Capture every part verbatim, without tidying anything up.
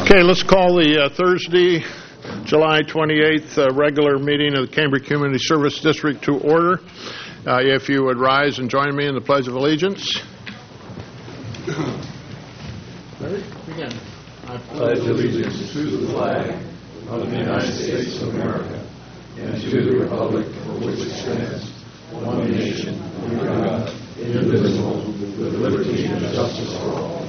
Okay, let's call the uh, Thursday, July twenty-eighth uh, regular meeting of the Cambria Community Service District to order. Uh, if you would rise and join me in the Pledge of Allegiance. Ready? Begin. I pledge allegiance to the flag of the United States of America and to the republic for which it stands, one nation, under God, indivisible, with liberty and justice for all.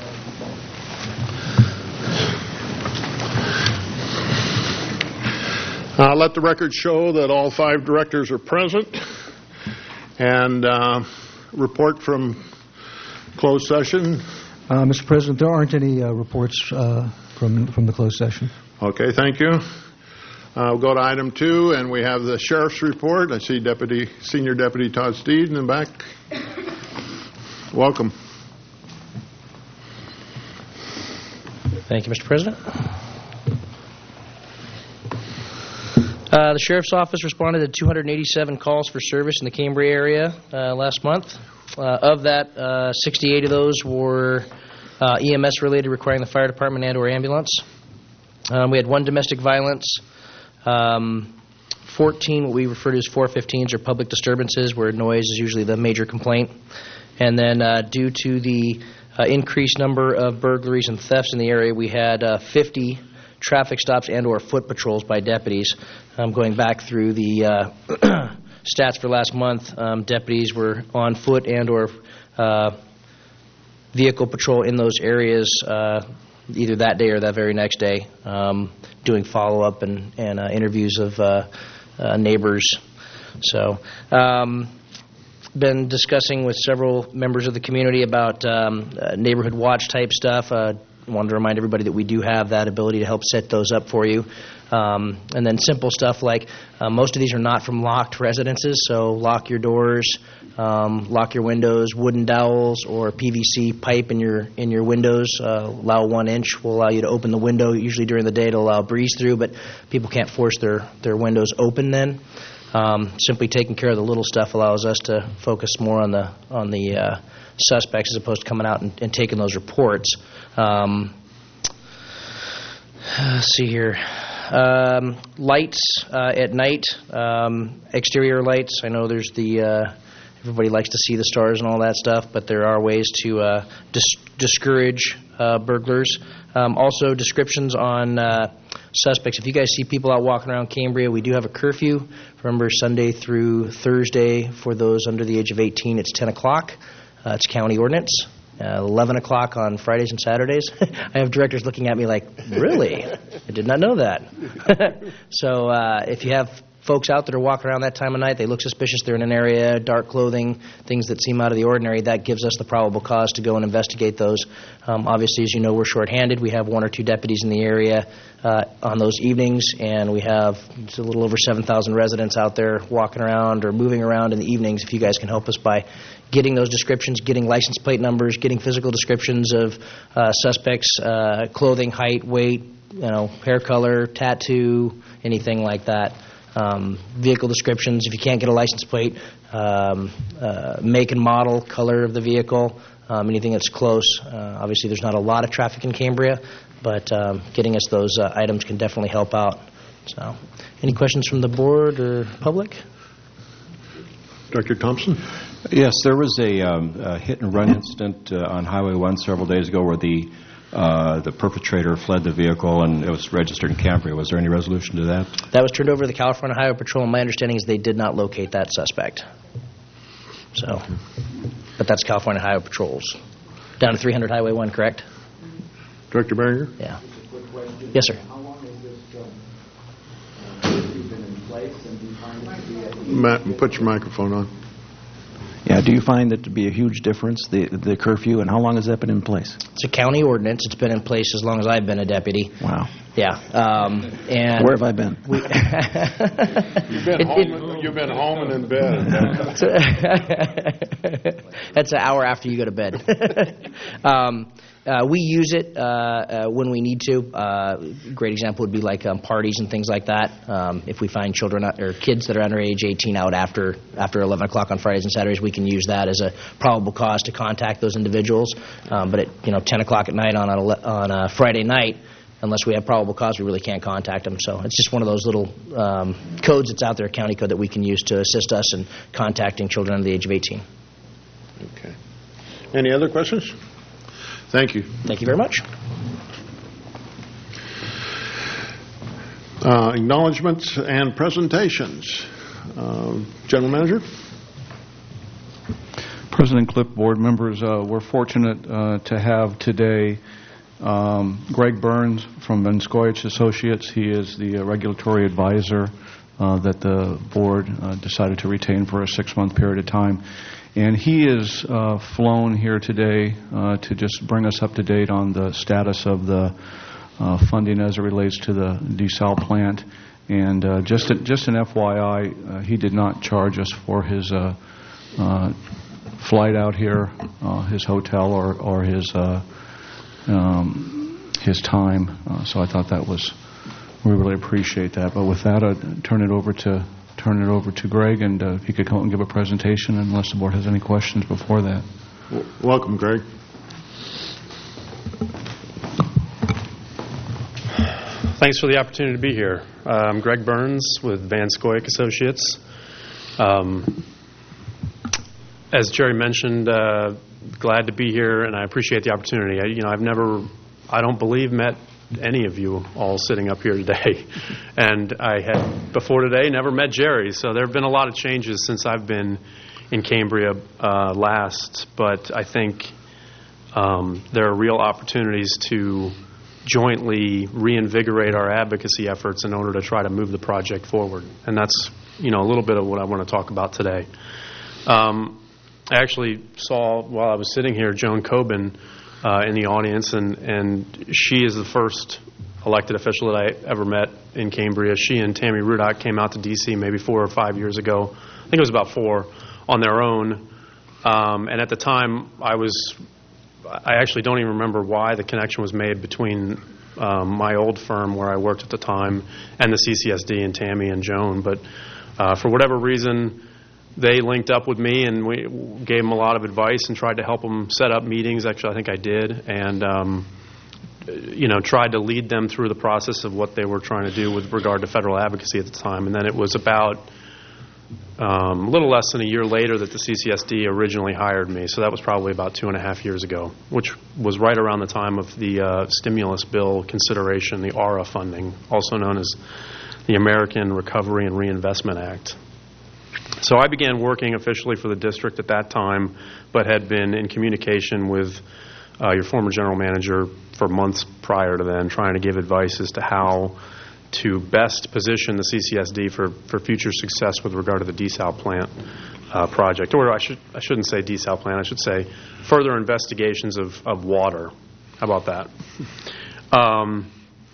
Uh, let the record show that all five directors are present. And uh, report from closed session. Uh, Mister President, there aren't any uh, reports uh, from from the closed session. Okay, thank you. Uh, we'll go to item two, and we have the sheriff's report. I see Deputy Senior Deputy Todd Steed in the back. Welcome. Thank you, Mister President. Uh, the Sheriff's Office responded to two hundred eighty-seven calls for service in the Cambria area uh, last month. Uh, of that, uh, sixty-eight of those were uh, E M S-related, requiring the fire department and or ambulance. Um, we had one domestic violence, um, fourteen what we refer to as four fifteens, or public disturbances, where noise is usually the major complaint. And then uh, due to the uh, increased number of burglaries and thefts in the area, we had uh, fifty traffic stops and or foot patrols by deputies. Um, going back through the uh, stats for last month, um, deputies were on foot and or uh, vehicle patrol in those areas uh, either that day or that very next day, um, doing follow-up and, and uh, interviews of uh, uh, neighbors. So, um, been discussing with several members of the community about um, uh, neighborhood watch type stuff. Uh, wanted to remind everybody that we do have that ability to help set those up for you. Um, and then simple stuff like uh, most of these are not from locked residences, so lock your doors, um, lock your windows, wooden dowels or P V C pipe in your in your windows. Uh, allow one inch will allow you to open the window, usually during the day to allow breeze through, but people can't force their, their windows open then. Um, simply taking care of the little stuff allows us to focus more on the on the uh, suspects as opposed to coming out and, and taking those reports. Um, let's see here. Um, lights uh, at night, um, exterior lights. I know there's the uh, everybody likes to see the stars and all that stuff, but there are ways to uh, dis- discourage uh, burglars. Um, also, descriptions on uh, suspects. If you guys see people out walking around Cambria, we do have a curfew. Remember, Sunday through Thursday for those under the age of eighteen, it's ten o'clock. Uh, it's county ordinance. Uh, eleven o'clock on Fridays and Saturdays. I have directors looking at me like, really? I did not know that. So uh, if you have folks out that are walking around that time of night, they look suspicious, they're in an area, dark clothing, things that seem out of the ordinary, that gives us the probable cause to go and investigate those. Um, obviously, as you know, we're shorthanded. We have one or two deputies in the area uh, on those evenings, and we have a little over seven thousand residents out there walking around or moving around in the evenings. If you guys can help us by getting those descriptions, getting license plate numbers, getting physical descriptions of uh, suspects, uh, clothing, height, weight, you know, hair color, tattoo, anything like that. Um, vehicle descriptions. If you can't get a license plate, um, uh, make and model, color of the vehicle, um, anything that's close. Uh, obviously, there's not a lot of traffic in Cambria, but um, getting us those uh, items can definitely help out. So, any questions from the board or public? Director Thompson? Yes, there was a, um, a hit-and-run incident uh, on Highway one several days ago where the uh, the perpetrator fled the vehicle and it was registered in Cambria. Was there any resolution to that? That was turned over to the California Highway Patrol, and my understanding is they did not locate that suspect. So, but that's California Highway Patrols. Down to three hundred Highway one, correct? Director Barringer? Yeah. Yes, sir. How long has this uh, been in place, and do you find it to be a... Matt, put your microphone on. Yeah, do you find it to be a huge difference, the the curfew, and how long has that been in place? It's a county ordinance. It's been in place as long as I've been a deputy. Wow. Yeah. Um, and where have I been? We you've been it, home. It, you've been home and in bed. That's an hour after you go to bed. um, Uh, we use it uh, uh, when we need to. Uh, great example would be like um, parties and things like that. Um, if we find children out, or kids that are under age eighteen out after after eleven o'clock on Fridays and Saturdays, we can use that as a probable cause to contact those individuals. Um, but at you know ten o'clock at night on a, on a Friday night, unless we have probable cause, we really can't contact them. So it's just one of those little um, codes that's out there, county code, that we can use to assist us in contacting children under the age of eighteen. Okay. Any other questions? Thank you. Thank you very much. Uh, acknowledgements and presentations. Uh, General Manager? President Cliff, board members, uh, we're fortunate uh, to have today um, Greg Burns from Vanskoich Associates. He is the uh, regulatory advisor uh, that the board uh, decided to retain for a six-month period of time. And he is uh, flown here today uh, to just bring us up to date on the status of the uh, funding as it relates to the desal plant. And uh, just, a, just an F Y I, uh, he did not charge us for his uh, uh, flight out here, uh, his hotel, or, or his, uh, um, his time. Uh, so I thought that was, we really appreciate that. But with that, I'd turn it over to turn it over to Greg, and uh, if he could come and give a presentation, unless the board has any questions before that. W- welcome, Greg. Thanks for the opportunity to be here. Uh, I'm Greg Burns with Vanskoich Associates. Um, as Jerry mentioned, uh, glad to be here, and I appreciate the opportunity. I, you know, I've never, I don't believe, met any of you all sitting up here today. And I had, before today, never met Jerry. So there have been a lot of changes since I've been in Cambria uh, last. But I think um, there are real opportunities to jointly reinvigorate our advocacy efforts in order to try to move the project forward. And that's, you know, a little bit of what I want to talk about today. Um, I actually saw, while I was sitting here, Joan Coben Uh, in the audience, and, and she is the first elected official that I ever met in Cambria. She and Tammy Rudock came out to D C maybe four or five years ago. I think it was about four, on their own. Um, and at the time, I was, I actually don't even remember why the connection was made between um, my old firm where I worked at the time and the C C S D and Tammy and Joan. But uh, for whatever reason, they linked up with me, and we gave them a lot of advice and tried to help them set up meetings. Actually, I think I did, and um, you know, tried to lead them through the process of what they were trying to do with regard to federal advocacy at the time. And then it was about um, a little less than a year later that the C C S D originally hired me. So that was probably about two and a half years ago, which was right around the time of the uh, stimulus bill consideration, the A R A funding, also known as the American Recovery and Reinvestment Act. So I began working officially for the district at that time, but had been in communication with uh, your former general manager for months prior to then, trying to give advice as to how to best position the C C S D for, for future success with regard to the desal plant uh, project. Or I, should, I shouldn't say desal plant, I should say further investigations of, of water. How about that? Um,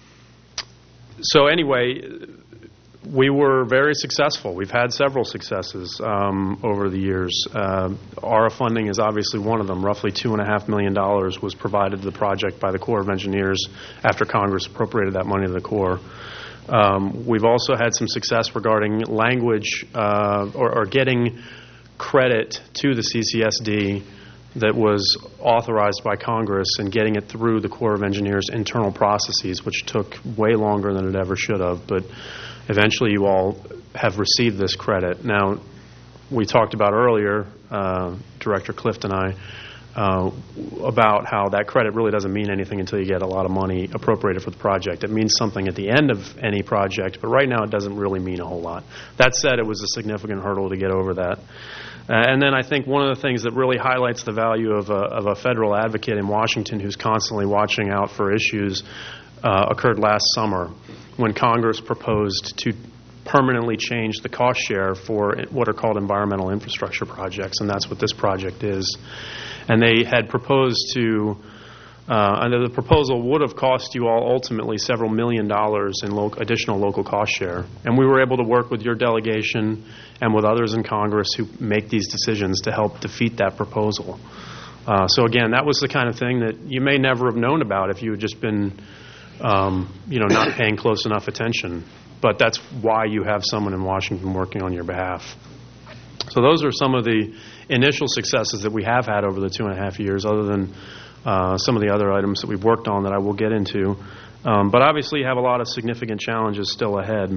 so anyway, we were very successful. We've had several successes um, over the years. Uh, A R A funding is obviously one of them. Roughly two and a half million dollars was provided to the project by the Corps of Engineers after Congress appropriated that money to the Corps. Um, we've also had some success regarding language uh, or, or getting credit to the C C S D that was authorized by Congress and getting it through the Corps of Engineers' internal processes, which took way longer than it ever should have. But eventually you all have received this credit. Now, we talked about earlier, uh, Director Clift and I, uh, about how that credit really doesn't mean anything until you get a lot of money appropriated for the project. It means something at the end of any project, but right now it doesn't really mean a whole lot. That said, it was a significant hurdle to get over that. Uh, and then I think one of the things that really highlights the value of a, of a federal advocate in Washington who's constantly watching out for issues uh, occurred last summer when Congress proposed to permanently change the cost share for what are called environmental infrastructure projects, and that's what this project is. And they had proposed to, uh, and the proposal would have cost you all ultimately several million dollars in lo- additional local cost share. And we were able to work with your delegation and with others in Congress who make these decisions to help defeat that proposal. Uh, so again, that was the kind of thing that you may never have known about if you had just been Um, you know, not paying close enough attention. But that's why you have someone in Washington working on your behalf. So those are some of the initial successes that we have had over the two and a half years, other than uh, some of the other items that we've worked on that I will get into. Um, but obviously you have a lot of significant challenges still ahead.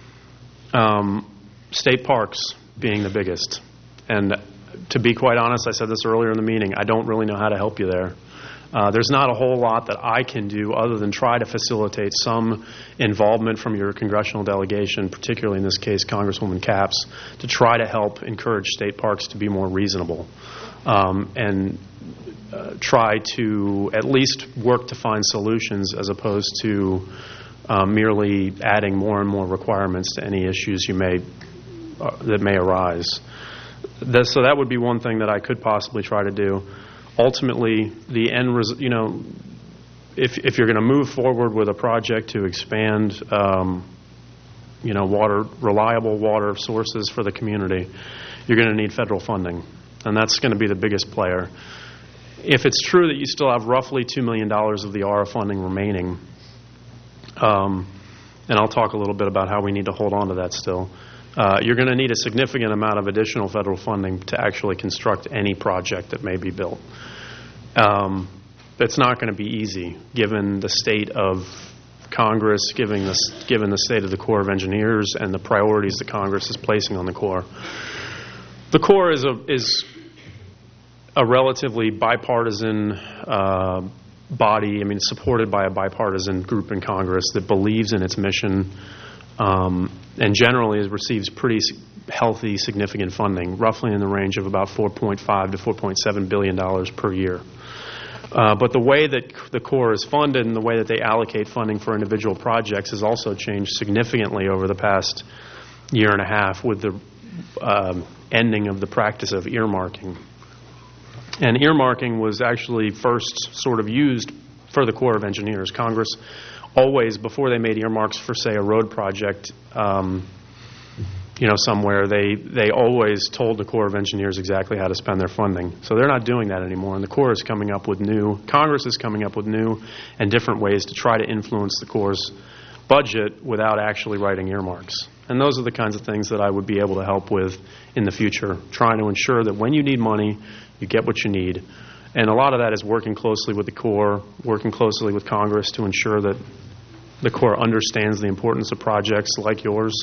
Um, state parks being the biggest. And to be quite honest, I said this earlier in the meeting, I don't really know how to help you there. Uh, there's not a whole lot that I can do other than try to facilitate some involvement from your congressional delegation, particularly in this case Congresswoman Capps, to try to help encourage state parks to be more reasonable um, and uh, try to at least work to find solutions as opposed to uh, merely adding more and more requirements to any issues you may uh, that may arise. That, so that would be one thing that I could possibly try to do. Ultimately, the end result, you know, if if you're going to move forward with a project to expand, um, you know, water, reliable water sources for the community, you're going to need federal funding, and that's going to be the biggest player. If it's true that you still have roughly two million dollars of the A R R A funding remaining, um, and I'll talk a little bit about how we need to hold on to that still, Uh, you're going to need a significant amount of additional federal funding to actually construct any project that may be built. Um, it's not going to be easy, given the state of Congress, given the, given the state of the Corps of Engineers and the priorities that Congress is placing on the Corps. The Corps is a, is a relatively bipartisan uh, body, I mean, supported by a bipartisan group in Congress that believes in its mission Um, and generally it receives pretty healthy, significant funding, roughly in the range of about four point five to four point seven billion dollars per year. Uh, but the way that the Corps is funded and the way that they allocate funding for individual projects has also changed significantly over the past year and a half with the um, ending of the practice of earmarking. And earmarking was actually first sort of used for the Corps of Engineers. Congress always, before they made earmarks for, say, a road project, um, you know, somewhere, they, they always told the Corps of Engineers exactly how to spend their funding. So they're not doing that anymore, and the Corps is coming up with new, Congress is coming up with new and different ways to try to influence the Corps' budget without actually writing earmarks. And those are the kinds of things that I would be able to help with in the future, trying to ensure that when you need money, you get what you need. And a lot of that is working closely with the Corps, working closely with Congress to ensure that the Corps understands the importance of projects like yours.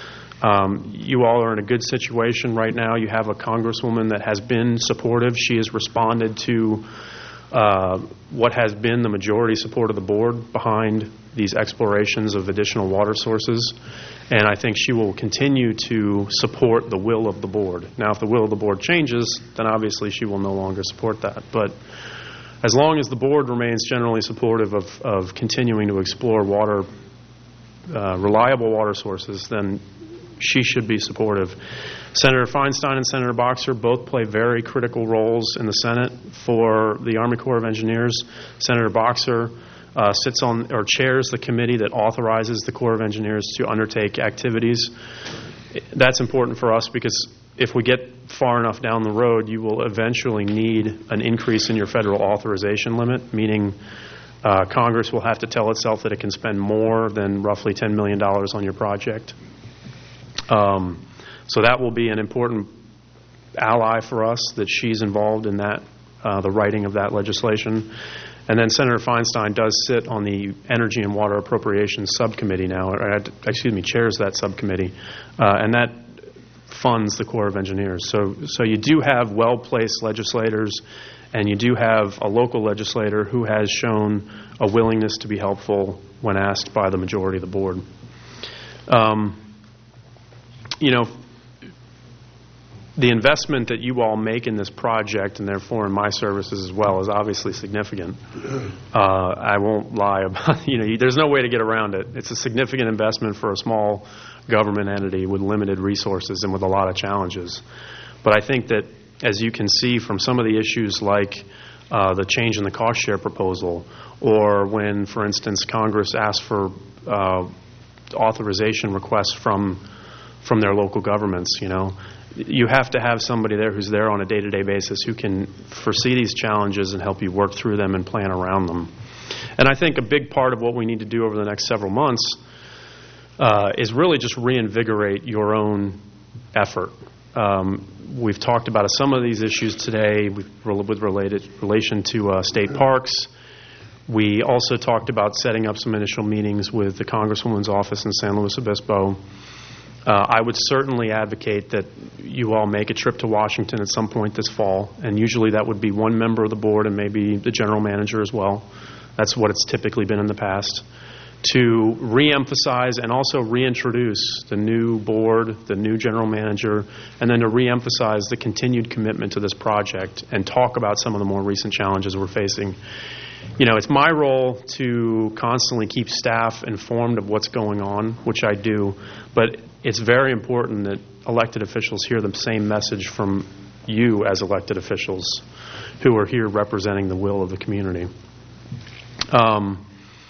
Um, you all are in a good situation right now. You have a Congresswoman that has been supportive. She has responded to uh, what has been the majority support of the board behind these explorations of additional water sources. And I think she will continue to support the will of the board. Now, if the will of the board changes, then obviously she will no longer support that. But as long as the board remains generally supportive of, of continuing to explore water, uh, reliable water sources, then she should be supportive. Senator Feinstein and Senator Boxer both play very critical roles in the Senate for the Army Corps of Engineers. Senator Boxer uh, sits on or chairs the committee that authorizes the Corps of Engineers to undertake activities. That's important for us because if we get far enough down the road, you will eventually need an increase in your federal authorization limit, meaning uh, Congress will have to tell itself that it can spend more than roughly ten million dollars on your project. Um, so that will be an important ally for us, that she's involved in that, uh, the writing of that legislation. And then Senator Feinstein does sit on the Energy and Water Appropriations Subcommittee now, or, excuse me, chairs that subcommittee, uh, and that funds the Corps of Engineers. So, so you do have well-placed legislators, and you do have a local legislator who has shown a willingness to be helpful when asked by the majority of the board. Um, you know, the investment that you all make in this project, and therefore in my services as well, is obviously significant. Uh, I won't lie about, you know, you, there's no way to get around it. It's a significant investment for a small government entity with limited resources and with a lot of challenges. But I think that, as you can see from some of the issues like uh, the change in the cost share proposal, or when, for instance, Congress asked for uh, authorization requests from from their local governments, you know, you have to have somebody there who's there on a day-to-day basis who can foresee these challenges and help you work through them and plan around them. And I think a big part of what we need to do over the next several months uh, is really just reinvigorate your own effort. Um, we've talked about some of these issues today with, with related relation to uh, state parks. We also talked about setting up some initial meetings with the Congresswoman's office in San Luis Obispo. Uh, I would certainly advocate that you all make a trip to Washington at some point this fall, and usually that would be one member of the board and maybe the general manager as well. That's what it's typically been in the past. To reemphasize and also reintroduce the new board, the new general manager, and then to reemphasize the continued commitment to this project and talk about some of the more recent challenges we're facing. You know, it's my role to constantly keep staff informed of what's going on, which I do, but it's very important that elected officials hear the same message from you as elected officials who are here representing the will of the community. Um,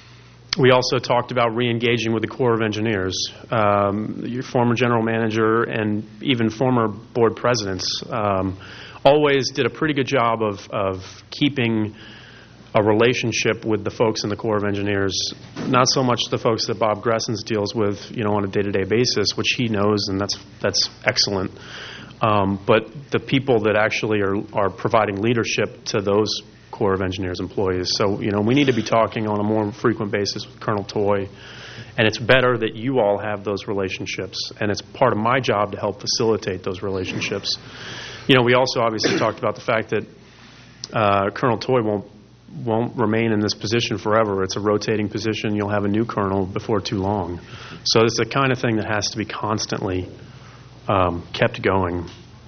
We also talked about re-engaging with the Corps of Engineers. Um, your former general manager and even former board presidents um, always did a pretty good job of, of keeping a relationship with the folks in the Corps of Engineers, not so much the folks that Bob Gressens deals with, you know, on a day-to-day basis, which he knows, and that's that's excellent. Um, but the people that actually are, are providing leadership to those Corps of Engineers employees. So, you know, we need to be talking on a more frequent basis with Colonel Toy, and it's better that you all have those relationships, and it's part of my job to help facilitate those relationships. You know, we also obviously talked about the fact that uh, Colonel Toy won't won't remain in this position forever. It's a rotating position. You'll have a new colonel before too long. So it's the kind of thing that has to be constantly um, kept going.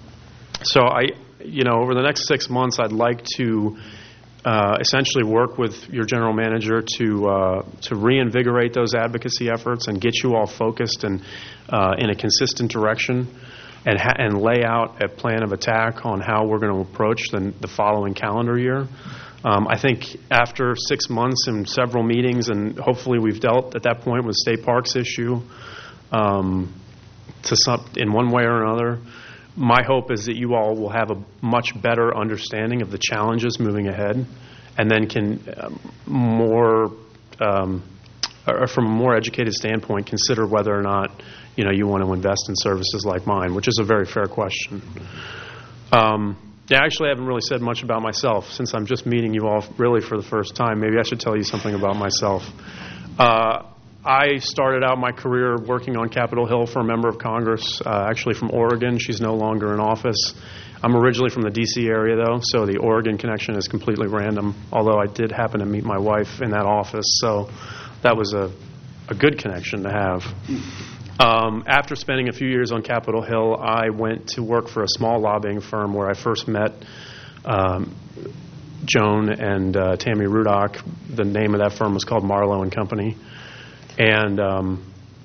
So I, you know, over the next six months, I'd like to Uh, essentially work with your general manager to uh, to reinvigorate those advocacy efforts and get you all focused and uh, in a consistent direction, and ha- and lay out a plan of attack on how we're going to approach the, the following calendar year. Um, I think after six months and several meetings, and hopefully we've dealt at that point with State Parks issue um, to some in one way or another. My hope is that you all will have a much better understanding of the challenges moving ahead, and then can um, more, um, or from a more educated standpoint, consider whether or not, you know, you want to invest in services like mine, which is a very fair question. Um, yeah, actually, I haven't really said much about myself since I'm just meeting you all really for the first time. Maybe I should tell you something about myself. Uh, I started out my career working on Capitol Hill for a member of Congress, uh, actually from Oregon. She's no longer in office. I'm originally from the D C area, though, so the Oregon connection is completely random, although I did happen to meet my wife in that office, so that was a, a good connection to have. Um, after spending a few years on Capitol Hill, I went to work for a small lobbying firm where I first met um, Joan and uh, Tammy Rudock. The name of that firm was called Marlowe and Company. And um,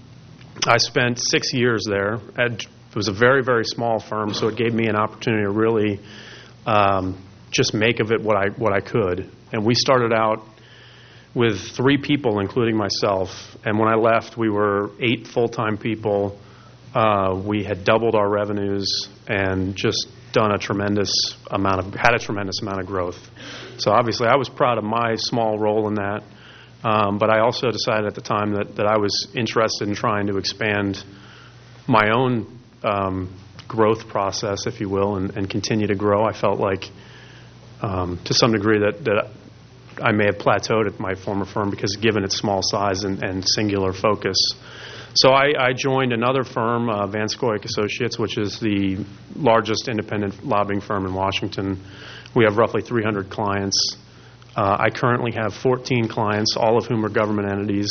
I spent six years there. It was a very, very small firm, so it gave me an opportunity to really um, just make of it what I what I could. And we started out with three people, including myself. And when I left, we were eight full-time people. Uh, we had doubled our revenues and just done a tremendous amount of had a tremendous amount of growth. So obviously, I was proud of my small role in that. Um, but I also decided at the time that, that I was interested in trying to expand my own um, growth process, if you will, and, and continue to grow. I felt like, um, to some degree, that, that I may have plateaued at my former firm because given its small size and, and singular focus. So I, I joined another firm, uh, Van Scoyoc Associates, which is the largest independent lobbying firm in Washington. We have roughly three hundred clients. Uh, I currently have fourteen clients, all of whom are government entities.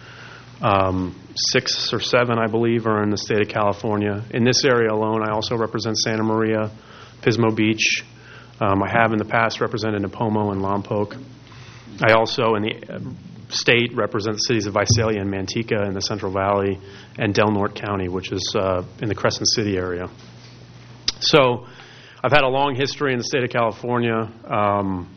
Um, six or seven, I believe, are in the state of California. In this area alone, I also represent Santa Maria, Pismo Beach. Um, I have in the past represented Nipomo and Lompoc. I also, in the state, represent the cities of Visalia and Manteca in the Central Valley, and Del Norte County, which is uh, in the Crescent City area. So I've had a long history in the state of California. Um,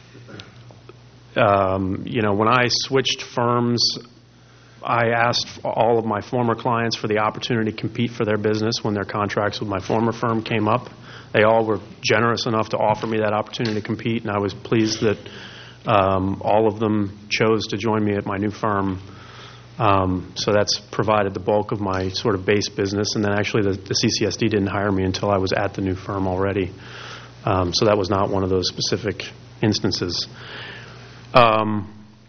Um, you know, when I switched firms, I asked all of my former clients for the opportunity to compete for their business when their contracts with my former firm came up. They all were generous enough to offer me that opportunity to compete, and I was pleased that um, all of them chose to join me at my new firm. Um, so that's provided the bulk of my sort of base business, and then actually the, the C C S D didn't hire me until I was at the new firm already. Um, so that was not one of those specific instances. Um,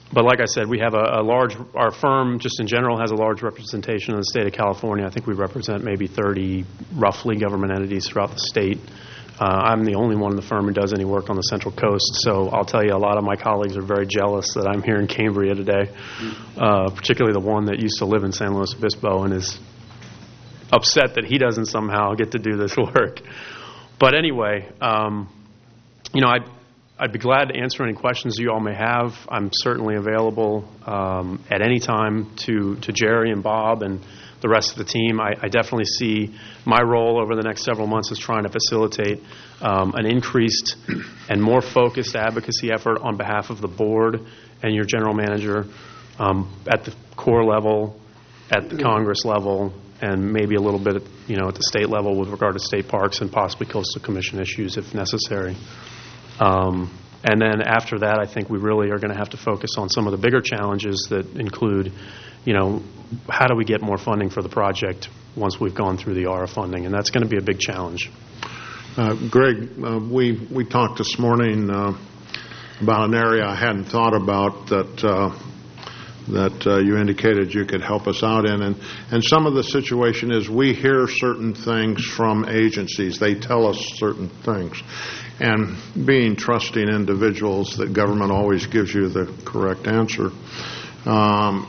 but like I said, we have a, a large, our firm just in general has a large representation in the state of California. I think we represent maybe thirty roughly government entities throughout the state. Uh, I'm the only one in the firm who does any work on the Central Coast, so I'll tell you a lot of my colleagues are very jealous that I'm here in Cambria today, uh, particularly the one that used to live in San Luis Obispo and is upset that he doesn't somehow get to do this work. But anyway, um, you know, I'd, I'd be glad to answer any questions you all may have. I'm certainly available um, at any time to, to Jerry and Bob and the rest of the team. I, I definitely see my role over the next several months as trying to facilitate um, an increased and more focused advocacy effort on behalf of the board and your general manager um, at the core level, at the Congress level, and maybe a little bit, you know, at the state level with regard to state parks and possibly coastal commission issues if necessary. Um, and then after that, I think we really are going to have to focus on some of the bigger challenges that include, you know, how do we get more funding for the project once we've gone through the A R A funding, and that's going to be a big challenge. Uh, Greg, uh, we, we talked this morning uh, about an area I hadn't thought about that uh, that uh, you indicated you could help us out in. And, and some of the situation is we hear certain things from agencies. They tell us certain things. And being trusting individuals, that government always gives you the correct answer. Um,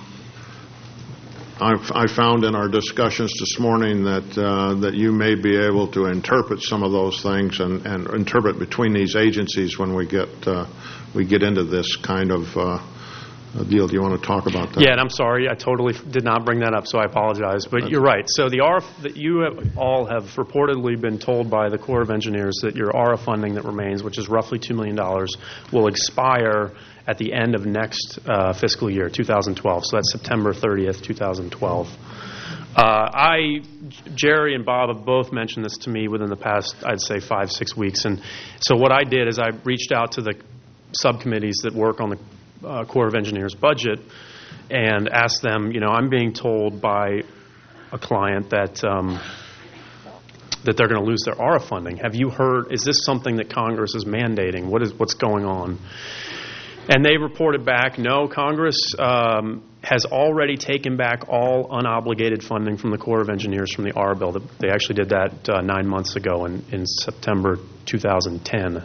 I've, I found in our discussions this morning that uh, that you may be able to interpret some of those things and, and interpret between these agencies when we get uh, we get into this kind of uh, deal. Do you want to talk about that? Yeah, and I'm sorry, I totally did not bring that up, so I apologize. But That's you're right. So the A R A, that you have all have reportedly been told by the Corps of Engineers that your A R A funding that remains, which is roughly two million dollars, will expire at the end of next uh, fiscal year, two thousand twelve. So that's September thirtieth, two thousand twelve. Uh, I, Jerry and Bob have both mentioned this to me within the past, I'd say, five, six weeks. And so what I did is I reached out to the subcommittees that work on the uh, Corps of Engineers budget and asked them, you know, I'm being told by a client that um, that they're going to lose their A R A funding. Have you heard, is this something that Congress is mandating? What is, what's going on? And they reported back, no, Congress um, has already taken back all unobligated funding from the Corps of Engineers from the A R A bill. They actually did that uh, nine months ago in, in September two thousand ten.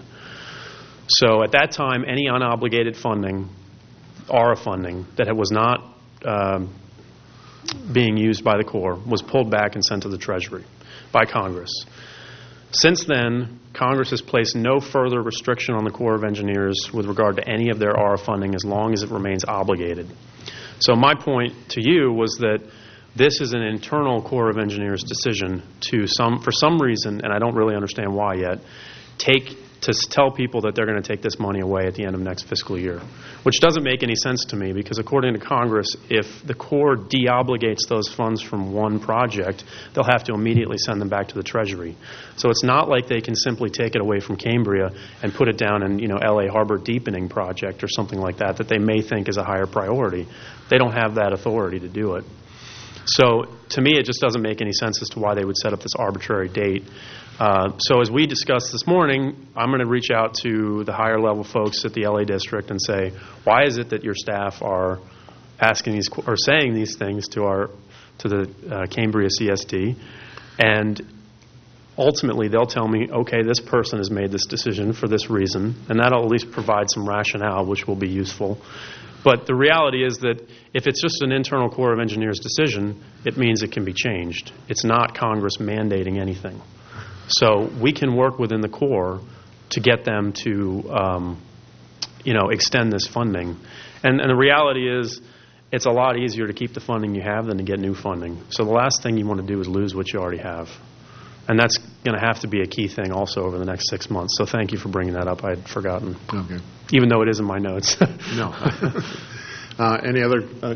So at that time, any unobligated funding, A R A funding, that was not um, being used by the Corps was pulled back and sent to the Treasury by Congress. Since then, Congress has placed no further restriction on the Corps of Engineers with regard to any of their A R A funding as long as it remains obligated. So my point to you was that this is an internal Corps of Engineers decision to some, for some reason, and I don't really understand why yet, take to tell people that they're going to take this money away at the end of next fiscal year, which doesn't make any sense to me because according to Congress, if the Corps de-obligates those funds from one project, they'll have to immediately send them back to the Treasury. So it's not like they can simply take it away from Cambria and put it down in, you know, L A Harbor Deepening Project or something like that that they may think is a higher priority. They don't have that authority to do it. So to me, it just doesn't make any sense as to why they would set up this arbitrary date. Uh, so as we discussed this morning, I'm going to reach out to the higher level folks at the L A District and say, why is it that your staff are asking these or saying these things to our to the uh, Cambria C S D? And ultimately, they'll tell me, okay, this person has made this decision for this reason, and that'll at least provide some rationale, which will be useful. But the reality is that if it's just an internal Corps of Engineers decision, it means it can be changed. It's not Congress mandating anything. So we can work within the Corps to get them to, um, you know, extend this funding. And, and the reality is it's a lot easier to keep the funding you have than to get new funding. So the last thing you want to do is lose what you already have. And that's going to have to be a key thing also over the next six months. So thank you for bringing that up. I had forgotten. Okay. Even though it is in my notes. No. uh, any other? Uh,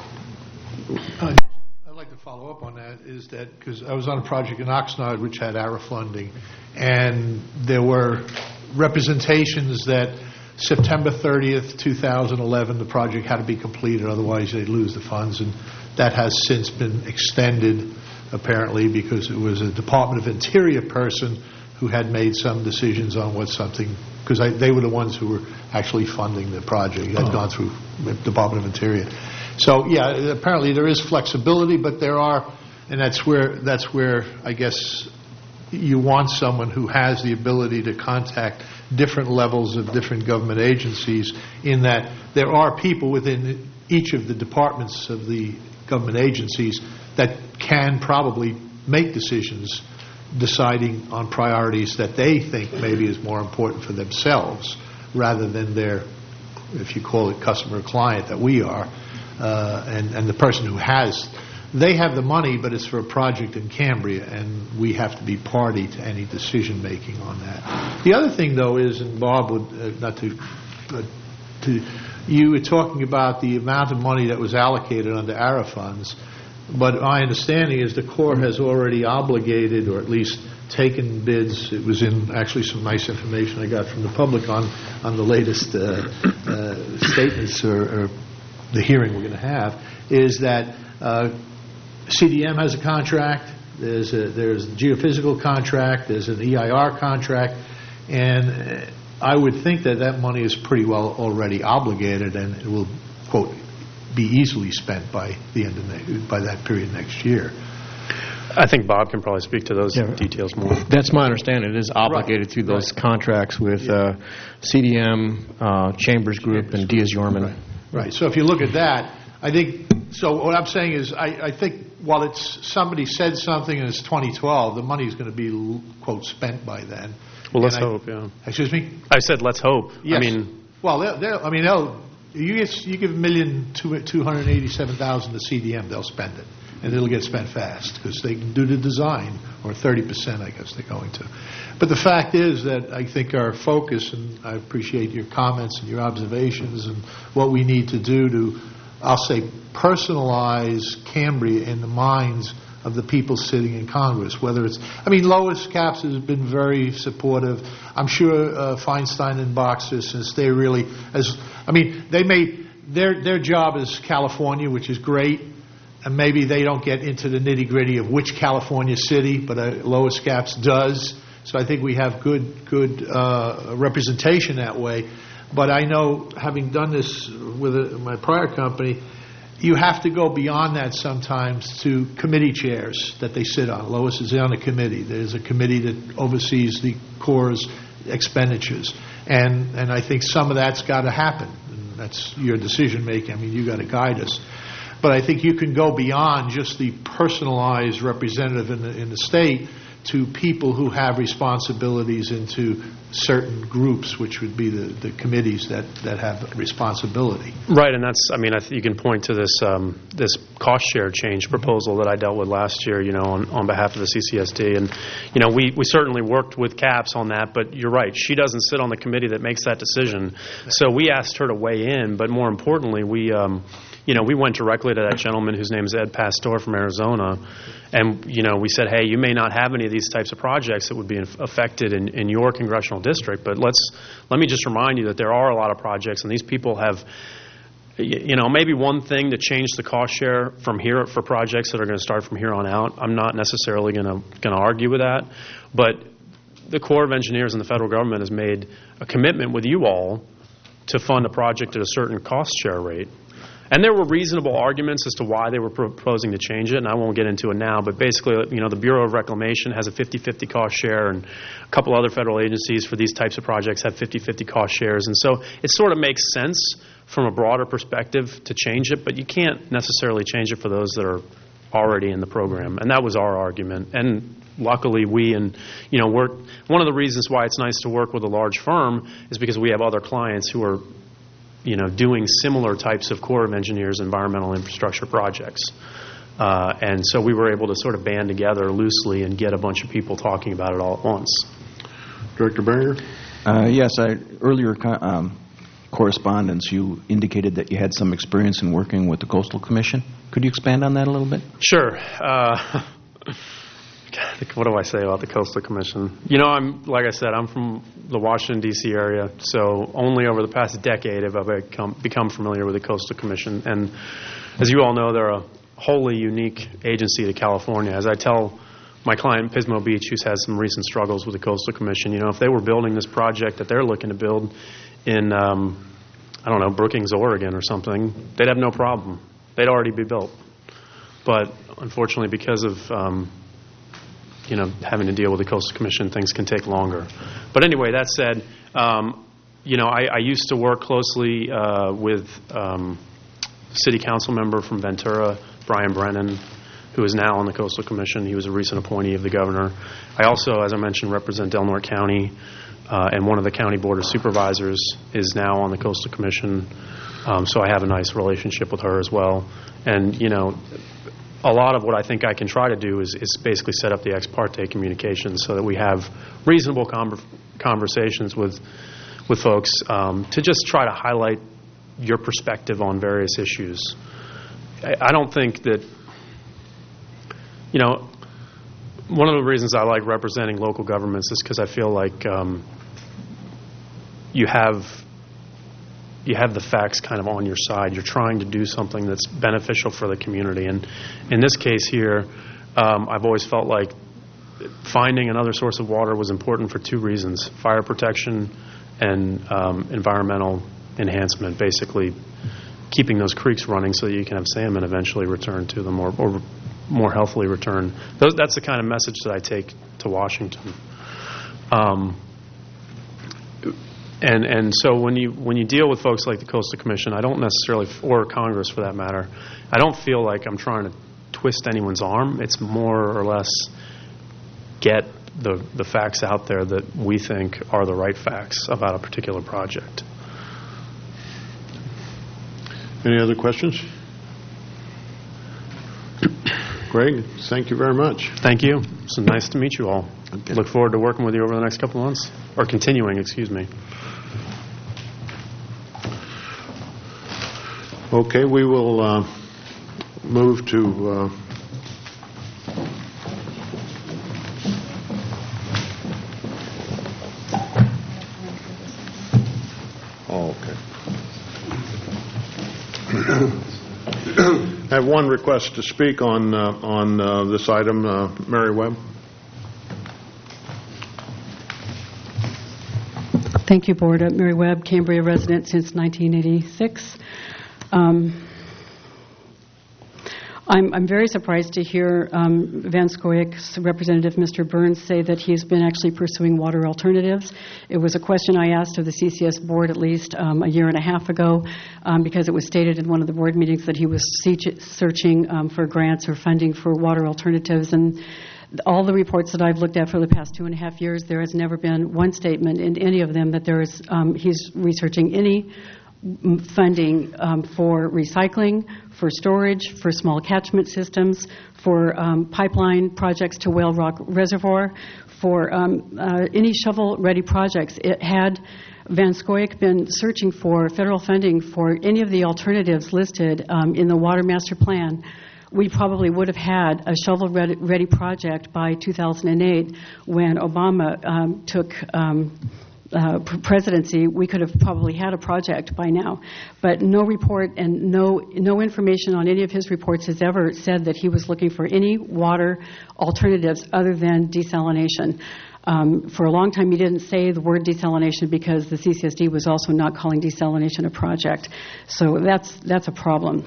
uh, I'd like to follow up on that, is that because I was on a project in Oxnard which had A R A funding, and there were representations that September thirtieth, two thousand eleven, the project had to be completed, otherwise they'd lose the funds, and that has since been extended, apparently, because it was a Department of Interior person who had made some decisions on what something because they were the ones who were actually funding the project. It had gone through the Department of Interior. So, yeah, apparently there is flexibility, but there are, and that's where, that's where I guess you want someone who has the ability to contact different levels of different government agencies, in that there are people within each of the departments of the government agencies that can probably make decisions deciding on priorities that they think maybe is more important for themselves rather than their, if you call it customer or client that we are, uh, and, and the person who has, they have the money, but it's for a project in Cambria, and we have to be party to any decision making on that. The other thing, though, is, and Bob would, uh, not to, uh, to, you were talking about the amount of money that was allocated under ARRA funds, but my understanding is the Corps has already obligated, or at least taken bids. It was in actually some nice information I got from the public on, on the latest uh, uh, statements or, or the hearing we're going to have, is that uh, C D M has a contract, there's a, there's a geophysical contract, there's an E I R contract, and I would think that that money is pretty well already obligated, and it will, quote, be easily spent by the end of ne- by that period next year. I think Bob can probably speak to those Yeah. details more. That's my understanding. It is obligated Right. through those Right. contracts with Yeah. uh, C D M, uh, Chambers Group, Chambers and Diaz Yorman. Right. Right. So if you look at that, I think, so what I'm saying is, I, I think while it's, somebody said something and it's twenty twelve, the money is going to be, quote, spent by then. Well, let's And I- hope, yeah. Excuse me? I said let's hope. Yes. I mean, Well, they'll, they'll, I mean, they'll, you give, you give a million, two, two hundred eighty-seven thousand to C D M, they'll spend it. And it'll get spent fast, because they can do the design, or thirty percent, I guess they're going to. But the fact is that I think our focus, and I appreciate your comments and your observations, and what we need to do to, I'll say, personalize Cambria in the minds of the people sitting in Congress, whether it's, I mean, Lois Capps has been very supportive. I'm sure uh, Feinstein and Boxer, since they really, as I mean, they may, their their job is California, which is great, and maybe they don't get into the nitty-gritty of which California city, but uh, Lois Capps does. So I think we have good good uh, representation that way. But I know, having done this with uh, my prior company, you have to go beyond that sometimes to committee chairs that they sit on. Lois is on a committee. There's a committee that oversees the Corps' expenditures. And, and I think some of that's got to happen. And that's your decision-making. I mean, you got to guide us. But I think you can go beyond just the personalized representative in the, in the state to people who have responsibilities into certain groups, which would be the, the committees that, that have responsibility. right, and that's, I mean, I th- you can point to this um, this cost share change proposal that I dealt with last year, you know, on, on behalf of the C C S D. And, you know, we, we certainly worked with CAPS on that, but you're right, she doesn't sit on the committee that makes that decision. So we asked her to weigh in, but more importantly, we... Um, You know, we went directly to that gentleman whose name is Ed Pastor from Arizona, and, you know, we said, hey, you may not have any of these types of projects that would be inf- affected in, in your congressional district, but let's let me just remind you that there are a lot of projects, and these people have, y- you know, maybe one thing to change the cost share from here for projects that are going to start from here on out. I'm not necessarily going to going to argue with that, but the Corps of Engineers and the federal government has made a commitment with you all to fund a project at a certain cost share rate. And there were reasonable arguments as to why they were proposing to change it, and I won't get into it now, but basically, you know, the Bureau of Reclamation has a fifty-fifty cost share, and a couple other federal agencies for these types of projects have fifty-fifty cost shares. And so it sort of makes sense from a broader perspective to change it, but you can't necessarily change it for those that are already in the program. And that was our argument. And luckily, we and, you know, we're, one of the reasons why it's nice to work with a large firm is because we have other clients who are, you know, doing similar types of Corps of Engineers environmental infrastructure projects. Uh, and so we were able to sort of band together loosely and get a bunch of people talking about it all at once. Director Barrier? Uh, yes, I, earlier co- um, correspondence, you indicated that you had some experience in working with the Coastal Commission. Could you expand on that a little bit? Sure. Uh, what do I say about the Coastal Commission? You know, I'm like I said, I'm from the Washington, D C area, so only over the past decade have I become, become familiar with the Coastal Commission. And as you all know, they're a wholly unique agency to California. As I tell my client, Pismo Beach, who's had some recent struggles with the Coastal Commission, you know, if they were building this project that they're looking to build in, um, I don't know, Brookings, Oregon or something, they'd have no problem. They'd already be built. But unfortunately, because of, um, you know, having to deal with the Coastal Commission, things can take longer. But anyway, that said, um, you know, I, I used to work closely uh, with um, city council member from Ventura, Brian Brennan, who is now on the Coastal Commission. He was a recent appointee of the governor. I also, as I mentioned, represent Del Norte County, uh, and one of the county board of supervisors is now on the Coastal Commission. Um, so I have a nice relationship with her as well. And, you know, a lot of what I think I can try to do is, is basically set up the ex parte communications so that we have reasonable conver- conversations with with folks um, to just try to highlight your perspective on various issues. I, I don't think that, you know, one of the reasons I like representing local governments is because I feel like um, you have you have the facts kind of on your side. You're trying to do something that's beneficial for the community. And in this case here, um, I've always felt like finding another source of water was important for two reasons: fire protection and um, environmental enhancement, basically keeping those creeks running so that you can have salmon eventually return to them, or, or more healthily return. Those, that's the kind of message that I take to Washington. Um, and and so when you when you deal with folks like the Coastal Commission, I don't necessarily, or Congress for that matter, I don't feel like I'm trying to twist anyone's arm. It's more or less get the the facts out there that we think are the right facts about a particular project. Any other questions? Greg, thank you very much. Thank you. It's nice to meet you all. Okay. Look forward to working with you over the next couple of months, or continuing, excuse me. Okay, we will uh, move to uh, oh, okay. I have one request to speak on uh, on uh, this item, uh, Mary Webb. Thank you, Board. Uh, Mary Webb, Cambria resident since nineteen eighty-six. Um, I'm, I'm very surprised to hear um, Van Scoyak's representative, Mister Burns, say that he's been actually pursuing water alternatives. It was a question I asked of the C C S board at least um, a year and a half ago, um, because it was stated in one of the board meetings that he was searching um, for grants or funding for water alternatives. And all the reports that I've looked at for the past two and a half years, there has never been one statement in any of them that there is um, he's researching any funding um, for recycling, for storage, for small catchment systems, for um, pipeline projects to Whale Rock Reservoir, for um, uh, any shovel-ready projects. It had Van Scoyak been searching for federal funding for any of the alternatives listed um, in the Water Master Plan, we probably would have had a shovel-ready project by two thousand eight when Obama um, took um, Uh, presidency. We could have probably had a project by now, but no report and no no information on any of his reports has ever said that he was looking for any water alternatives other than desalination. Um, for a long time, he didn't say the word desalination because the C C S D was also not calling desalination a project. So that's that's a problem.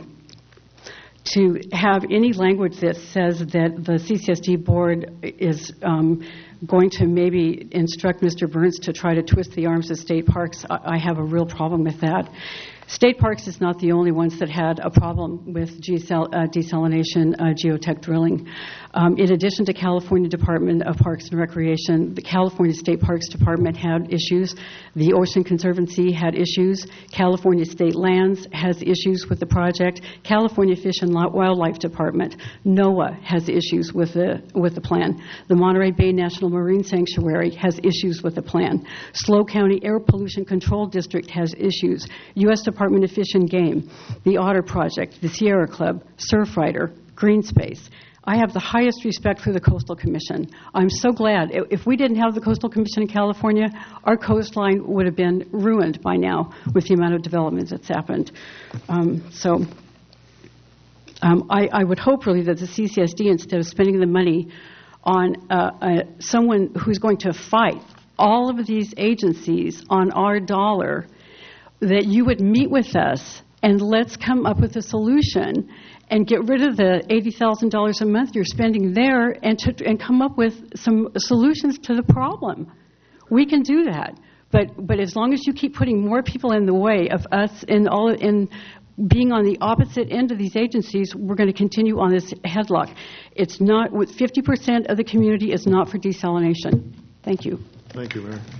To have any language that says that the C C S D board is um, going to maybe instruct Mister Burns to try to twist the arms of state parks, I, I have a real problem with that. State parks is not the only ones that had a problem with desal- uh, desalination uh, geotech drilling. Um, in addition to California Department of Parks and Recreation, the California State Parks Department had issues. The Ocean Conservancy had issues. California State Lands has issues with the project. California Fish and Wildlife Department, NOAA, has issues with the with the plan. The Monterey Bay National Marine Sanctuary has issues with the plan. SLO County Air Pollution Control District has issues. U S Department of Fish and Game, the Otter Project, the Sierra Club, Surfrider, Green Space. I have the highest respect for the Coastal Commission. I'm so glad. If we didn't have the Coastal Commission in California, our coastline would have been ruined by now with the amount of development that's happened. Um, so um, I, I would hope really that the C C S D, instead of spending the money on uh, uh, someone who's going to fight all of these agencies on our dollar, that you would meet with us and let's come up with a solution and get rid of the eighty thousand dollars a month you're spending there and, to, and come up with some solutions to the problem. We can do that. But, but as long as you keep putting more people in the way of us in, all, in being on the opposite end of these agencies, we're going to continue on this headlock. It's not, with fifty percent of the community is not for desalination. Thank you. Thank you, Mary.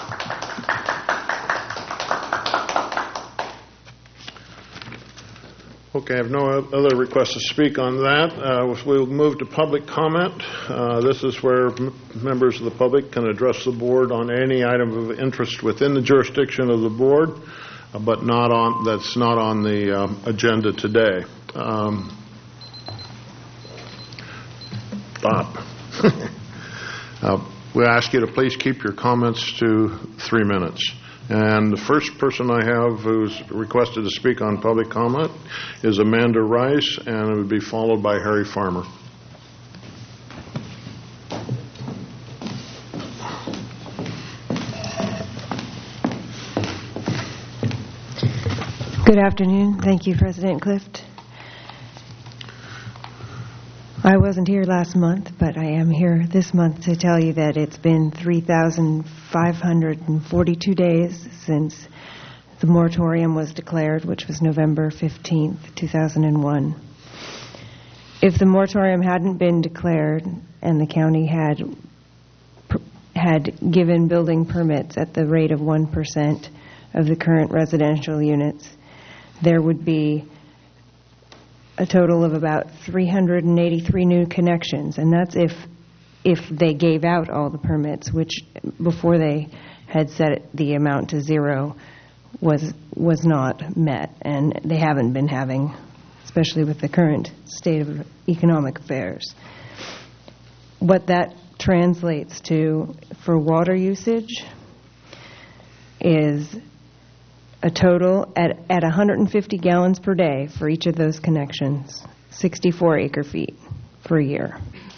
Okay, I have no other requests to speak on that. Uh, we'll move to public comment. Uh, this is where m- members of the public can address the board on any item of interest within the jurisdiction of the board, uh, but not on that's not on the uh, agenda today. Um, Bob, uh, we ask you to please keep your comments to three minutes. And the first person I have who's requested to speak on public comment is Amanda Rice, and it would be followed by Harry Farmer. Good afternoon. Thank you, President Clift. I wasn't here last month, but I am here this month to tell you that it's been three thousand five hundred forty-two days since the moratorium was declared, which was November fifteenth, two thousand one. If the moratorium hadn't been declared and the county had had given building permits at the rate of one percent of the current residential units, there would be a total of about three hundred eighty-three new connections, and that's if if they gave out all the permits, which before they had set the amount to zero was was not met, and they haven't been having, especially with the current state of economic affairs. What that translates to for water usage is a total at, at one hundred fifty gallons per day for each of those connections, sixty-four acre feet per year.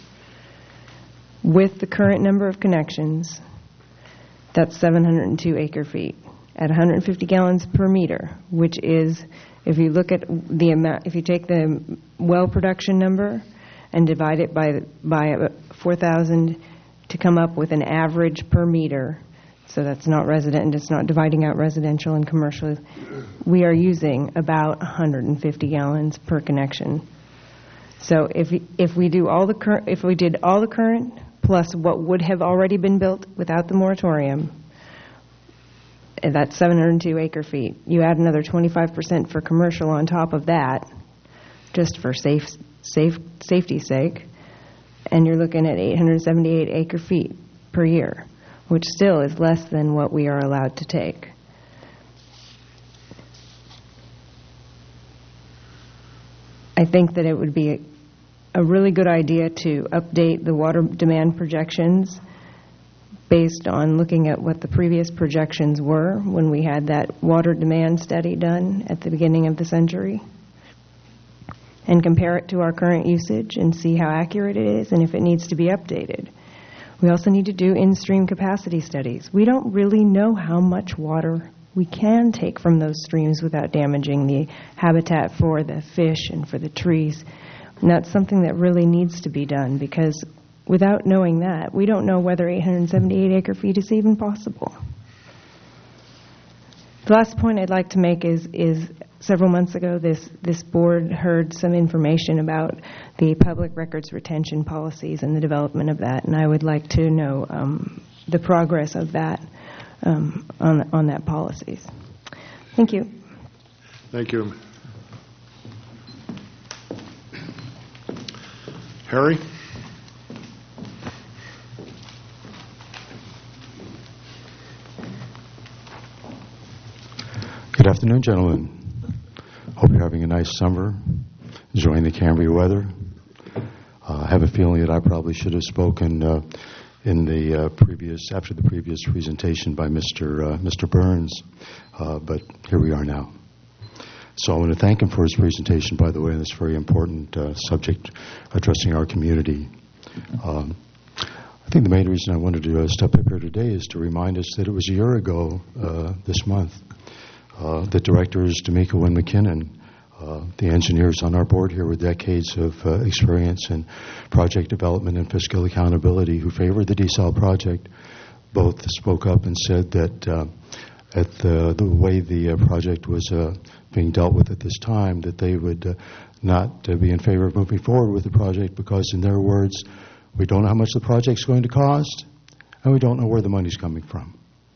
With the current number of connections, that's seven hundred two acre feet at one hundred fifty gallons per meter, which is, if you look at the amount, if you take the well production number and divide it by by four thousand to come up with an average per meter. So that's not resident, it's not dividing out residential and commercial. We are using about one hundred fifty gallons per connection. So if if we do all the cur- if we did all the current plus what would have already been built without the moratorium, that's seven hundred two acre feet. You add another twenty-five percent for commercial on top of that, just for safe safe safety's sake, and you're looking at eight hundred seventy-eight acre feet per year, which still is less than what we are allowed to take. I think that it would be a, a really good idea to update the water demand projections based on looking at what the previous projections were when we had that water demand study done at the beginning of the century, and compare it to our current usage and see how accurate it is and if it needs to be updated. We also need to do in-stream capacity studies. We don't really know how much water we can take from those streams without damaging the habitat for the fish and for the trees. And that's something that really needs to be done, because without knowing that, we don't know whether eight hundred seventy-eight acre feet is even possible. The last point I'd like to make is is several months ago, this, this board heard some information about the public records retention policies and the development of that, and I would like to know um, the progress of that um, on, on that policies. Thank you. Thank you. Harry? Good afternoon, gentlemen. Hope you're having a nice summer, enjoying the Cambria weather. Uh, I have a feeling that I probably should have spoken uh, in the uh, previous, after the previous presentation by Mister Uh, Mister Burns, uh, but here we are now. So I want to thank him for his presentation, by the way, on this very important uh, subject addressing our community. Um, think the main reason I wanted to uh, step up here today is to remind us that it was a year ago uh, this month uh, that directors D'Amico and McKinnon, uh, the engineers on our board here with decades of uh, experience in project development and fiscal accountability who favored the desal project, both spoke up and said that uh, at the, the way the uh, project was uh, being dealt with at this time, that they would uh, not uh, be in favor of moving forward with the project because, in their words, we don't know how much the project's going to cost, and we don't know where the money's coming from.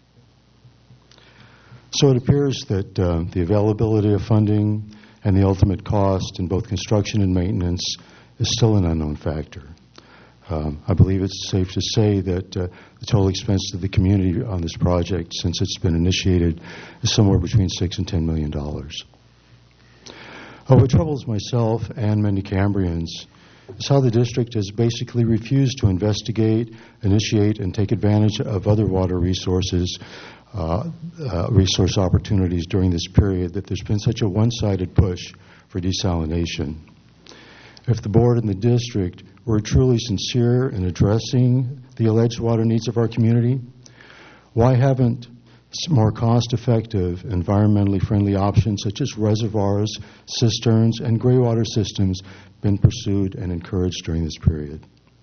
So it appears that uh, the availability of funding and the ultimate cost in both construction and maintenance is still an unknown factor. Um, I believe it's safe to say that uh, the total expense to the community on this project since it's been initiated is somewhere between six and ten million dollars. Oh, what troubles myself and many Cambrians is how the district has basically refused to investigate, initiate, and take advantage of other water resources, uh, uh, resource opportunities during this period, that there's been such a one-sided push for desalination. If the board and the district were truly sincere in addressing the alleged water needs of our community, why haven't more cost-effective, environmentally friendly options such as reservoirs, cisterns, and gray water systems been pursued and encouraged during this period?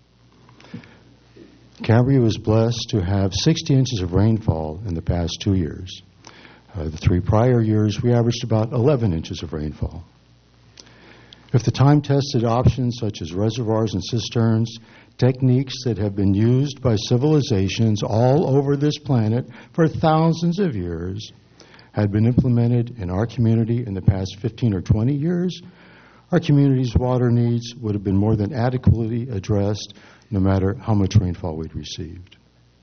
Cambria was blessed to have sixty inches of rainfall in the past two years. Uh, the three prior years, we averaged about eleven inches of rainfall. If the time-tested options such as reservoirs and cisterns, techniques that have been used by civilizations all over this planet for thousands of years, had been implemented in our community in the past fifteen or twenty years, our community's water needs would have been more than adequately addressed no matter how much rainfall we'd received.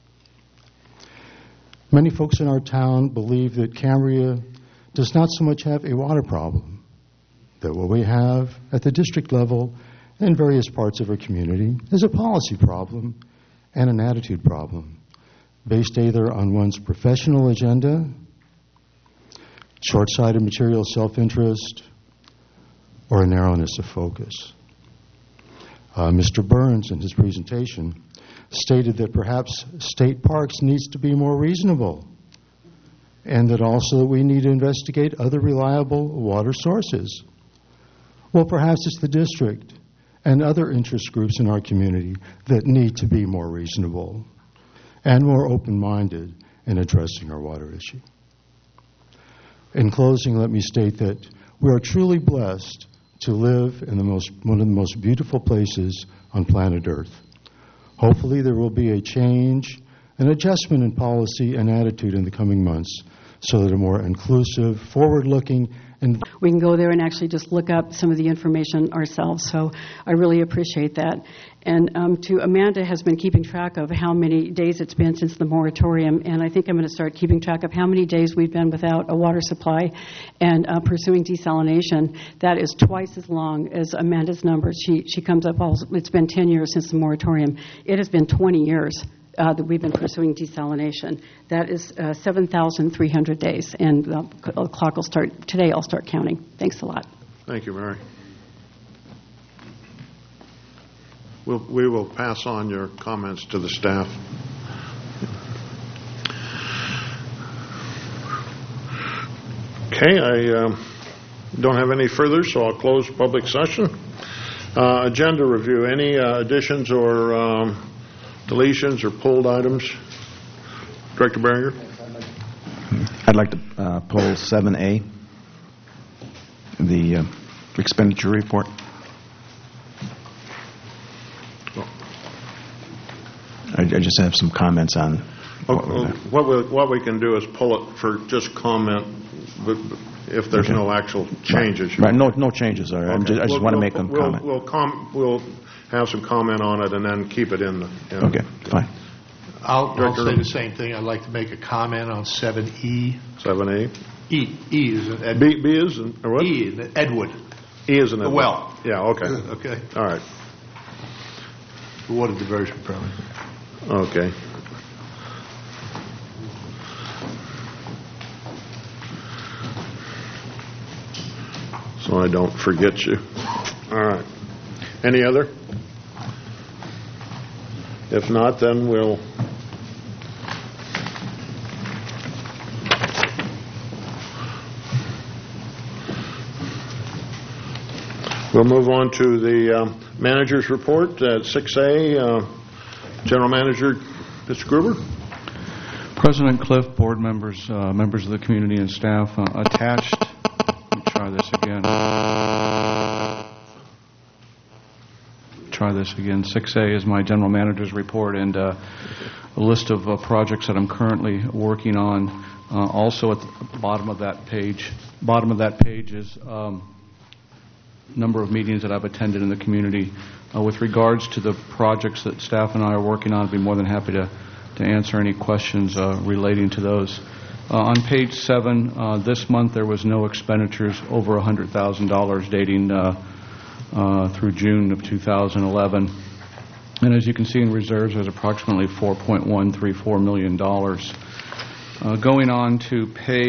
Many folks in our town believe that Cambria does not so much have a water problem, that what we have at the district level in various parts of our community is a policy problem and an attitude problem, based either on one's professional agenda, short-sighted material self-interest, or a narrowness of focus. Uh, Mister Burns, in his presentation, stated that perhaps state parks needs to be more reasonable, and that also we need to investigate other reliable water sources. Well, perhaps it's the district and other interest groups in our community that need to be more reasonable and more open-minded in addressing our water issue. In closing, let me state that we are truly blessed to live in the most, one of the most beautiful places on planet Earth. Hopefully there will be a change, an adjustment in policy and attitude in the coming months so that a more inclusive, forward-looking, and we can go there and actually just look up some of the information ourselves. So I really appreciate that. And um, to Amanda has been keeping track of how many days it's been since the moratorium, and I think I'm going to start keeping track of how many days we've been without a water supply and uh, pursuing desalination. That is twice as long as Amanda's numbers. She she comes up, all, it's been ten years since the moratorium. It has been twenty years uh, that we've been pursuing desalination. That is uh, seven thousand three hundred days, and the clock will start today. I'll start counting. Thanks a lot. Thank you, Mary. We'll, we will pass on your comments to the staff. Okay, I um, don't have any further, so I'll close public session. Uh, agenda review. Any uh, additions or um, deletions or pulled items? Director Berringer? I'd like to uh, pull seven A, the uh, expenditure report. I, I just have some comments on what, okay, what, we, what we can do is pull it for just comment if there's okay. no actual changes. Right, right. No, no changes. All right. Okay. Just, I just we'll, want to we'll, make them we'll, comment. We'll, com- we'll have some comment on it and then keep it in the... In okay, fine. I'll, I'll say the same thing. I'd like to make a comment on seven E. seven E? E. E is an Edward. B, B is an, or what? E is an Edward. E is an Edward. Well. Yeah, okay. Okay. All right. The water diversion permit. Okay. So I don't forget you. All right. Any other? If not, then we'll we'll move on to the um, manager's report at six A. Uh, General Manager, Mister Gruber. President Cliff, board members, uh, members of the community and staff, uh, attached. Let me try this again. Try this again. six A is my general manager's report and uh, a list of uh, projects that I'm currently working on. Uh, also at the bottom of that page, bottom of that page is um, number of meetings that I've attended in the community. Uh, with regards to the projects that staff and I are working on, I'd be more than happy to to answer any questions uh, relating to those. Uh, on page seven, uh, this month there was no expenditures over one hundred thousand dollars dating uh, uh, through June of two thousand eleven. And as you can see in reserves, there's approximately four point one three four million dollars. Uh, going on to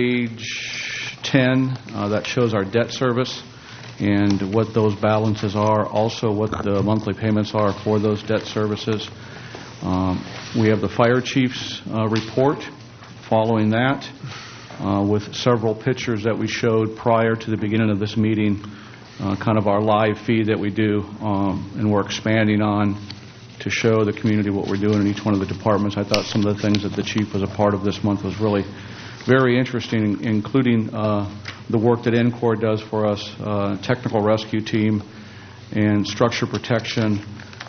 page ten, uh, that shows our debt service and what those balances are, also what the monthly payments are for those debt services. Um, we have the fire chief's uh, report following that uh, with several pictures that we showed prior to the beginning of this meeting, uh, kind of our live feed that we do, um, and we're expanding on to show the community what we're doing in each one of the departments. I thought some of the things that the chief was a part of this month was really very interesting, including uh, the work that N C O R does for us, uh, technical rescue team and structure protection,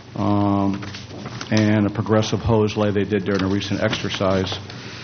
um, and a progressive hose lay they did during a recent exercise.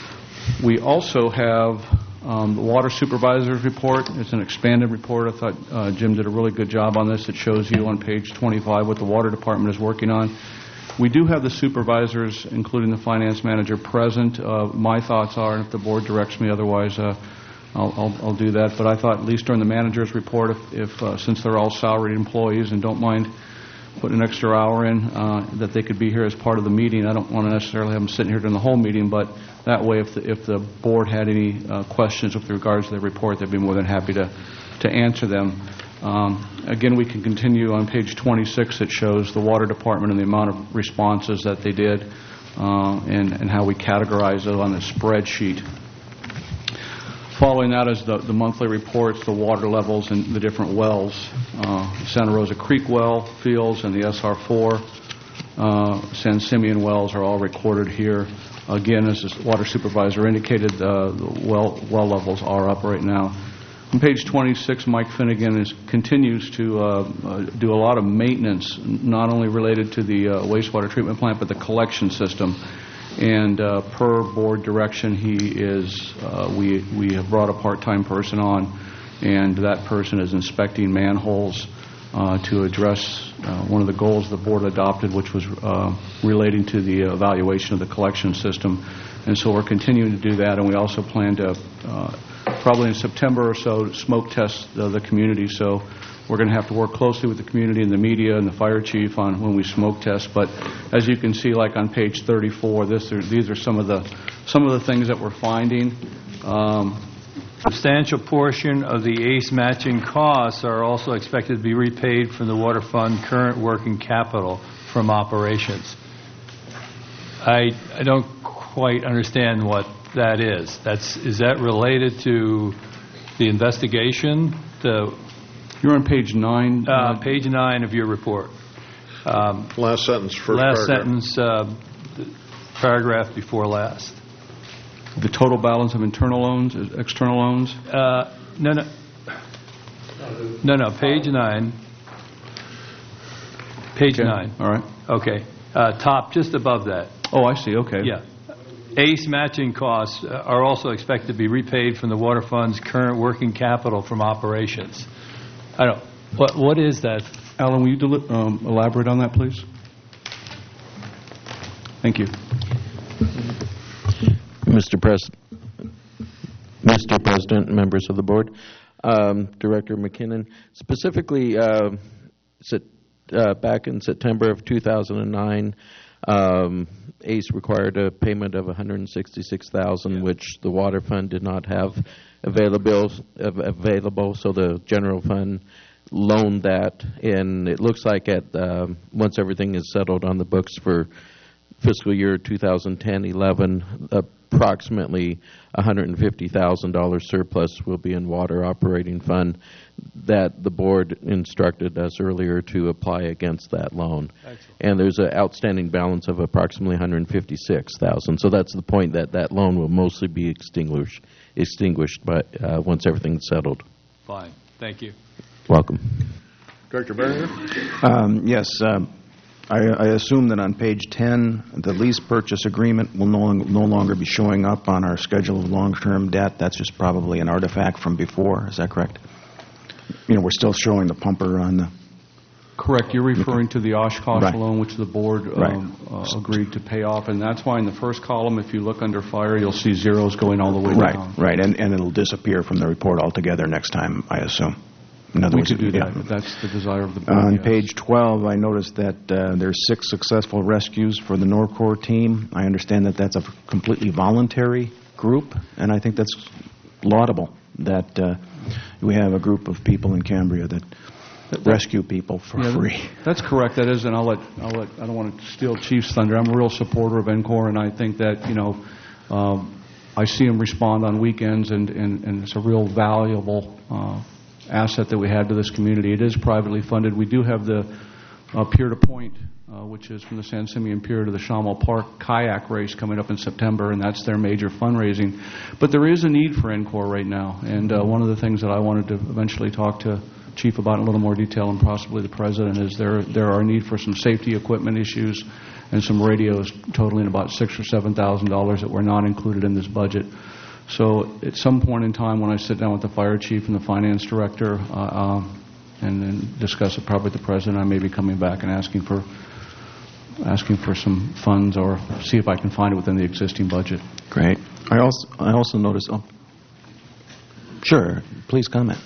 We also have um, the water supervisor's report. It's an expanded report. I thought uh, Jim did a really good job on this. It shows you on page twenty-five what the water department is working on. We do have the supervisors, including the finance manager, present. Uh, my thoughts are, and if the board directs me otherwise, uh, I'll, I'll, I'll do that. But I thought, at least during the manager's report, if, if uh, since they're all salaried employees and don't mind putting an extra hour in, uh, that they could be here as part of the meeting. I don't want to necessarily have them sitting here during the whole meeting, but that way, if the, if the board had any uh, questions with regards to the report, they'd be more than happy to, to answer them. Um, again, we can continue on page twenty-six. It shows the water department and the amount of responses that they did, uh, and, and how we categorize it on the spreadsheet. Following that is the, the monthly reports, the water levels and the different wells. Uh, Santa Rosa Creek well fields and the S R four uh, San Simeon wells are all recorded here. Again, as the water supervisor indicated, uh, the well, well levels are up right now. On page twenty-six, Mike Finnegan is, continues to uh, uh, do a lot of maintenance, not only related to the uh, wastewater treatment plant, but the collection system. And uh, per board direction, he is, uh, we, we have brought a part-time person on, and that person is inspecting manholes uh, to address uh, one of the goals the board adopted, which was uh, relating to the evaluation of the collection system. And so we're continuing to do that, and we also plan to uh, probably in September or so, smoke test the, the community. So we're going to have to work closely with the community and the media and the fire chief on when we smoke test. But as you can see, like on page thirty-four, this are, these are some of the some of the things that we're finding. Um, Substantial portion of the A C E matching costs are also expected to be repaid from the water fund current working capital from operations. I I don't quite understand what that is. That's is that related to the investigation? The You're on page nine. Uh, page nine of your report. Um, last sentence, first last paragraph. sentence, uh, paragraph before last. The total balance of internal loans, external loans? Uh, no, no. No, no, page nine. Page Okay. nine. All right. Okay. Uh, top, just above that. Oh, I see. Okay. Yeah. A C E matching costs uh, are also expected to be repaid from the water fund's current working capital from operations. I don't. What what is that? Alan, will you deli- um, elaborate on that, please? Thank you. Mister Pres- Mister President, members of the board, um, Director McKinnon, specifically uh, set, uh, back in September of two thousand nine, um, A C E required a payment of one hundred sixty-six thousand dollars, yeah. which the water fund did not have available, available, so the general fund loaned that, and it looks like at um, once everything is settled on the books for fiscal year two thousand ten eleven, approximately one hundred fifty thousand dollars surplus will be in water operating fund that the board instructed us earlier to apply against that loan. Excellent. And there's an outstanding balance of approximately one hundred fifty-six thousand dollars. So that's the point, that that loan will mostly be extinguished, extinguished by, uh, once everything's settled. Fine. Thank you. Welcome. Director Berger? Um, yes. Um, I, I assume that on page ten, the lease purchase agreement will no, no longer be showing up on our schedule of long-term debt. That's just probably an artifact from before. Is that correct? You know, we're still showing the pumper on the... Correct. You're referring to the Oshkosh Right. loan, which the board um, Right. uh, agreed to pay off. And that's why in the first column, if you look under fire, you'll see zeros going all the way Right, down. right. And, and it'll disappear from the report altogether next time, I assume. In other We words, could do that. yeah. If that's the desire of the board. On yes. page twelve, I noticed that uh, there's six successful rescues for the Norcor team. I understand that that's a completely voluntary group, and I think that's laudable that uh, we have a group of people in Cambria that, that rescue people for Yeah, free. That's correct. That is, and I'll let, I'll let, I don't want to steal Chief's thunder. I'm a real supporter of ENCOR, and I think that, you know, um, I see them respond on weekends, and, and, and it's a real valuable uh, asset that we have to this community. It is privately funded. We do have the uh, Pier to Point, uh, which is from the San Simeon Pier to the Chamal Park kayak race coming up in September, and that's their major fundraising. But there is a need for ENCOR right now, and uh, one of the things that I wanted to eventually talk to Chief about in a little more detail, and possibly the President, is there there are a need for some safety equipment issues and some radios totaling about six or seven thousand dollars that were not included in this budget. So at some point in time, when I sit down with the fire chief and the finance director uh, uh, and then discuss it probably with the President, I may be coming back and asking for asking for some funds, or see if I can find it within the existing budget. Great. I also I also noticed. Oh, sure. Please comment.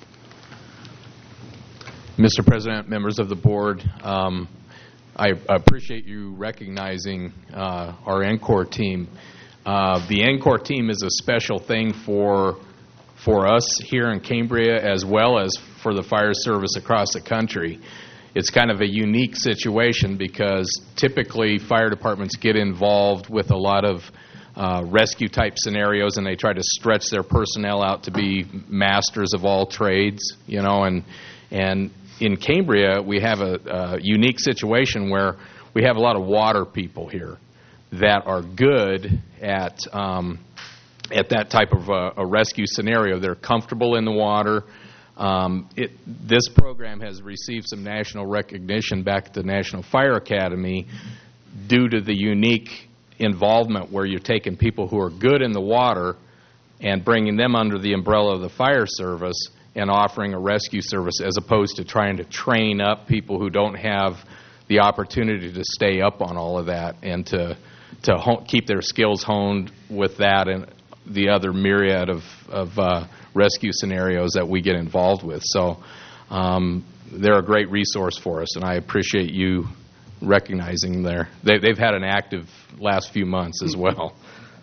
Mister President, members of the board, um, I appreciate you recognizing uh, our ENCOR team. Uh, the ENCOR team is a special thing for for us here in Cambria, as well as for the fire service across the country. It's kind of a unique situation because typically fire departments get involved with a lot of uh, rescue type scenarios, and they try to stretch their personnel out to be masters of all trades, you know, and and in Cambria we have a, a unique situation where we have a lot of water people here that are good at um, at that type of a, a rescue scenario. They're comfortable in the water. Um, it, this program has received some national recognition back at the National Fire Academy due to the unique involvement where you're taking people who are good in the water and bringing them under the umbrella of the fire service and offering a rescue service, as opposed to trying to train up people who don't have the opportunity to stay up on all of that and to to ho- keep their skills honed with that and the other myriad of, of uh, rescue scenarios that we get involved with. So um, they're a great resource for us, and I appreciate you recognizing their. They, they've had an active last few months as well.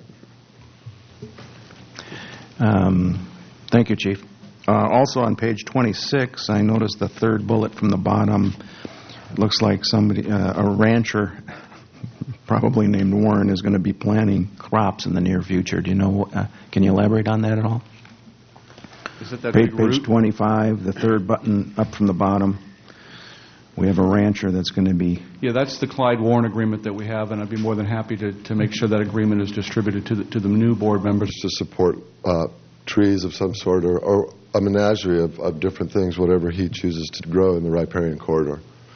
Um, thank you, Chief. Uh, also on page twenty-six, I noticed the third bullet from the bottom. It looks like somebody, uh, a rancher, probably named Warren, is going to be planting crops in the near future. Do you know? Uh, can you elaborate on that at all? Is it that page, big page root? twenty-five, the third button up from the bottom. We have a rancher that's going to be. Yeah, that's the Clyde Warren agreement that we have, and I'd be more than happy to, to make sure that agreement is distributed to the, to the new board members. To support uh, trees of some sort, or, or a menagerie of, of different things, whatever he chooses to grow in the riparian corridor.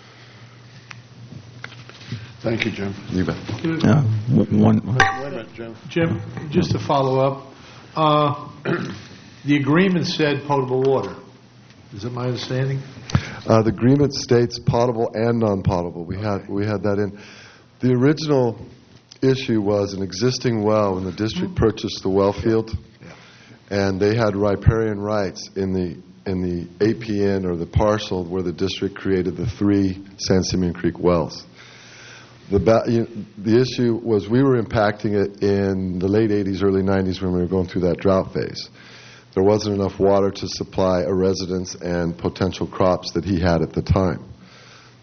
Thank you, Jim. You bet. Uh, one. Wait a minute, Jim. Jim, just to follow up, uh, the agreement said potable water. Is that my understanding? Uh, the agreement states potable and non-potable. We had we had that in. The original issue was an existing well when the district mm-hmm. purchased the well field, yeah. and they had riparian rights in the in the A P N or the parcel where the district created the three San Simeon Creek wells. The ba- you know, the issue was we were impacting it in the late eighties, early nineties when we were going through that drought phase. There wasn't enough water to supply a residence and potential crops that he had at the time.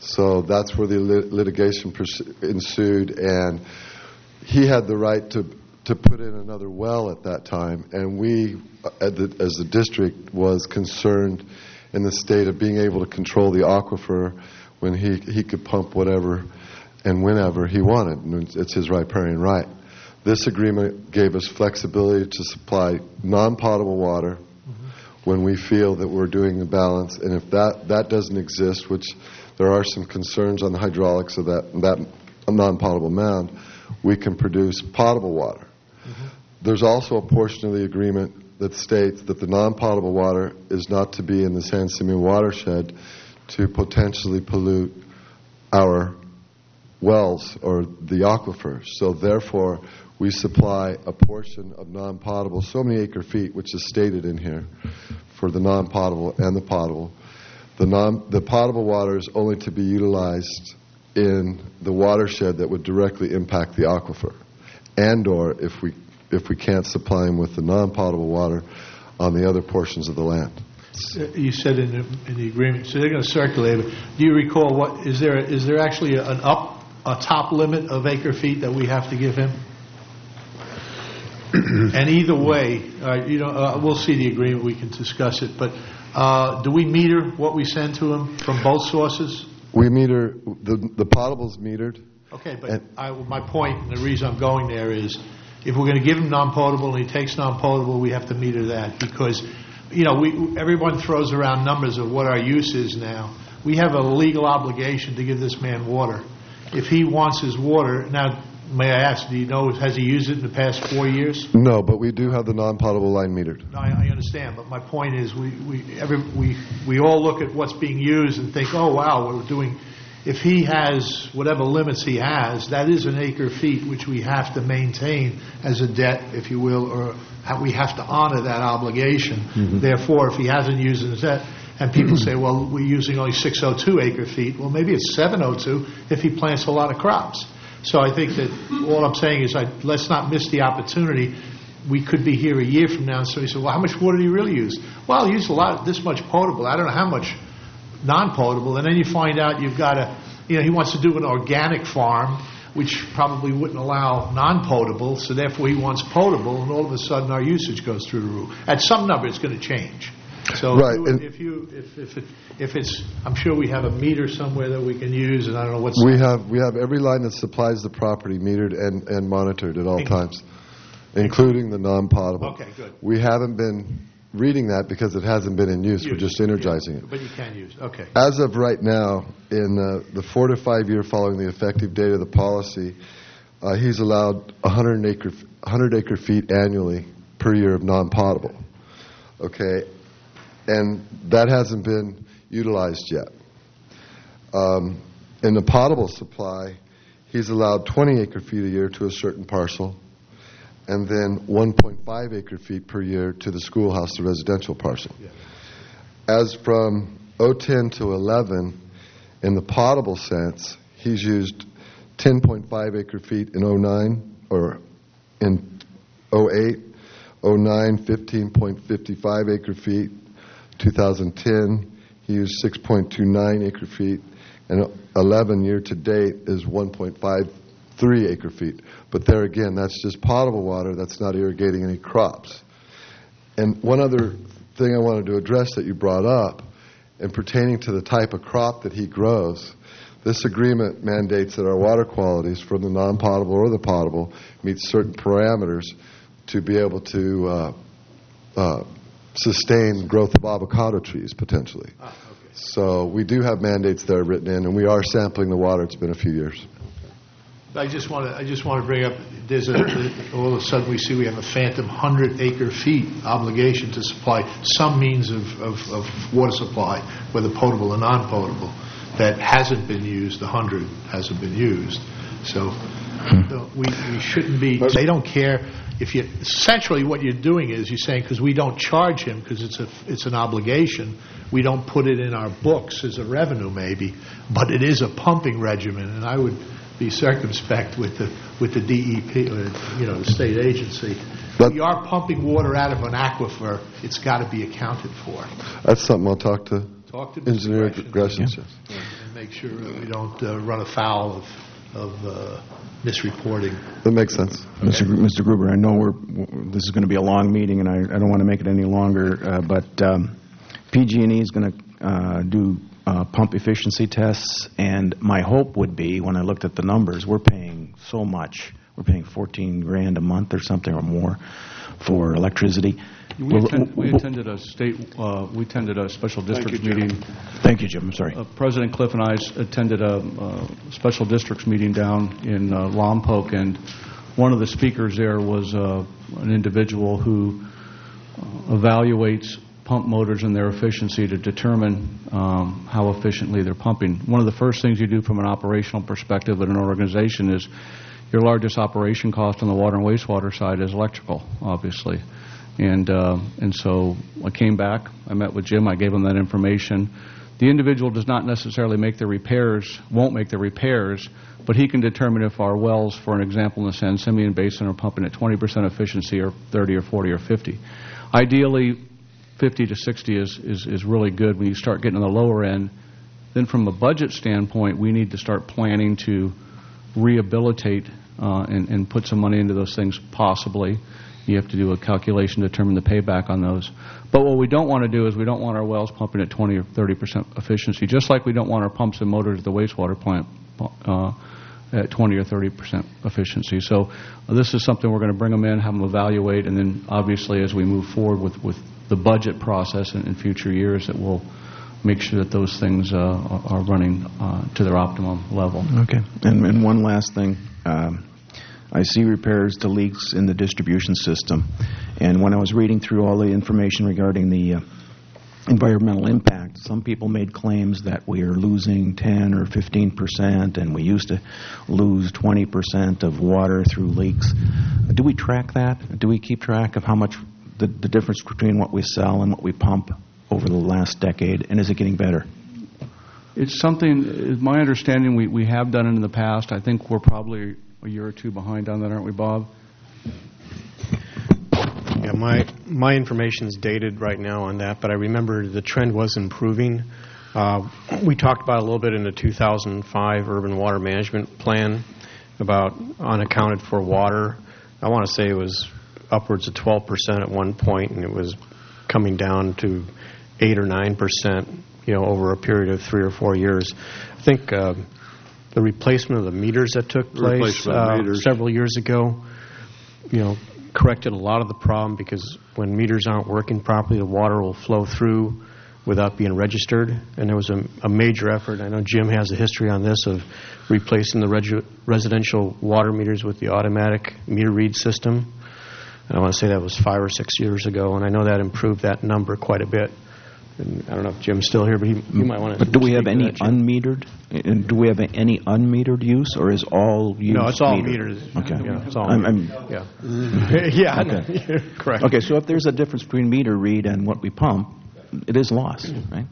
So that's where the lit- litigation pers- ensued, and he had the right to to put in another well at that time, and we, at the, as the district, was concerned in the state of being able to control the aquifer when he, he could pump whatever and whenever he wanted. And it's his riparian right. This agreement gave us flexibility to supply non-potable water mm-hmm. when we feel that we're doing the balance, and if that, that doesn't exist, which there are some concerns on the hydraulics of that, that non-potable mound, we can produce potable water. Mm-hmm. There's also a portion of the agreement that states that the non-potable water is not to be in the San Simeon watershed to potentially pollute our wells or the aquifers. So therefore, we supply a portion of non-potable, so many acre feet, which is stated in here, for the non-potable and the potable. The, non, the potable water is only to be utilized in the watershed that would directly impact the aquifer, and or if we if we can't supply them with the non-potable water on the other portions of the land. You said in the, in the agreement, so they're going to circulate it. Do you recall what is there? Is there actually an up a top limit of acre feet that we have to give him? And either way, uh, you know, uh, we'll see the agreement. We can discuss it. But uh, do we meter what we send to him from both sources? We meter the the potable's metered. Okay, but I, my point, and the reason I'm going there is, if we're going to give him non-potable and he takes non-potable, we have to meter that because, you know, we everyone throws around numbers of what our use is now. We have a legal obligation to give this man water. If he wants his water, now, may I ask, do you know, has he used it in the past four years? No, but we do have the non-potable line metered. No, I, I understand, but my point is we we, every, we we all look at what's being used and think, oh, wow, we're doing... If he has whatever limits he has, that is an acre feet which we have to maintain as a debt, if you will, or we have to honor that obligation. Mm-hmm. Therefore, if he hasn't used his debt, and people say, well, we're using only six hundred two acre feet, well, maybe it's seven hundred two if he plants a lot of crops. So I think that all I'm saying is I, let's not miss the opportunity. We could be here a year from now, and so he said, well, how much water do you really use? Well, he used a lot, this much potable. I don't know how much non-potable, and then you find out you've got a, you know, he wants to do an organic farm, which probably wouldn't allow non-potable, so therefore he wants potable, and all of a sudden our usage goes through the roof. At some number, it's going to change. So right, if you, if, if, it, if it's, I'm sure we have a meter somewhere that we can use, and I don't know what's... We have we have every line that supplies the property metered and, and monitored at all times, including the non-potable. Okay, good. We haven't been reading that because it hasn't been in use. We're just energizing it. But you can use it. Okay. As of right now, in uh, the four to five year following the effective date of the policy, uh, he's allowed one hundred acre one hundred acre feet annually per year of non-potable. Okay, and that hasn't been utilized yet. Um, in the potable supply, he's allowed twenty acre feet a year to a certain parcel, and then one point five acre feet per year to the schoolhouse, the residential parcel. Yeah. As from oh ten to eleven, in the potable sense, he's used ten point five acre feet in oh nine, or in oh eight, oh nine, fifteen point five five acre feet, two thousand ten, he used six point two nine acre feet, and eleven year to date is one point five three acre feet. But there again, that's just potable water. That's not irrigating any crops. And one other thing I wanted to address that you brought up, and pertaining to the type of crop that he grows, this agreement mandates that our water qualities from the non-potable or the potable meet certain parameters to be able to uh, uh, sustain growth of avocado trees, potentially. Ah, okay. So we do have mandates that are written in, and we are sampling the water. It's been a few years. I just want to. I just want to bring up. There's a. All of a sudden, we see we have a phantom hundred acre feet obligation to supply some means of, of, of water supply, whether potable or non-potable, that hasn't been used. The hundred hasn't been used. So we we shouldn't be. They don't care if you. Essentially, what you're doing is you're saying because we don't charge him because it's a it's an obligation. We don't put it in our books as a revenue, maybe, but it is a pumping regimen, and I would be circumspect with the with the D E P, or, you know, the state agency. If you are pumping water out of an aquifer, it's got to be accounted for. That's something I'll talk to, talk to Engineer Gresham. Gresham. Yeah. Yeah. make sure that we don't uh, run afoul of, of uh, misreporting. That makes sense. Mister Gr- Mister Gruber, I know we're, w- this is going to be a long meeting, and I, I don't want to make it any longer, uh, but um, P G and E is going to uh, do uh, pump efficiency tests, and my hope would be, when I looked at the numbers, we're paying so much. We're paying fourteen grand a month or something or more for electricity. We, Well, attend, we w- attended a state, uh, we attended a special districts meeting. Thank you, Jim. I'm sorry. Uh, President Cliff and I s- attended a uh, special districts meeting down in uh, Lompoc, and one of the speakers there was uh, an individual who uh, evaluates pump motors and their efficiency to determine um, how efficiently they're pumping. One of the first things you do from an operational perspective at an organization is your largest operation cost on the water and wastewater side is electrical, obviously. And uh, and so I came back, I met with Jim, I gave him that information. The individual does not necessarily make the repairs, won't make the repairs, but he can determine if our wells, for an example, in the San Simeon Basin are pumping at twenty percent efficiency or thirty or forty or fifty. Ideally, fifty to sixty is, is, is really good. When you start getting on the lower end, then from a budget standpoint, we need to start planning to rehabilitate uh, and, and put some money into those things possibly. You have to do a calculation to determine the payback on those. But what we don't want to do is we don't want our wells pumping at twenty or thirty percent efficiency, just like we don't want our pumps and motors at the wastewater plant uh, at twenty or thirty percent efficiency. So uh, this is something we're going to bring them in, have them evaluate, and then obviously as we move forward with, with the budget process in, in future years, that we'll make sure that those things uh, are, are running uh, to their optimum level. Okay. And, and one last thing. Um, I see repairs to leaks in the distribution system. And when I was reading through all the information regarding the uh, environmental impact, some people made claims that we are losing ten or fifteen percent, and we used to lose twenty percent of water through leaks. Do we track that? Do we keep track of how much the, the difference between what we sell and what we pump over the last decade, and is it getting better? It's something, it's my understanding, we, we have done it in the past. I think we're probably a year or two behind on that, aren't we, Bob? Yeah, my my information's dated right now on that, but I remember the trend was improving. Uh, we talked about it a little bit in the two thousand five Urban Water Management Plan about unaccounted for water. I want to say it was upwards of twelve percent at one point, and it was coming down to eight or nine percent, you know, over a period of three or four years. I think uh, the replacement of the meters that took place uh, several years ago, you know, corrected a lot of the problem, because when meters aren't working properly, the water will flow through without being registered. And there was a, a major effort. I know Jim has a history on this of replacing the regu- residential water meters with the automatic meter read system. And I want to say that was five or six years ago, and I know that improved that number quite a bit. And I don't know if Jim's still here, but he, you might want to. But do we have any that, Jim. unmetered? uh, Do we have any unmetered use, or is all use No, it's all metered? meters. Okay. Yeah, it's all I'm, meters. I'm, Yeah. yeah, Okay. you're correct. Okay, so if there's a difference between meter read and what we pump, it is lost, right?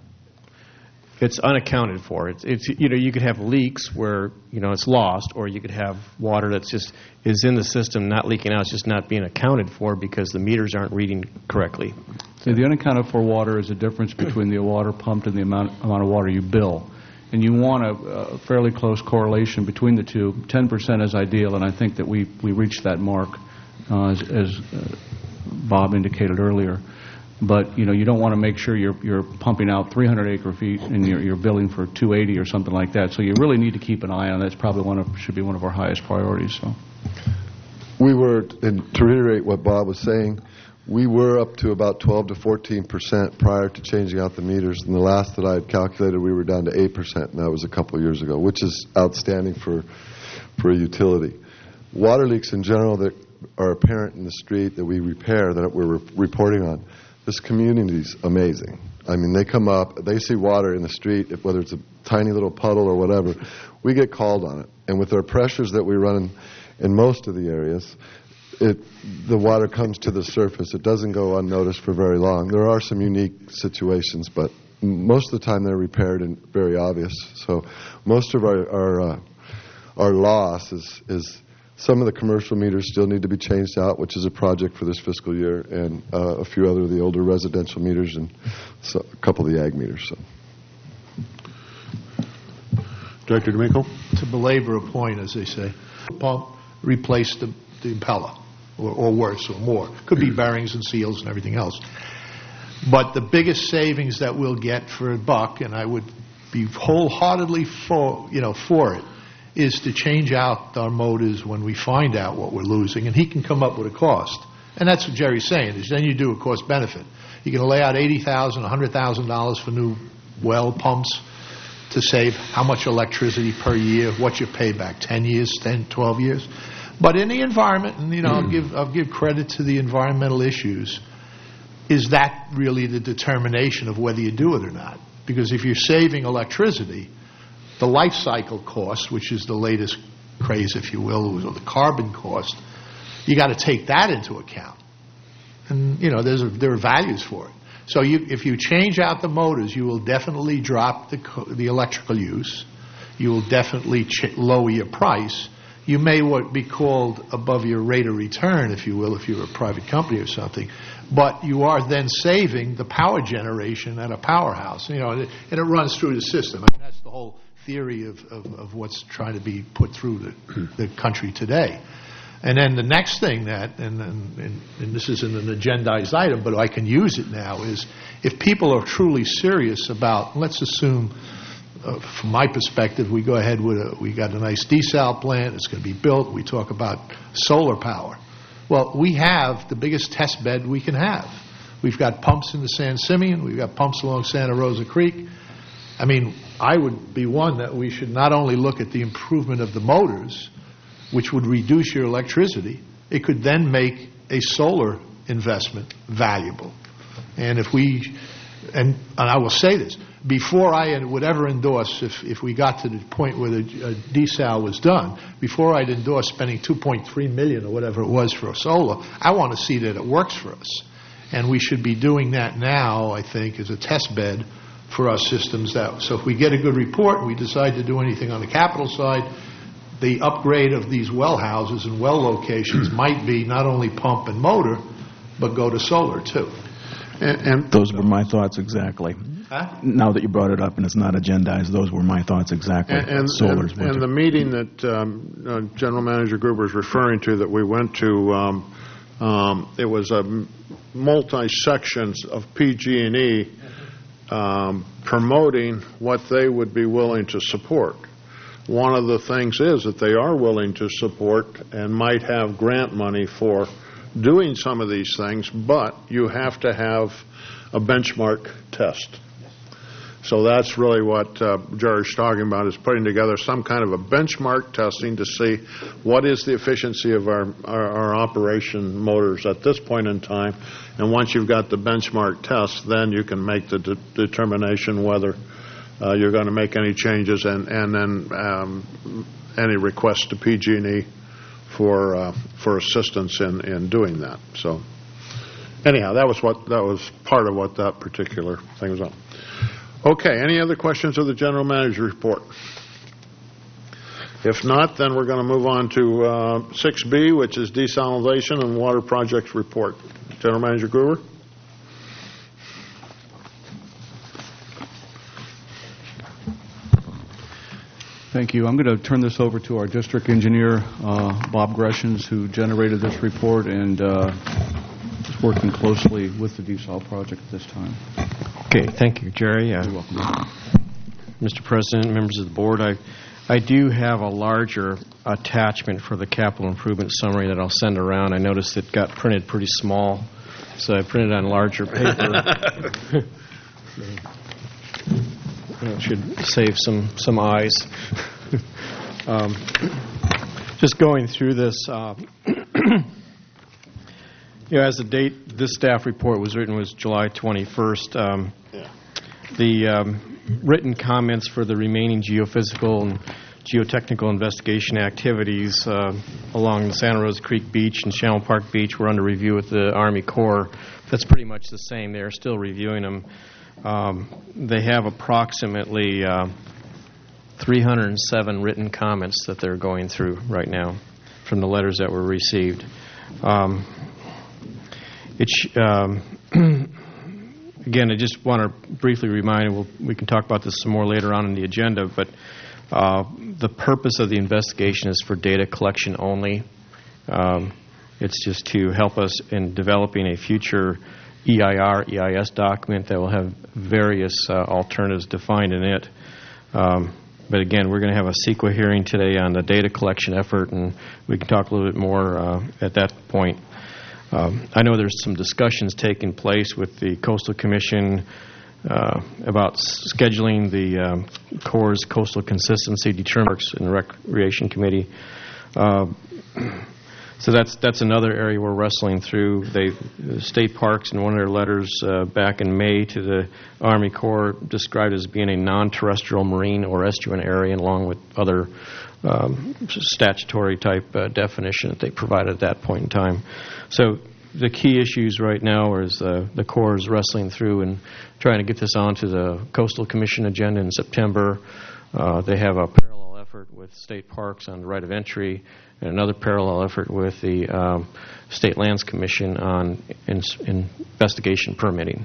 It's unaccounted for. It's, it's you know, you could have leaks where, you know, it's lost, or you could have water that's just is in the system not leaking out. It's just not being accounted for because the meters aren't reading correctly. So the unaccounted for water is a difference between the water pumped and the amount amount of water you bill. And you want a, a fairly close correlation between the two. ten percent is ideal, and I think that we, we reached that mark, uh, as, as uh, Bob indicated earlier. But, you know, you don't want to make sure you're you're pumping out three hundred acre feet and you're, you're billing for two eighty or something like that. So you really need to keep an eye on that. It's probably one of, should be one of our highest priorities. So We were, and to reiterate what Bob was saying, we were up to about twelve to fourteen percent prior to changing out the meters. And the last that I had calculated, we were down to eight percent, and that was a couple of years ago, which is outstanding for for a utility. Water leaks in general that are apparent in the street that we repair, that we're re- reporting on, this community's amazing. I mean, they come up, they see water in the street, if, whether it's a tiny little puddle or whatever, we get called on it. And with our pressures that we run in, in most of the areas, it, the water comes to the surface. It doesn't go unnoticed for very long. There are some unique situations, but most of the time they're repaired and very obvious. So most of our our, uh, our loss is, is some of the commercial meters still need to be changed out, which is a project for this fiscal year, and uh, a few other of the older residential meters and so, a couple of the ag meters. So. Director D'Amico? To belabor a point, as they say, pump, replace the, the impeller, or, or worse, or more. Could be bearings and seals and everything else. But the biggest savings that we'll get for a buck, and I would be wholeheartedly for, you know, for it, is to change out our motors when we find out what we're losing, and he can come up with a cost. And that's what Jerry's saying, is then you do a cost benefit. You're going to lay out eighty thousand dollars, one hundred thousand dollars for new well pumps to save how much electricity per year, what's your payback, ten years, ten, twelve years? But in the environment, and you know, I'll give, I'll give credit to the environmental issues, is that really the determination of whether you do it or not? Because if you're saving electricity, the life cycle cost, which is the latest craze, if you will, or the carbon cost, you got to take that into account. And, you know, there's a, there are values for it. So you, if you change out the motors, you will definitely drop the, co the electrical use. You will definitely ch lower your price. You may what be called above your rate of return, if you will, if you're a private company or something. But you are then saving the power generation at a powerhouse. You know, and it, and it runs through the system. I mean, that's the whole theory of, of, of what's trying to be put through the, the country today. And then the next thing that, and, and, and this isn't an agendized item, but I can use it now, is if people are truly serious about, let's assume, uh, from my perspective, we go ahead with a, we got a nice desal plant, it's going to be built, we talk about solar power. Well, we have the biggest test bed we can have. We've got pumps in the San Simeon, we've got pumps along Santa Rosa Creek. I mean, I would be one that we should not only look at the improvement of the motors, which would reduce your electricity, it could then make a solar investment valuable. And if we, and, and I will say this, before I would ever endorse, if, if we got to the point where the uh, desal was done, before I'd endorse spending two point three million dollars or whatever it was for a solar, I want to see that it works for us. And we should be doing that now, I think, as a test bed for our systems. That, so if we get a good report and we decide to do anything on the capital side, the upgrade of these well houses and well locations might be not only pump and motor, but go to solar too. And, and those were my thoughts exactly. Huh? Now that you brought it up and it's not agendized, those were my thoughts exactly. And, and, Solar's and, and the meeting that um, uh, General Manager Gruber is referring to that we went to, um, um, it was a multi-sections of P G and E um, promoting what they would be willing to support. One of the things is that they are willing to support and might have grant money for doing some of these things, but you have to have a benchmark test. So that's really what uh, Jerry's talking about, is putting together some kind of a benchmark testing to see what is the efficiency of our, our, our operation motors at this point in time. And once you've got the benchmark test, then you can make the de determination whether uh, you're going to make any changes and, and then um, any requests to P G and E for, uh, for assistance in, in doing that. So anyhow, that was, what, that was part of what that particular thing was on. Okay, any other questions of the General Manager report? If not, then we're going to move on to uh, six B, which is desalination and water projects report. General Manager Gruber? Thank you. I'm going to turn this over to our district engineer, uh, Bob Greshens, who generated this report and uh, is working closely with the desal project at this time. Okay, thank you, Jerry. Uh, You're welcome. Mister President, members of the board, I, I do have a larger attachment for the capital improvement summary that I'll send around. I noticed it got printed pretty small, so I printed on larger paper. It should save some, some eyes. um, just going through this, uh, you know, as the date this staff report was written was July twenty-first. Um, yeah. The um, written comments for the remaining geophysical and geotechnical investigation activities uh, along the Santa Rosa Creek Beach and Channel Park Beach were under review with the Army Corps. That's pretty much the same. They are still reviewing them. Um, they have approximately uh, three hundred seven written comments that they're going through right now from the letters that were received. Um, it's, um, again, I just want to briefly remind, we'll, we can talk about this some more later on in the agenda, but Uh, the purpose of the investigation is for data collection only. Um, it's just to help us in developing a future E I R, E I S document that will have various uh, alternatives defined in it. Um, but again, we're going to have a CEQA hearing today on the data collection effort, and we can talk a little bit more uh, at that point. Um, I know there's some discussions taking place with the Coastal Commission uh, about s- scheduling the um, Corps' Coastal Consistency Determinants and Recreation Committee. Uh, So that's that's another area we're wrestling through. They, State Parks, in one of their letters uh, back in May to the Army Corps, described it as being a non-terrestrial marine or estuarine area, along with other um, statutory type uh, definition that they provided at that point in time. So the key issues right now is uh, the Corps is wrestling through and trying to get this onto the Coastal Commission agenda in September. Uh, they have a parallel effort with State Parks on the right of entry, and another parallel effort with the um, State Lands Commission on in, in investigation permitting.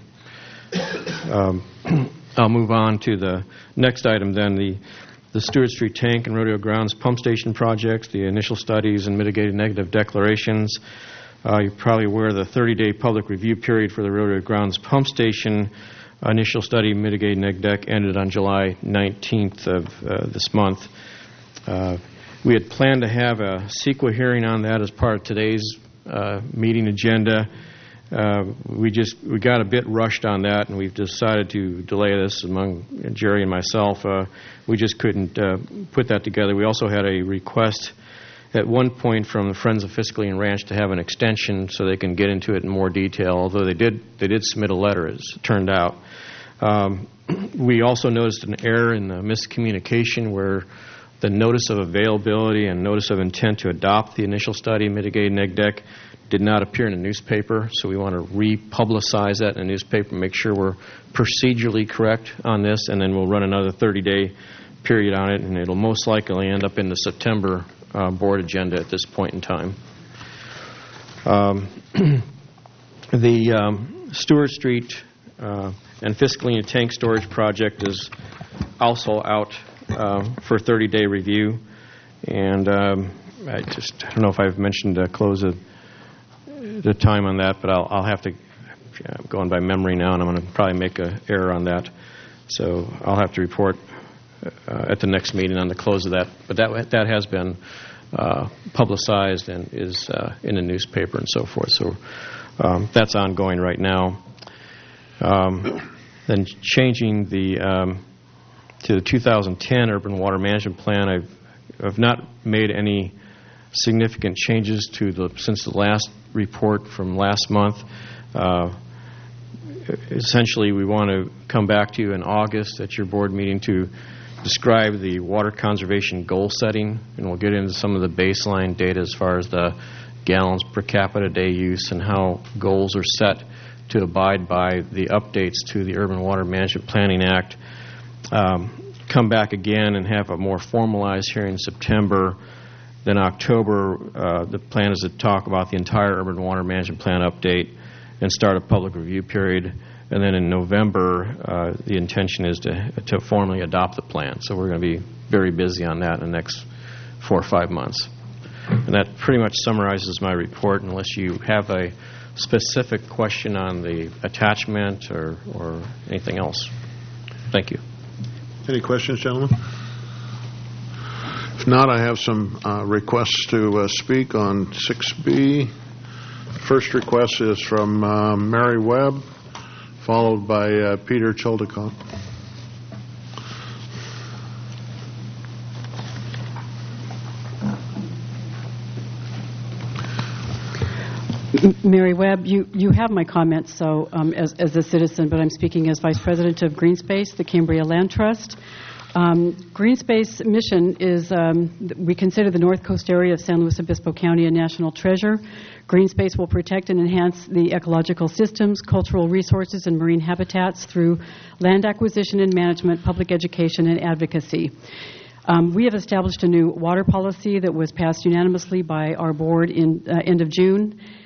Um, I'll move on to the next item then, the, the Stewart Street Tank and Rodeo Grounds pump station projects, the initial studies and mitigated negative declarations. Uh, you're probably aware of the thirty-day public review period for the Rodeo Grounds pump station. Initial study mitigated neg dec ended on July nineteenth of uh, this month. Uh, we had planned to have a CEQA hearing on that as part of today's uh, meeting agenda. Uh, we just we got a bit rushed on that, and we've decided to delay this among Jerry and myself. Uh, we just couldn't uh, put that together. We also had a request at one point from the Friends of Fiscalian Ranch to have an extension so they can get into it in more detail, although they did they did submit a letter, as it turned out. Um, we also noticed an error in the miscommunication where the notice of availability and notice of intent to adopt the initial study, mitigated neg dec, did not appear in a newspaper, so we want to republicize that in a newspaper, make sure we're procedurally correct on this, and then we'll run another thirty-day period on it, and it'll most likely end up in the September uh, board agenda at this point in time. Um, the um, Stewart Street uh, and Fiscalina Tank Storage Project is also out uh, for thirty-day review, and um, I just I don't know if I've mentioned uh, close of the time on that, but I'll, I'll have to, I'm going by memory now, and I'm going to probably make an error on that. So I'll have to report uh, at the next meeting on the close of that. But that that has been uh, publicized and is uh, in a newspaper and so forth. So um, that's ongoing right now. Um, then changing the um, to the two thousand ten Urban Water Management Plan, I've I've not made any significant changes to the since the last report from last month. Uh, essentially, we want to come back to you in August at your board meeting to describe the water conservation goal setting, and we'll get into some of the baseline data as far as the gallons per capita day use and how goals are set to abide by the updates to the Urban Water Management Planning Act. Um, come back again and have a more formalized hearing in September. Then October, uh, the plan is to talk about the entire Urban Water Management Plan update and start a public review period. And then in November, uh, the intention is to to formally adopt the plan. So we're going to be very busy on that in the next four or five months. And that pretty much summarizes my report, unless you have a specific question on the attachment or, or anything else. Thank you. Any questions, gentlemen? If not, I have some uh, requests to uh, speak on six B. First request is from uh, Mary Webb, followed by uh, Peter Childicott. Mary Webb, you, you have my comments, so um, as, as a citizen, but I'm speaking as Vice President of Greenspace, the Cambria Land Trust. Um, Greenspace mission is, um, we consider the North Coast area of San Luis Obispo County a national treasure. Greenspace will protect and enhance the ecological systems, cultural resources, and marine habitats through land acquisition and management, public education, and advocacy. Um, we have established a new water policy that was passed unanimously by our board in uh, end of June,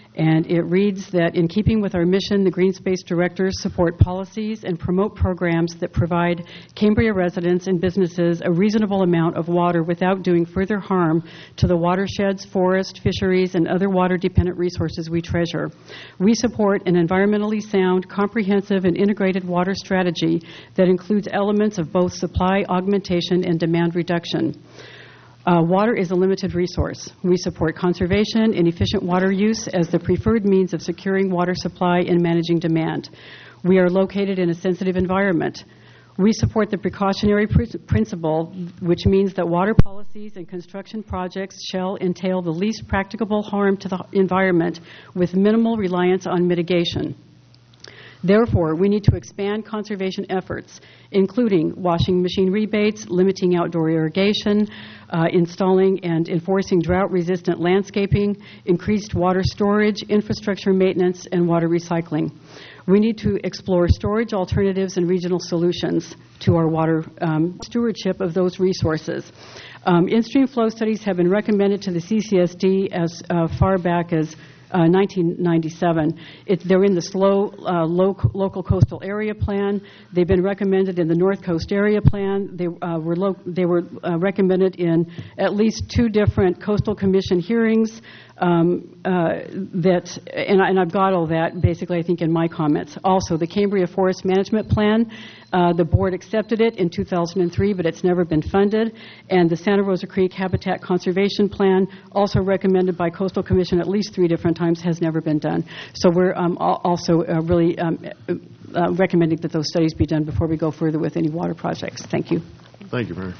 And it reads that in keeping with our mission, the Green Space Directors support policies and promote programs that provide Cambria residents and businesses a reasonable amount of water without doing further harm to the watersheds, forests, fisheries, and other water-dependent resources we treasure. We support an environmentally sound, comprehensive, and integrated water strategy that includes elements of both supply augmentation and demand reduction. Uh, water is a limited resource. We support conservation and efficient water use as the preferred means of securing water supply and managing demand. We are located in a sensitive environment. We support the precautionary pr- principle, which means that water policies and construction projects shall entail the least practicable harm to the environment with minimal reliance on mitigation. Therefore, we need to expand conservation efforts, including washing machine rebates, limiting outdoor irrigation, uh, installing and enforcing drought-resistant landscaping, increased water storage, infrastructure maintenance, and water recycling. We need to explore storage alternatives and regional solutions to our water um, stewardship of those resources. Um, in-stream flow studies have been recommended to the C C S D as uh, far back as Uh, nineteen ninety-seven. It, they're in the slow, uh, low, local coastal area plan. They've been recommended in the North Coast area plan. They uh, were lo- they were uh, recommended in at least two different coastal commission hearings. Um, uh, that and, I, and I've got all that basically, I think, in my comments. Also, the Cambria Forest Management Plan. Uh, the board accepted it in two thousand three, but it's never been funded. And the Santa Rosa Creek Habitat Conservation Plan, also recommended by Coastal Commission at least three different times, has never been done. So we're um, also uh, really um, uh, recommending that those studies be done before we go further with any water projects. Thank you. Thank you, Mary.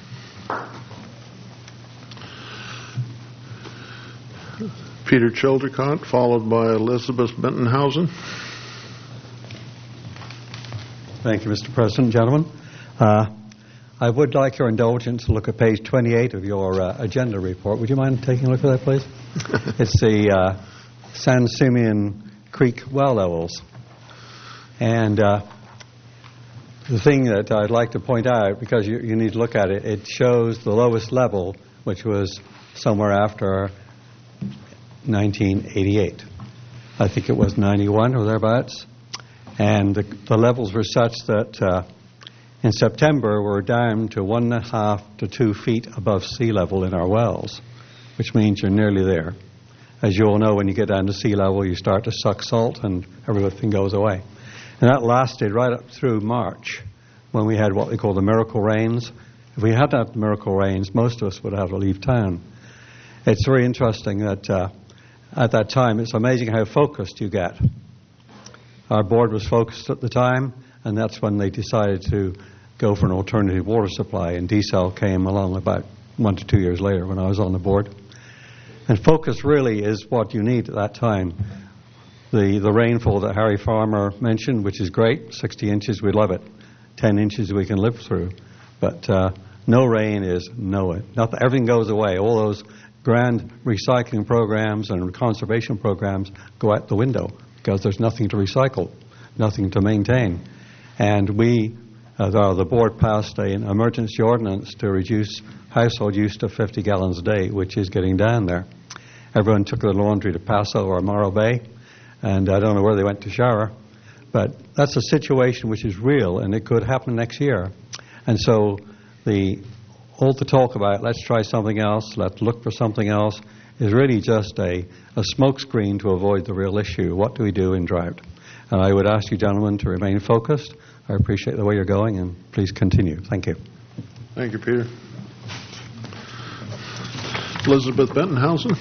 Peter Childercott, followed by Elizabeth Bentonhausen. Thank you, Mister President. Gentlemen, uh, I would like your indulgence to look at page twenty-eight of your uh, agenda report. Would you mind taking a look at that, please? It's the uh, San Simeon Creek well levels. And uh, the thing that I'd like to point out, because you, you need to look at it, it shows the lowest level, which was somewhere after nineteen eighty-eight. I think it was ninety-one or thereabouts. And the, the levels were such that uh, in September we're down to one and a half to two feet above sea level in our wells, which means you're nearly there. As you all know, when you get down to sea level, you start to suck salt and everything goes away. And that lasted right up through March, when we had what we call the miracle rains. If we hadn't had the miracle rains, most of us would have to leave town. It's very interesting that uh, at that time, it's amazing how focused you get. Our board was focused at the time, and that's when they decided to go for an alternative water supply, and D C E L came along about one to two years later when I was on the board. And focus really is what you need at that time. The the rainfall that Harry Farmer mentioned, which is great, sixty inches, we love it. ten inches we can live through. But uh, no rain is no it. Not that everything goes away. All those grand recycling programs and conservation programs go out the window because there's nothing to recycle, nothing to maintain. And we, uh, the, the board passed an emergency ordinance to reduce household use to fifty gallons a day, which is getting down there. Everyone took their laundry to Paso or Morro Bay, and I don't know where they went to shower, but that's a situation which is real, and it could happen next year. And so the all the talk about let's try something else, let's look for something else, is really just a, a smokescreen to avoid the real issue. What do we do in drought? And I would ask you gentlemen to remain focused. I appreciate the way you're going, and please continue. Thank you. Thank you, Peter. Elizabeth Bentonhausen.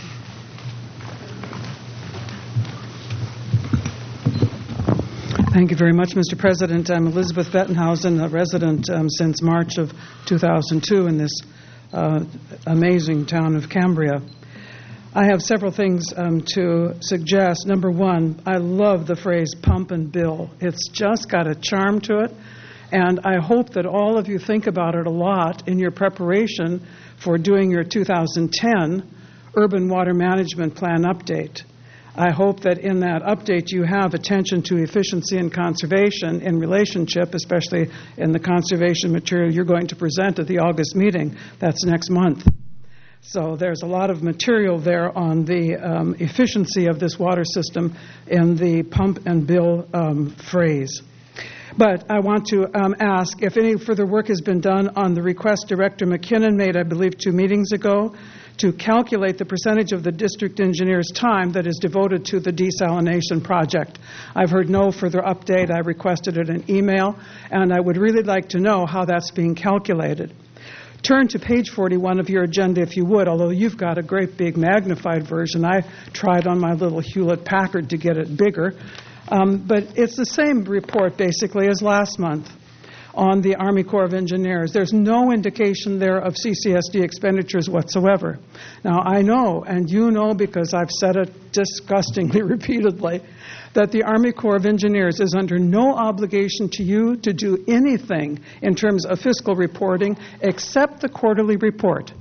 Thank you very much, Mister President. I'm Elizabeth Bettenhausen, a resident um, since March of two thousand two in this uh, amazing town of Cambria. I have several things um, to suggest. Number one, I love the phrase pump and bill. It's just got a charm to it, and I hope that all of you think about it a lot in your preparation for doing your two thousand ten Urban Water Management Plan update. I hope that in that update you have attention to efficiency and conservation in relationship, especially in the conservation material you're going to present at the August meeting. That's next month. So there's a lot of material there on the um, efficiency of this water system in the pump and bill um, phrase. But I want to um, ask if any further work has been done on the request Director McKinnon made, I believe, two meetings ago, to calculate the percentage of the district engineer's time that is devoted to the desalination project. I've heard no further update. I requested it in email, and I would really like to know how that's being calculated. Turn to page forty-one of your agenda, if you would, although you've got a great big magnified version. I tried on my little Hewlett-Packard to get it bigger. Um, but it's the same report, basically, as last month on the Army Corps of Engineers. There's no indication there of C C S D expenditures whatsoever. Now, I know, and you know because I've said it disgustingly repeatedly, that the Army Corps of Engineers is under no obligation to you to do anything in terms of fiscal reporting except the quarterly report.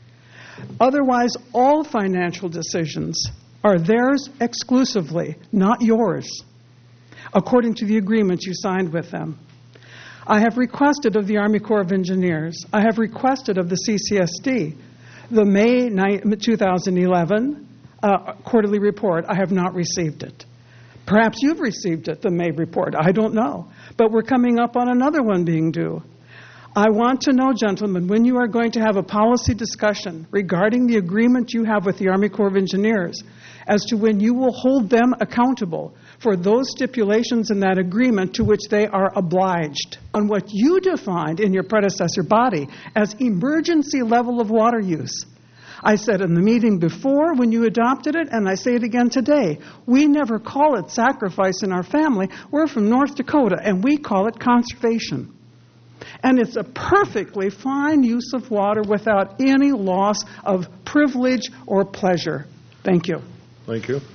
Otherwise, all financial decisions are theirs exclusively, not yours, according to the agreement you signed with them. I have requested of the Army Corps of Engineers, I have requested of the C C S D, the May twenty eleven uh, quarterly report. I have not received it. Perhaps you've received it, the May report. I don't know. But we're coming up on another one being due. I want to know, gentlemen, when you are going to have a policy discussion regarding the agreement you have with the Army Corps of Engineers as to when you will hold them accountable for those stipulations in that agreement to which they are obliged on what you defined in your predecessor body as emergency level of water use. I said in the meeting before when you adopted it, and I say it again today, we never call it sacrifice in our family. We're from North Dakota, and we call it conservation. And it's a perfectly fine use of water without any loss of privilege or pleasure. Thank you. Thank you.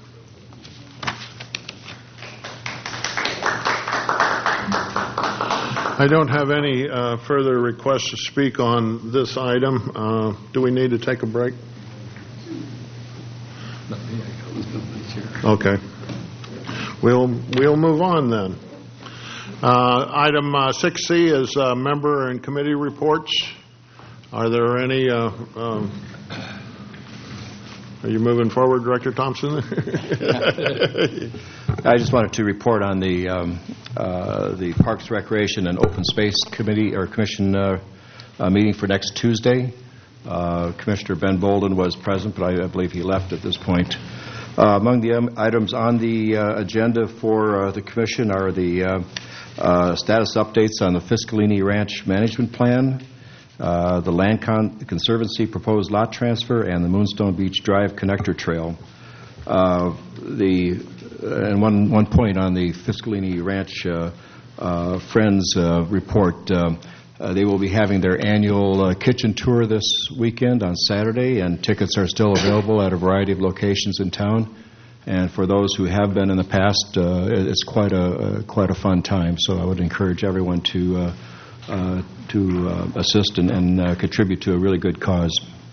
I don't have any uh, further requests to speak on this item. Uh, do we need to take a break? Okay. We'll we'll move on then. Uh, item uh, six C is uh, member and committee reports. Are there any? Uh, um, are you moving forward, Director Thompson? I just wanted to report on the um, uh, the Parks, Recreation, and Open Space Committee or Commission uh, uh, meeting for next Tuesday. Uh, Commissioner Ben Bolden was present, but I, I believe he left at this point. Uh, among the um, items on the uh, agenda for uh, the Commission are the uh, uh, status updates on the Fiscalini Ranch Management Plan, uh, the Land Con- Conservancy proposed lot transfer, and the Moonstone Beach Drive Connector Trail. Uh, the and one one point on the Fiscalini Ranch uh, uh, Friends uh, report. Uh, uh, they will be having their annual uh, kitchen tour this weekend on Saturday, and tickets are still available at a variety of locations in town. And for those who have been in the past, uh, it's quite a uh, quite a fun time. So I would encourage everyone to uh, uh, to uh, assist and, and uh, contribute to a really good cause.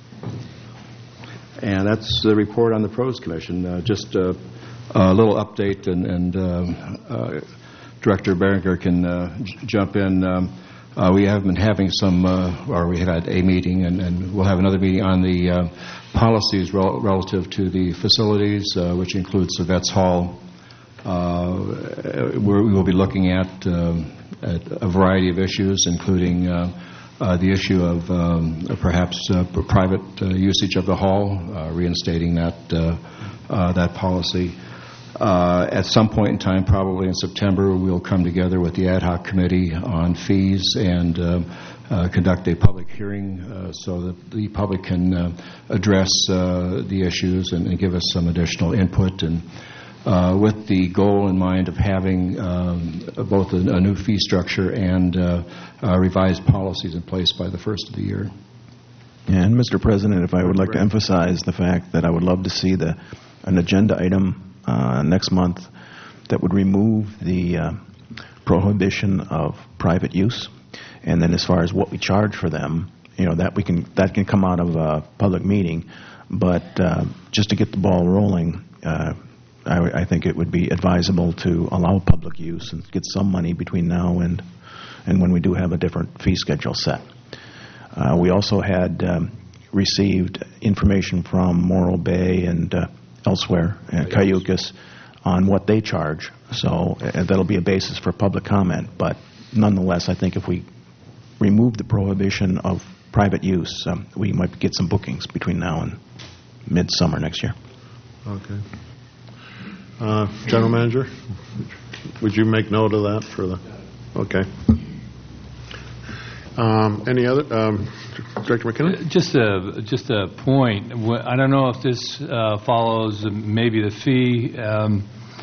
And that's the report on the Pros Commission. Uh, just uh, a little update, and, and uh, uh, Director Berenger can uh, j- jump in. Um, uh, we have been having some, uh, or we had a meeting, and, and we'll have another meeting on the uh, policies rel- relative to the facilities, uh, which includes the Vets Hall. Uh, we're, we will be looking at, um, at a variety of issues, including uh, Uh, the issue of um, perhaps uh, private uh, usage of the hall, uh, reinstating that uh, uh, that policy. Uh, at some point in time, probably in September, we'll come together with the ad hoc committee on fees and uh, uh, conduct a public hearing uh, so that the public can uh, address uh, the issues and, and give us some additional input, and Uh, with the goal in mind of having um, both a, a new fee structure and uh, uh, revised policies in place by the first of the year. And, Mister President, if I would like to emphasize the fact that I would love to see the an agenda item uh, next month that would remove the uh, prohibition of private use, and then as far as what we charge for them, you know, that we can that can come out of a public meeting, but uh, just to get the ball rolling. Uh, I, I think it would be advisable to allow public use and get some money between now and and when we do have a different fee schedule set. Uh, we also had um, received information from Morro Bay and uh, elsewhere, uh, Cayucas, on what they charge. So uh, that'll be a basis for public comment. But nonetheless, I think if we remove the prohibition of private use, um, we might get some bookings between now and midsummer next year. Okay. Uh, General Manager, would you make note of that for the? Okay. Um, any other, um, Director McKinnon? Just a just a point. I don't know if this uh, follows maybe the fee um,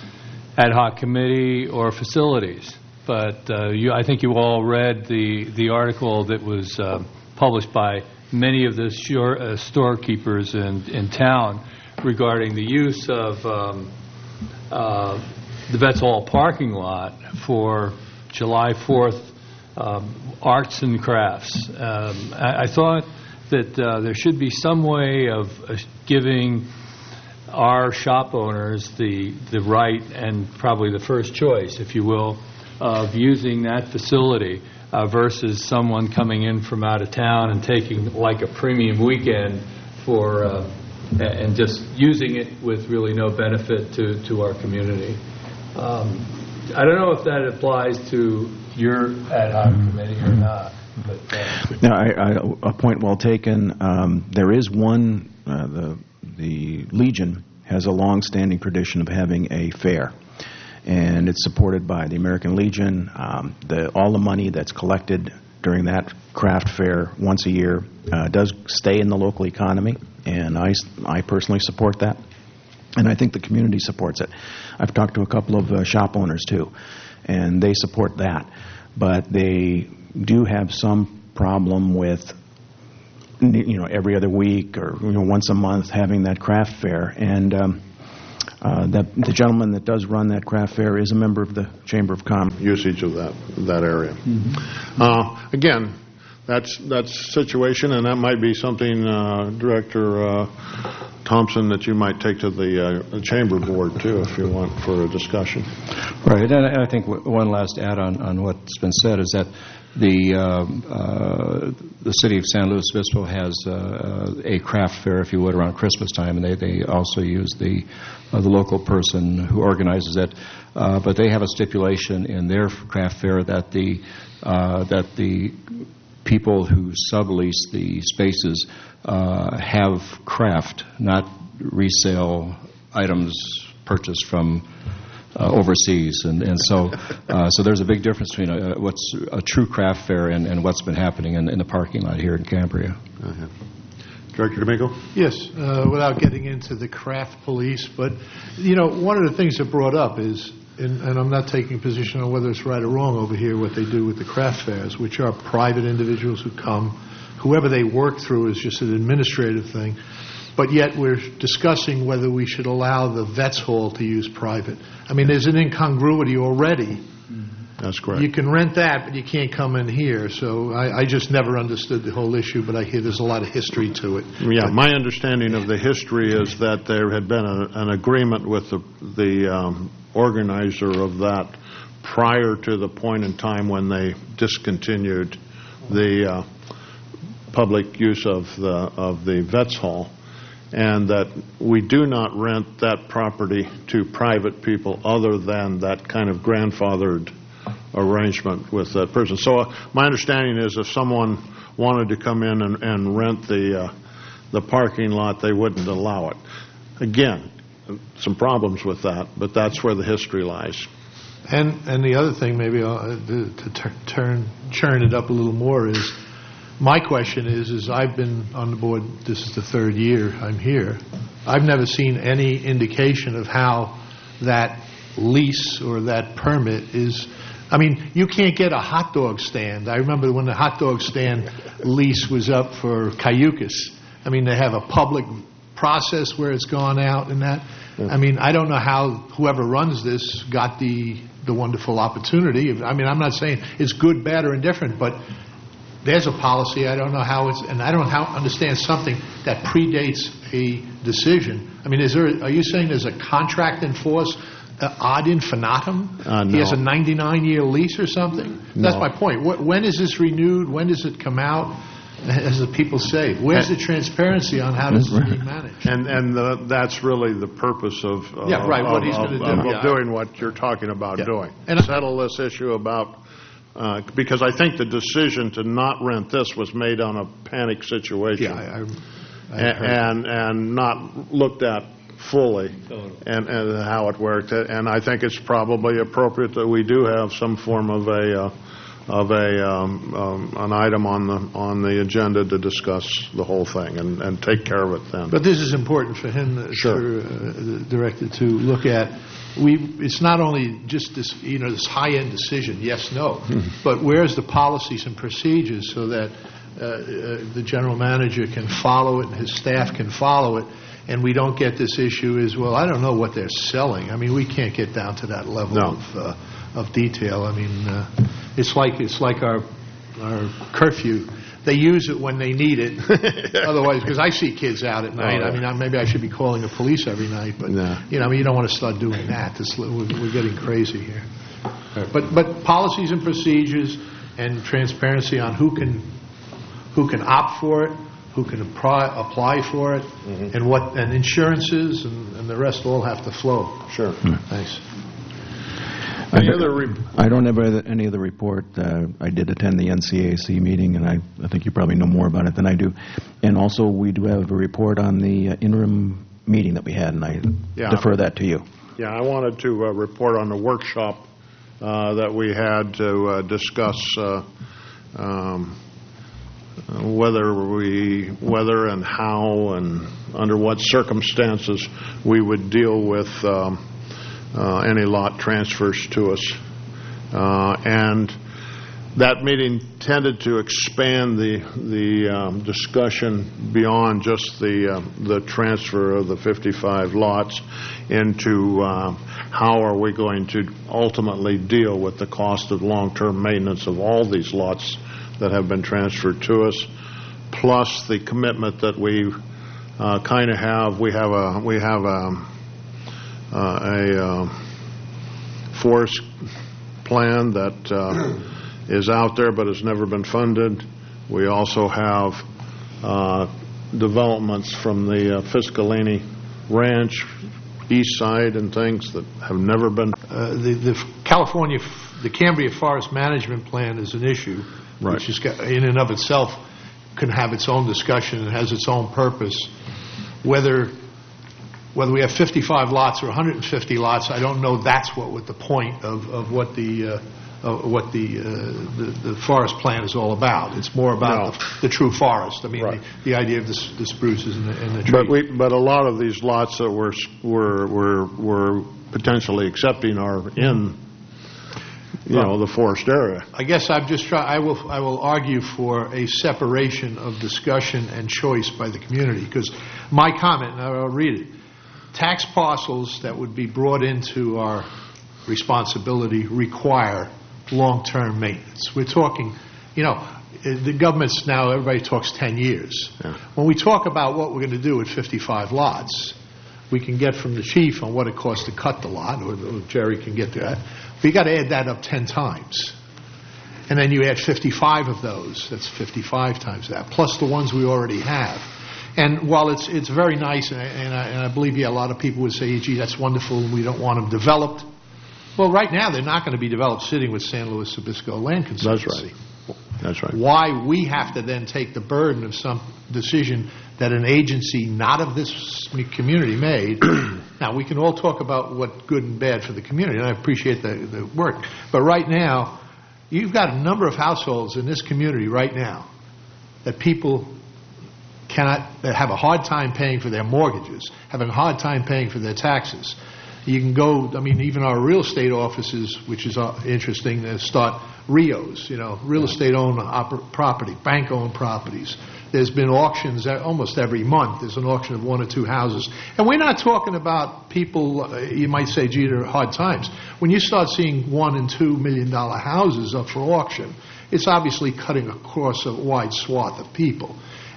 ad hoc committee or facilities, but uh, you, I think you all read the the article that was uh, published by many of the shore, uh, storekeepers in in town regarding the use of um, uh, the Vets Hall parking lot for July fourth um, arts and crafts. Um, I, I thought that uh, there should be some way of uh, giving our shop owners the the right and probably the first choice, if you will, of using that facility uh, versus someone coming in from out of town and taking like a premium weekend for uh, and just using it with really no benefit to, to our community. Um, I don't know if that applies to your ad hoc committee or not. But, uh. Now, I, I, a point well taken. Um, there is one, uh, the, the Legion has a long-standing tradition of having a fair, and it's supported by the American Legion. Um, the, all the money that's collected during that craft fair once a year uh, does stay in the local economy, and I, I personally support that, and I think the community supports it. I've talked to a couple of uh, shop owners, too, and they support that, but they do have some problem with, you know, every other week or, you know, once a month having that craft fair, and um, uh, that the gentleman that does run that craft fair is a member of the Chamber of Commerce. Usage of that that area. Mm-hmm. uh, again, that's that's situation, and that might be something, uh, Director uh, Thompson, that you might take to the uh, Chamber Board too, if you want, for a discussion. Right, and I think one last add-on on what's been said is that the um, uh, the city of San Luis Obispo has uh, a craft fair, if you would, around Christmas time, and they, they also use the uh, the local person who organizes it. Uh, but they have a stipulation in their craft fair that the uh, that the people who sublease the spaces uh, have craft, not resale items purchased from Uh, overseas, and and so uh, so there's a big difference between a, what's a true craft fair and, and what's been happening in, in the parking lot here in Cambria. Uh-huh. Director D'Amico? Yes, uh, without getting into the craft police, but you know, one of the things that brought up is, and, and I'm not taking position on whether it's right or wrong over here, what they do with the craft fairs, which are private individuals who come, whoever they work through is just an administrative thing. But yet we're discussing whether we should allow the Vets Hall to use private. I mean, there's an incongruity already. That's correct. You can rent that, but you can't come in here. So I, I just never understood the whole issue, but I hear there's a lot of history to it. Yeah, my understanding of the history is that there had been a, an agreement with the, the um, organizer of that prior to the point in time when they discontinued the uh, public use of the of the Vets Hall, and that we do not rent that property to private people other than that kind of grandfathered arrangement with that person. So uh, my understanding is if someone wanted to come in and, and rent the uh, the parking lot, they wouldn't allow it. Again, some problems with that, but that's where the history lies. And and the other thing, maybe uh, to, to tur- turn churn it up a little more, is my question is, is I've been on the board, this is the third year I'm here, I've never seen any indication of how that lease or that permit is. I mean, you can't get a hot dog stand. I remember when the hot dog stand lease was up for Cayucas. I mean, they have a public process where it's gone out and that. I mean, I don't know how whoever runs this got the the wonderful opportunity. I mean, I'm not saying it's good, bad, or indifferent, but there's a policy. I don't know how it's, and I don't how, understand something that predates a decision. I mean, is there? Are you saying there's a contract in force, uh, ad infinitum? Uh, no. He has a ninety-nine year lease or something? No. That's my point. What, when is this renewed? When does it come out? as the people say. Where's the transparency on how this is being managed? And and the, that's really the purpose of uh, Yeah, right, what of, he's of, gonna of, do. of Yeah. doing what you're talking about Yeah. doing. And I- settle this issue about uh, because I think the decision to not rent this was made on a panic situation. Yeah, I, I, I A- heard. and and not looked at fully and, and how it worked. And I think it's probably appropriate that we do have some form of a uh, of a um, um, an item on the on the agenda to discuss the whole thing and, and take care of it then. But this is important for him, uh, Sure. for, uh, the director, to look at. We, it's not only just this, you know, this high-end decision, yes, no, but where's the policies and procedures so that uh, uh, the general manager can follow it and his staff can follow it, and we don't get this issue as, well, I don't know what they're selling. I mean, we can't get down to that level No. of uh, of detail. I mean, uh, it's like it's like our our curfew. They use it when they need it. Otherwise, because I see kids out at night. Oh, yeah. I mean, I, maybe I should be calling the police every night, but No. you know, I mean, you don't want to start doing that. This, we're, we're getting crazy here. But but policies and procedures and transparency on who can who can opt for it, who can apply, apply for it, Mm-hmm. and what and insurances and, and the rest all have to flow. Sure. Thanks. Any other re- I don't have any of the report. Uh, I did attend the N C A C meeting, and I, I think you probably know more about it than I do. And also, we do have a report on the uh, interim meeting that we had, and I Yeah. defer that to you. Yeah, I wanted to uh, report on the workshop uh, that we had to uh, discuss uh, um, whether we, whether and how and under what circumstances we would deal with um, uh, any lot transfers to us. Uh, and that meeting tended to expand the the um, discussion beyond just the uh, the transfer of the fifty-five lots into uh, how are we going to ultimately deal with the cost of long-term maintenance of all these lots that have been transferred to us, plus the commitment that we uh, kind of have. We have a we have a uh, a uh, forest plan that uh, is out there but has never been funded. We also have uh, developments from the uh, Fiscalini Ranch, east side, and things that have never been. Uh, the the California, the Cambria Forest Management Plan is an issue, Right. which is got- in and of itself can have its own discussion and has its own purpose. Whether whether we have fifty-five lots or one hundred fifty lots, I don't know. That's what, what the point of, of what the uh, uh, what the, uh, the the forest plan is all about. It's more about No. the, the true forest. I mean, Right. the, the idea of the, s- the spruces and the, and the trees. But we, but a lot of these lots that we're we're we're, we're potentially accepting are in, you know, the forest area. I guess I'm just try. I will. I will argue for a separation of discussion and choice by the community. Because my comment, and I'll read it: tax parcels that would be brought into our responsibility require long-term maintenance. We're talking, you know, the government's now. Everybody talks ten years. Yeah. When we talk about what we're going to do with fifty-five lots, we can get from the chief on what it costs to cut the lot, or, or Jerry can get to that. But you got to add that up ten times. And then you add fifty-five of those. That's fifty-five times that, plus the ones we already have. And while it's it's very nice, and I, and I, and I believe, yeah, a lot of people would say, gee, that's wonderful, and we don't want them developed. Well, right now, they're not going to be developed sitting with San Luis Obispo Land Conservancy. That's right. That's right. Why we have to then take the burden of some decision that an agency not of this community made. Now, we can all talk about what's good and bad for the community, and I appreciate the, the work. But right now, you've got a number of households in this community right now that people cannot, that have a hard time paying for their mortgages, having a hard time paying for their taxes. You can go, I mean, even our real estate offices, which is uh, interesting, uh, start R I Os, you know, real estate owned oper- property, bank owned properties. There's been auctions almost every month. There's an auction of one or two houses. And we're not talking about people, uh, you might say, gee, they're hard times. When you start seeing one and two million dollar houses up for auction, it's obviously cutting across a wide swath of people.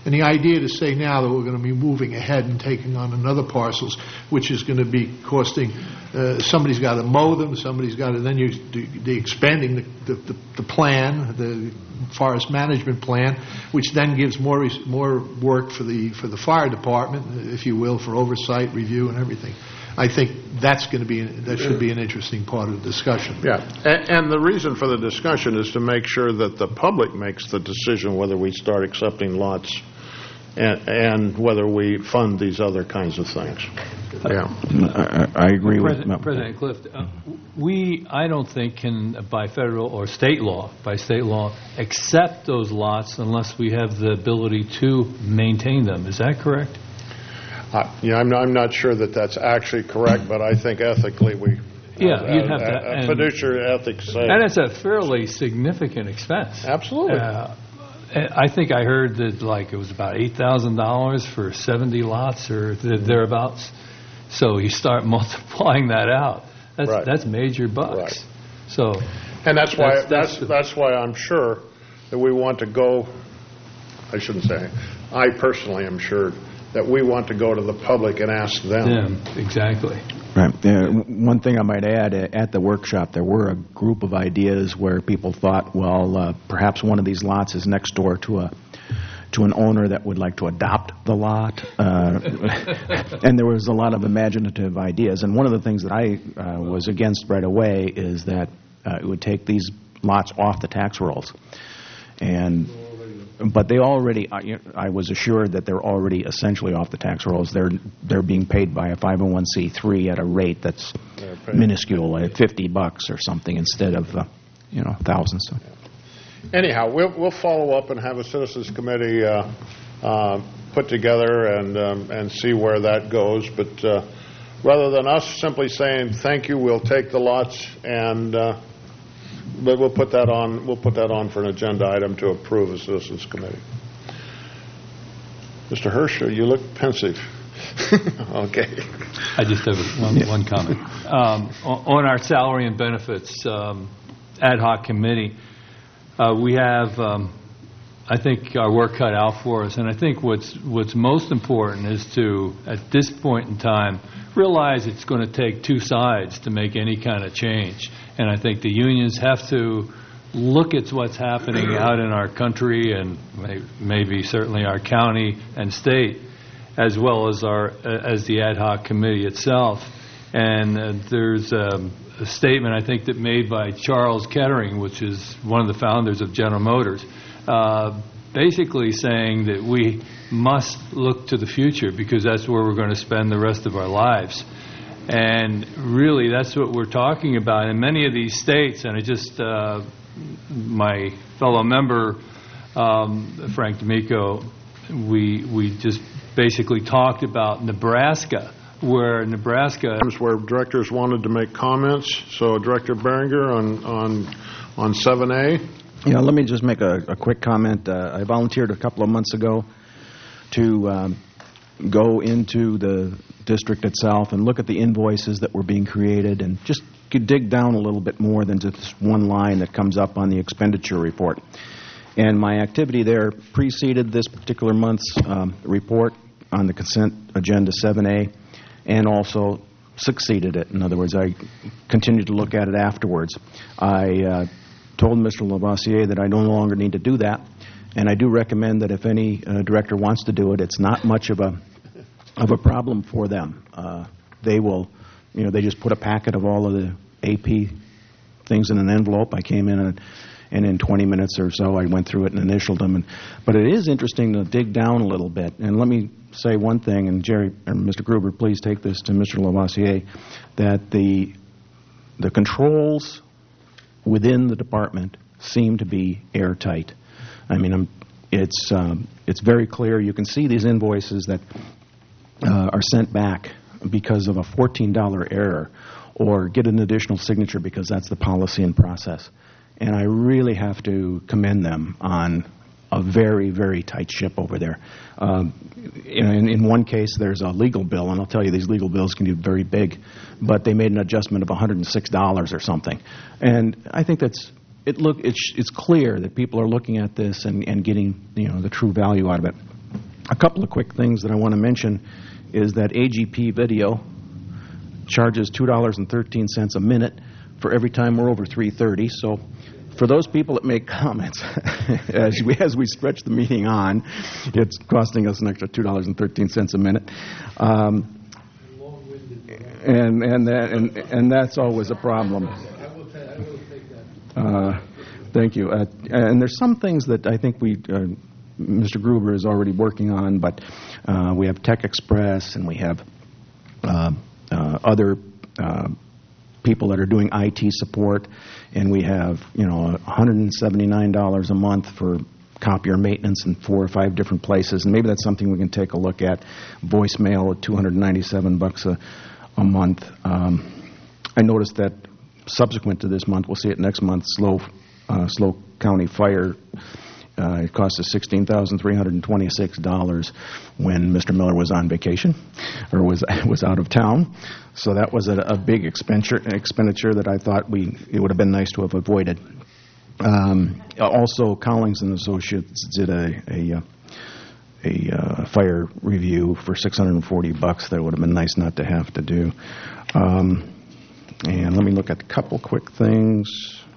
And the idea to say now that we're going to be moving ahead and taking on another parcels, which is going to be costing, uh, somebody's got to mow them, somebody's got to, then you do the expanding the, the, the, the plan, the forest management plan, which then gives more res- more work for the for the fire department, if you will, for oversight, review, and everything. I think that's going to be that should be an interesting part of the discussion. Yeah, and, and the reason for the discussion is to make sure that the public makes the decision whether we start accepting lots and, and whether we fund these other kinds of things. Yeah, I, I agree President, with President Clift. Uh, we, I don't think, can by federal or state law, by state law, accept those lots unless we have the ability to maintain them. Is that correct? Uh, yeah, I'm not, I'm not sure that that's actually correct, but I think ethically we. Yeah, uh, you'd have uh, to. uh, and- fiduciary ethics say. And it's a fairly significant expense. Absolutely. Uh, I think I heard that like it was about eight thousand dollars for seventy lots or th- thereabouts. So you start multiplying that out. That's Right. that's major bucks. Right. So, And that's why That's- that's that's that's, the- why I'm sure that we want to go. I shouldn't say. I personally am sure that we want to go to the public and ask them. yeah, exactly. Right. Uh, one thing I might add, uh, at the workshop, there were a group of ideas where people thought, well, uh, perhaps one of these lots is next door to a to an owner that would like to adopt the lot. Uh, and there was a lot of imaginative ideas. And one of the things that I uh, was against right away is that uh, it would take these lots off the tax rolls. And but they already, I, I was assured that they're already essentially off the tax rolls. They're they're being paid by a five oh one c three at a rate that's minuscule, at fifty bucks or something instead of, uh, you know, thousands. Anyhow, we'll we'll follow up and have a citizens committee uh, uh, put together and um, and see where that goes. But uh, rather than us simply saying thank you, we'll take the lots and. Uh, But we'll put that on. We'll put that on for an agenda item to approve a citizens committee. Mister Hirsch, you look pensive. Okay. I just have one, one comment. Um, on on our salary and benefits um, ad hoc committee, uh, we have, um, I think, our work cut out for us. And I think what's what's most important is to, at this point in time, realize it's going to take two sides to make any kind of change. And I think the unions have to look at what's happening out in our country and may, maybe certainly our county and state, as well as our as the ad hoc committee itself. And uh, there's um, a statement I think that made by Charles Kettering, which is one of the founders of General Motors, uh, basically saying that we must look to the future because that's where we're going to spend the rest of our lives. And really, that's what we're talking about. In many of these states, and I just, uh, my fellow member, um, Frank D'Amico, we we just basically talked about Nebraska, where Nebraska... Where directors wanted to make comments. So, Director Berenger on on on seven A. Yeah, let me just make a, a quick comment. Uh, I volunteered a couple of months ago to um, go into the district itself and look at the invoices that were being created and just could dig down a little bit more than just one line that comes up on the expenditure report. And my activity there preceded this particular month's um, report on the consent agenda seven A and also succeeded it. In other words, I continued to look at it afterwards. I uh, told Mister Lavoisier that I no longer need to do that, and I do recommend that if any uh, director wants to do it, it's not much of a of a problem for them. Uh, they will, you know, they just put a packet of all of the A P things in an envelope. I came in and, and in twenty minutes or so I went through it and initialed them. And, but it is interesting to dig down a little bit. And let me say one thing, and Jerry and Mister Gruber, please take this to Mister Lavoisier, that the the controls within the department seem to be airtight. I mean, I'm, it's um, it's very clear. You can see these invoices that uh, are sent back because of a fourteen dollar error, or get an additional signature because that's the policy and process. And I really have to commend them on a very, very tight ship over there. Um, in, in one case, there's a legal bill, and I'll tell you, these legal bills can be very big, but they made an adjustment of one hundred six dollars or something. And I think that's it. Look, it's it's clear that people are looking at this and, and getting, you know, the true value out of it. A couple of quick things that I want to mention is that A G P Video charges two dollars and thirteen cents a minute for every time we're over three thirty. So for those people that make comments, as we as we stretch the meeting on, it's costing us an extra two dollars and thirteen cents a minute. Um, and and that and and that's always a problem. Uh, thank you. Uh, and there's some things that I think we, uh, Mister Gruber is already working on, but uh, we have Tech Express and we have uh, uh, other uh, people that are doing I T support, and we have, you know, one hundred seventy-nine dollars a month for copier maintenance in four or five different places, and maybe that's something we can take a look at. Voicemail at two hundred ninety-seven bucks a, a month. Um, I noticed that subsequent to this month, we'll see it next month, Slow, uh, Slow County Fire, uh, it cost us sixteen thousand three hundred twenty-six dollars when Mister Miller was on vacation or was was out of town. So that was a, a big expenditure, expenditure that I thought we it would have been nice to have avoided. Um, also, Collings and Associates did a a, a uh, fire review for six hundred forty bucks that would have been nice not to have to do. Um, And let me look at a couple quick things.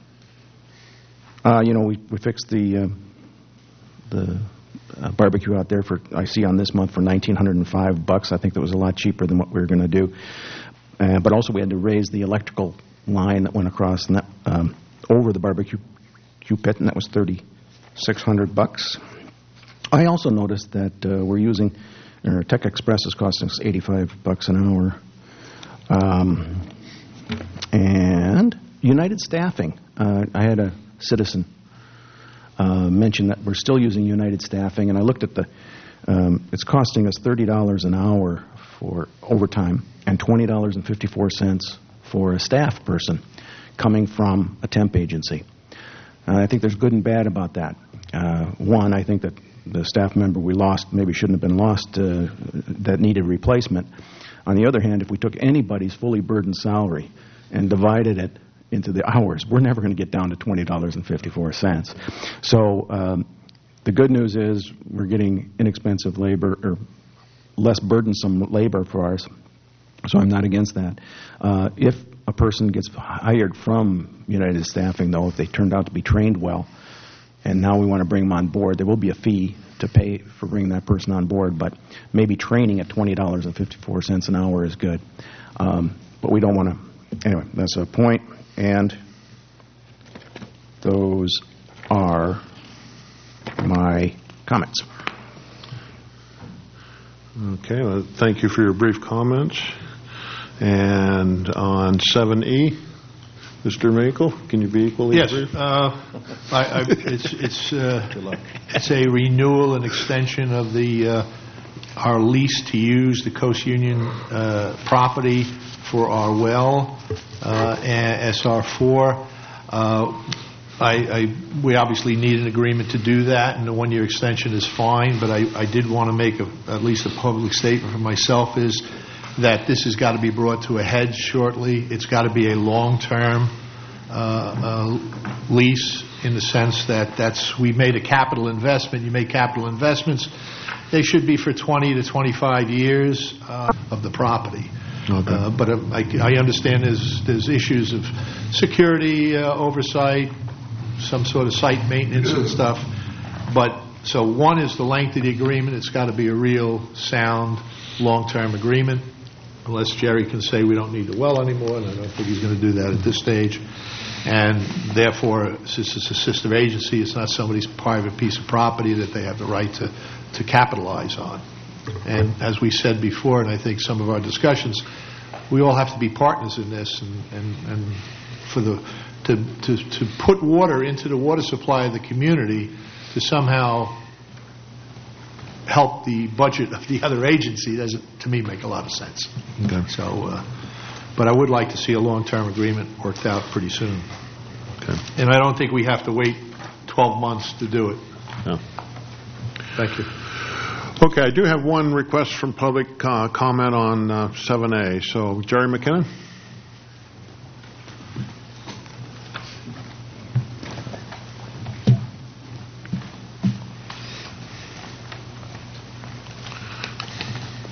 Uh, you know, we, we fixed the uh, the uh, barbecue out there for, I see on this month, for nineteen hundred five bucks. I think that was a lot cheaper than what we were going to do. Uh, but also we had to raise the electrical line that went across and that, um, over the barbecue pit, and that was thirty-six hundred bucks. I also noticed that uh, we're using, or Tech Express is costing us eighty-five bucks an hour. Um, And United Staffing. Uh, I had a citizen uh, mention that we're still using United Staffing, and I looked at the, um, it's costing us thirty dollars an hour for overtime and twenty dollars and fifty-four cents for a staff person coming from a temp agency. Uh, I think there's good and bad about that. Uh, one, I think that the staff member we lost maybe shouldn't have been lost uh, that needed replacement. On the other hand, if we took anybody's fully burdened salary and divided it into the hours, we're never going to get down to twenty dollars and fifty-four cents. So um, the good news is we're getting inexpensive labor, or less burdensome labor for us, so I'm not against that. Uh, if a person gets hired from United Staffing, though, if they turned out to be trained well, and now we want to bring them on board, there will be a fee to pay for bringing that person on board, but maybe training at twenty dollars and fifty-four cents an hour is good. Um, but we don't want to, anyway, that's a point, and those are my comments. Okay, well, thank you for your brief comments. And on seven E, Mister Makel, can you be equally yes, brief? uh, I, I, it's it's uh, it's a renewal and extension of the uh, our lease to use the Coast Union uh, property for our well, uh, S R four. Uh, I, I we obviously need an agreement to do that, and the one-year extension is fine. But I, I did want to make a, at least a public statement for myself is that this has got to be brought to a head shortly. It's got to be a long-term uh, uh, lease in the sense that that's we made a capital investment. You make capital investments, they should be for twenty to twenty-five years uh, of the property. Okay. Uh, but uh, I, I understand there's there's issues of security uh, oversight, some sort of site maintenance and stuff. But so one is the length of the agreement. It's got to be a real sound long-term agreement. Unless Jerry can say we don't need the well anymore, and I don't think he's going to do that at this stage. And therefore, since it's a sister agency, it's not somebody's private piece of property that they have the right to, to capitalize on. And as we said before, and I think some of our discussions, we all have to be partners in this, and, and, and for the to, to, to put water into the water supply of the community to somehow help the budget of the other agency doesn't, to me, make a lot of sense. Okay. So, uh, but I would like to see a long-term agreement worked out pretty soon. Okay. And I don't think we have to wait twelve months to do it. No. Thank you. Okay, I do have one request from public uh, comment on uh, seven A. So, Jerry McKinnon?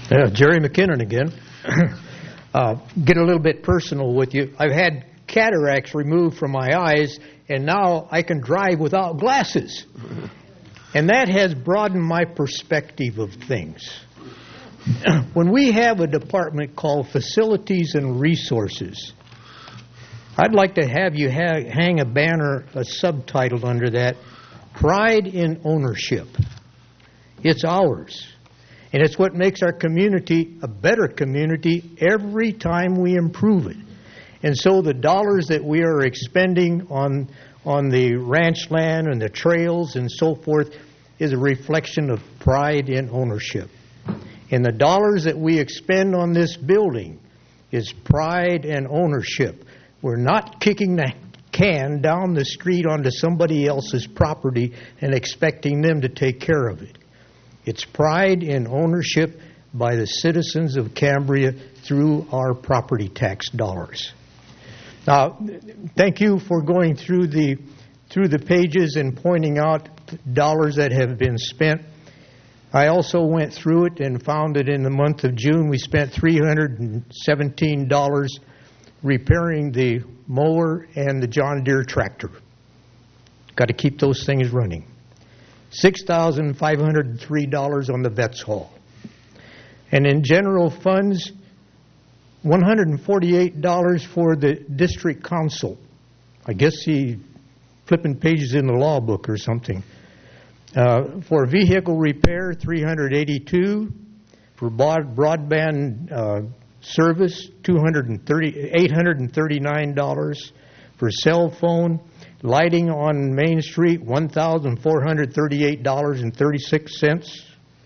Uh, Jerry McKinnon again. uh, get a little bit personal with you. I've had cataracts removed from my eyes, and now I can drive without glasses. And that has broadened my perspective of things. When we have a department called Facilities and Resources, I'd like to have you ha- hang a banner, a subtitle under that, Pride in Ownership. It's ours. And it's what makes our community a better community every time we improve it. And so the dollars that we are expending on on the ranch land and the trails and so forth is a reflection of pride in ownership. And the dollars that we expend on this building is pride and ownership. We're not kicking the can down the street onto somebody else's property and expecting them to take care of it. It's pride in ownership by the citizens of Cambria through our property tax dollars. Now, thank you for going through the through the pages and pointing out dollars that have been spent. I also went through it and found that in the month of June we spent three hundred seventeen dollars repairing the mower and the John Deere tractor. Got to keep those things running. six thousand five hundred three dollars on the Vets Hall. And in general funds, one hundred forty-eight dollars for the district council. I guess he flipping pages in the law book or something. Uh, for vehicle repair, three hundred eighty-two dollars. For broad, broadband uh, service, two hundred thirty, eight hundred thirty-nine dollars. For cell phone, lighting on Main Street, one thousand four hundred thirty-eight dollars and thirty-six cents.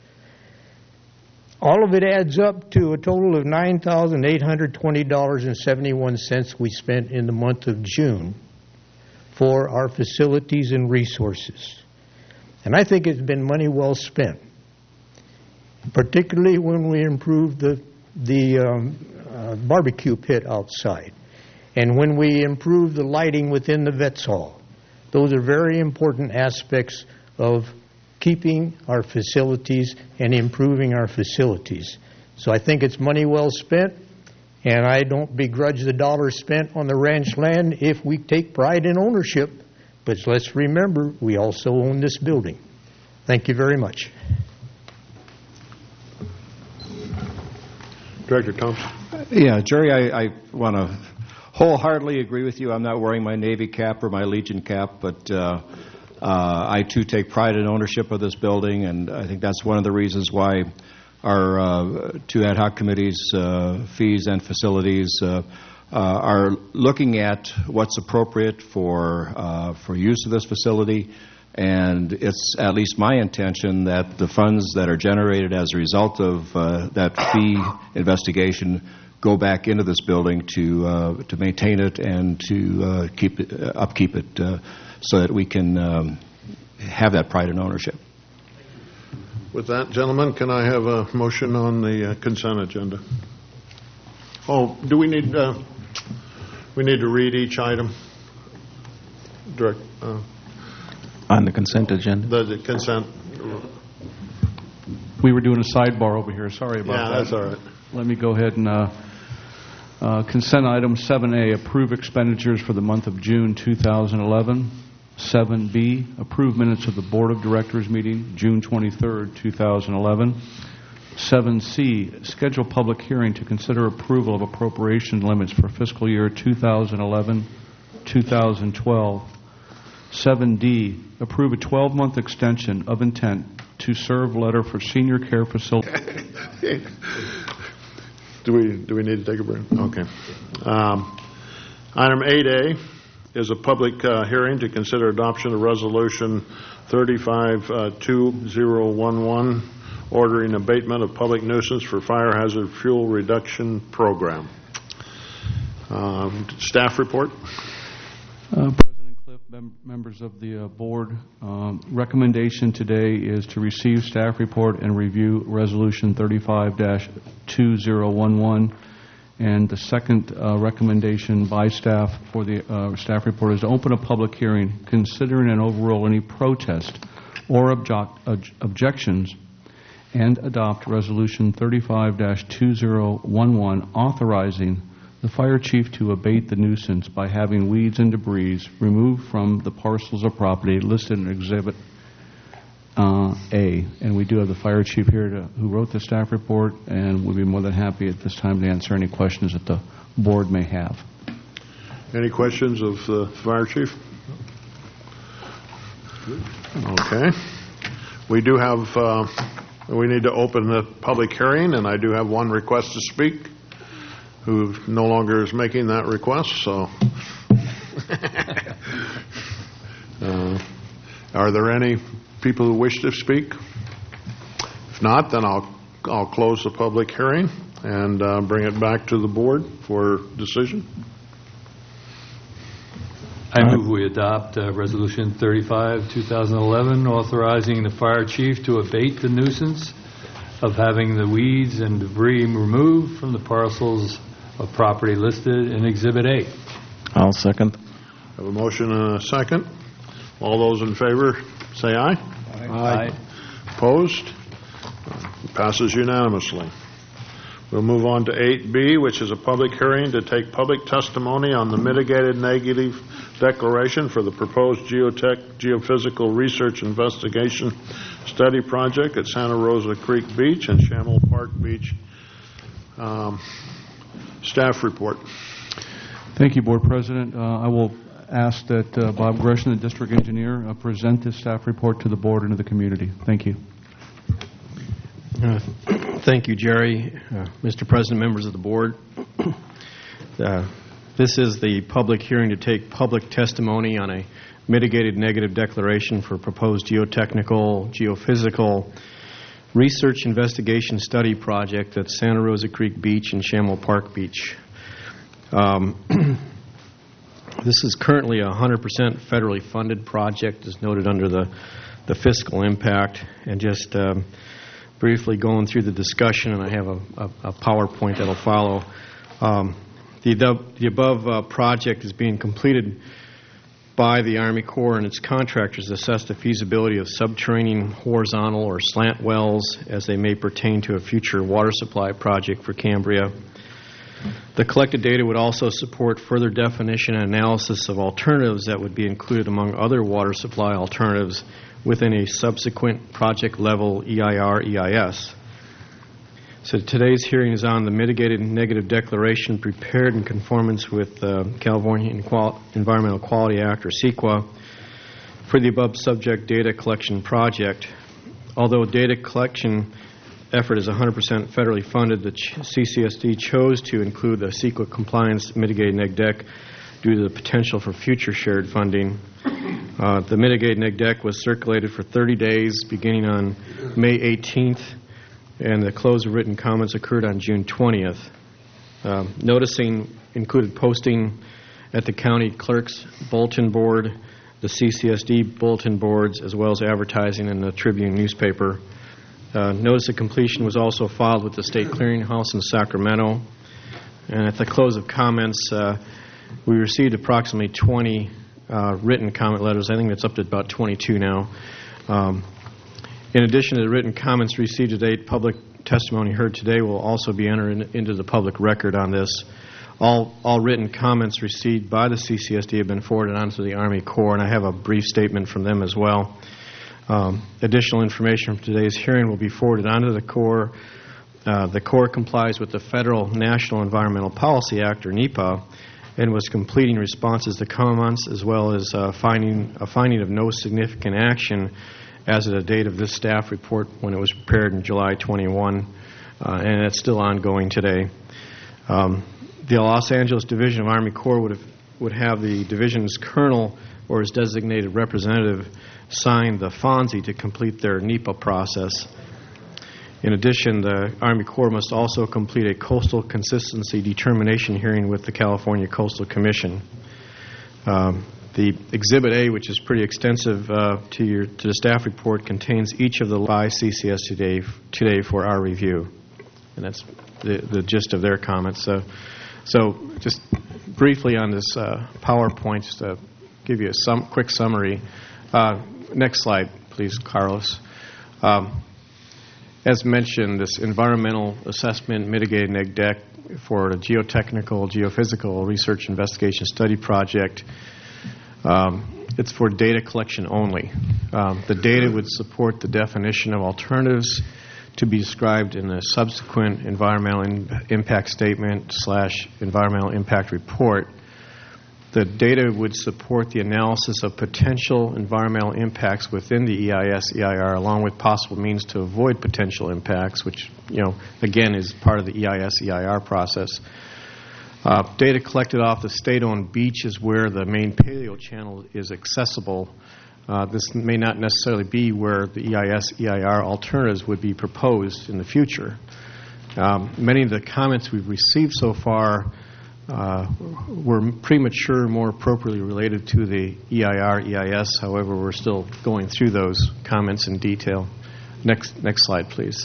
All of it adds up to a total of nine thousand eight hundred twenty dollars and seventy-one cents we spent in the month of June for our facilities and resources. And I think it's been money well spent, particularly when we improved the, the um, uh, barbecue pit outside and when we improved the lighting within the Vets Hall. Those are very important aspects of keeping our facilities and improving our facilities. So I think it's money well spent, and I don't begrudge the dollars spent on the ranch land if we take pride in ownership. But let's remember, we also own this building. Thank you very much. Director Thompson. Yeah, Jerry, I, I want to wholeheartedly agree with you. I'm not wearing my Navy cap or my Legion cap, but uh, uh, I, too, take pride in ownership of this building, and I think that's one of the reasons why our uh, two ad hoc committees, uh, fees and facilities, uh, uh, are looking at what's appropriate for uh, for use of this facility. And it's at least my intention that the funds that are generated as a result of uh, that fee investigation go back into this building to uh, to maintain it and to uh, keep it, uh, upkeep it, uh, so that we can um, have that pride in ownership. With that, gentlemen, can I have a motion on the uh, consent agenda? Oh, do we need uh, we need to read each item? Direct. Uh, On the consent agenda? The, the consent. We were doing a sidebar over here. Sorry about yeah, that. Yeah, that's all right. Let me go ahead and uh, uh, consent item seven A, approve expenditures for the month of June two thousand eleven. seven B, approve minutes of the Board of Directors meeting, June twenty-third, two thousand eleven. seven C, schedule public hearing to consider approval of appropriation limits for fiscal year two thousand eleven, two thousand twelve. seven D, approve a twelve-month extension of intent to serve letter for senior care facility. do we do we need to take a break? Okay. Um, item eight A is a public uh, hearing to consider adoption of resolution thirty-five two thousand eleven, ordering abatement of public nuisance for fire hazard fuel reduction program. Um, staff report. Uh, Mem- members of the uh, board, um, recommendation today is to receive staff report and review resolution thirty-five two thousand eleven, and the second uh, recommendation by staff for the uh, staff report is to open a public hearing considering and overrule any protest or object- uh, objections and adopt Resolution thirty-five dash two zero one one authorizing the fire chief to abate the nuisance by having weeds and debris removed from the parcels of property listed in Exhibit uh, A. And we do have the fire chief here to, who wrote the staff report, and we'll be more than happy at this time to answer any questions that the board may have. Any questions of the fire chief? Okay. We do have, uh, we need to open the public hearing, and I do have one request to speak, who no longer is making that request, so. uh, are there any people who wish to speak? If not, then I'll, I'll close the public hearing and uh, bring it back to the board for decision. I move we adopt uh, Resolution thirty-five, two thousand eleven, authorizing the fire chief to abate the nuisance of having the weeds and debris removed from the parcels of property listed in Exhibit A. I'll second. I have a motion and a second. All those in favor, say aye. Aye. Aye. Opposed? It passes unanimously. We'll move on to eight B, which is a public hearing to take public testimony on the mitigated negative declaration for the proposed geotech geophysical research investigation study project at Santa Rosa Creek Beach and Shamel Park Beach. Um, staff report. Thank you, Board President. Uh, I will ask that uh, Bob Gresham, the district engineer, uh, present this staff report to the board and to the community. Thank you. Uh, thank you, Jerry. Uh, Mister President, members of the board. Uh, this is the public hearing to take public testimony on a mitigated negative declaration for proposed geotechnical, geophysical research investigation study project at Santa Rosa Creek Beach and Shamel Park Beach. Um, this is currently a one hundred percent federally funded project, as noted under the, the fiscal impact, and just um, briefly going through the discussion, and I have a, a, a PowerPoint that'll follow. Um, the, the above uh, project is being completed by the Army Corps and its contractors to assess the feasibility of subterranean, horizontal, or slant wells as they may pertain to a future water supply project for Cambria. The collected data would also support further definition and analysis of alternatives that would be included among other water supply alternatives within a subsequent project-level E I R E I S. So today's hearing is on the mitigated negative declaration prepared in conformance with uh, California Environmental Quality Act, or CEQA, for the above subject data collection project. Although data collection effort is one hundred percent federally funded, the C C S D chose to include the CEQA compliance mitigated neg dec due to the potential for future shared funding. Uh, the mitigated neg dec was circulated for thirty days beginning on May eighteenth, and the close of written comments occurred on June twentieth. Uh, noticing included posting at the county clerk's bulletin board, the C C S D bulletin boards, as well as advertising in the Tribune newspaper. Uh, notice of completion was also filed with the State Clearinghouse in Sacramento. And at the close of comments, uh, we received approximately twenty uh, written comment letters. I think that's up to about twenty-two now. Um, in addition to the written comments received to date, public testimony heard today will also be entered in, into the public record on this. All, all written comments received by the C C S D have been forwarded on to the Army Corps, and I have a brief statement from them as well. Um, additional information from today's hearing will be forwarded onto the Corps. Uh, the Corps complies with the Federal National Environmental Policy Act, or NEPA, and was completing responses to comments as well as uh, finding a finding of no significant action as of the date of this staff report when it was prepared in July twenty-first, uh, and it's still ongoing today. Um, the Los Angeles Division of Army Corps would have, would have the division's colonel or his designated representative sign the F O N S I to complete their NEPA process. In addition, the Army Corps must also complete a coastal consistency determination hearing with the California Coastal Commission. Um, the Exhibit A, which is pretty extensive uh, to your to the staff report, contains each of the by C C S today today for our review, and that's the, the gist of their comments. So, so just briefly on this uh, PowerPoint, just to give you a sum, quick summary. Uh, next slide, please, Carlos. Um, as mentioned, this environmental assessment mitigated neg deck for the geotechnical, geophysical research investigation study project, um, it's for data collection only. Um, the data would support the definition of alternatives to be described in a subsequent environmental in- impact statement slash environmental impact report. The data would support the analysis of potential environmental impacts within the E I S, E I R, along with possible means to avoid potential impacts, which, you know, again, is part of the E I S, E I R process. Uh, data collected off the state-owned beach is where the main paleo channel is accessible. Uh, this may not necessarily be where the E I S, E I R alternatives would be proposed in the future. Um, many of the comments we've received so far Uh, were premature, more appropriately related to the E I R, E I S. However, we're still going through those comments in detail. Next, next slide, please.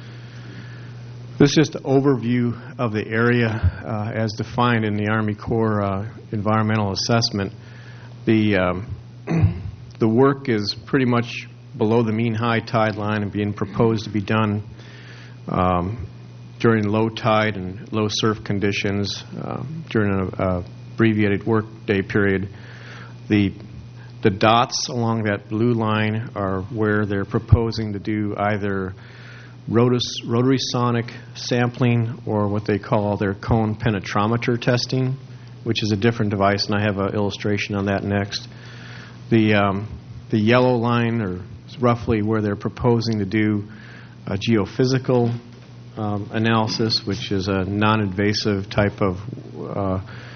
This is just an overview of the area uh, as defined in the Army Corps uh, environmental assessment. The um, the work is pretty much below the mean high tide line and being proposed to be done Um, during low tide and low surf conditions uh, during an uh, abbreviated work day period. The the dots along that blue line are where they're proposing to do either rotus, rotary sonic sampling or what they call their cone penetrometer testing, which is a different device, and I have an illustration on that next. The um, the yellow line are roughly where they're proposing to do a geophysical Um, analysis, which is a non-invasive type of uh,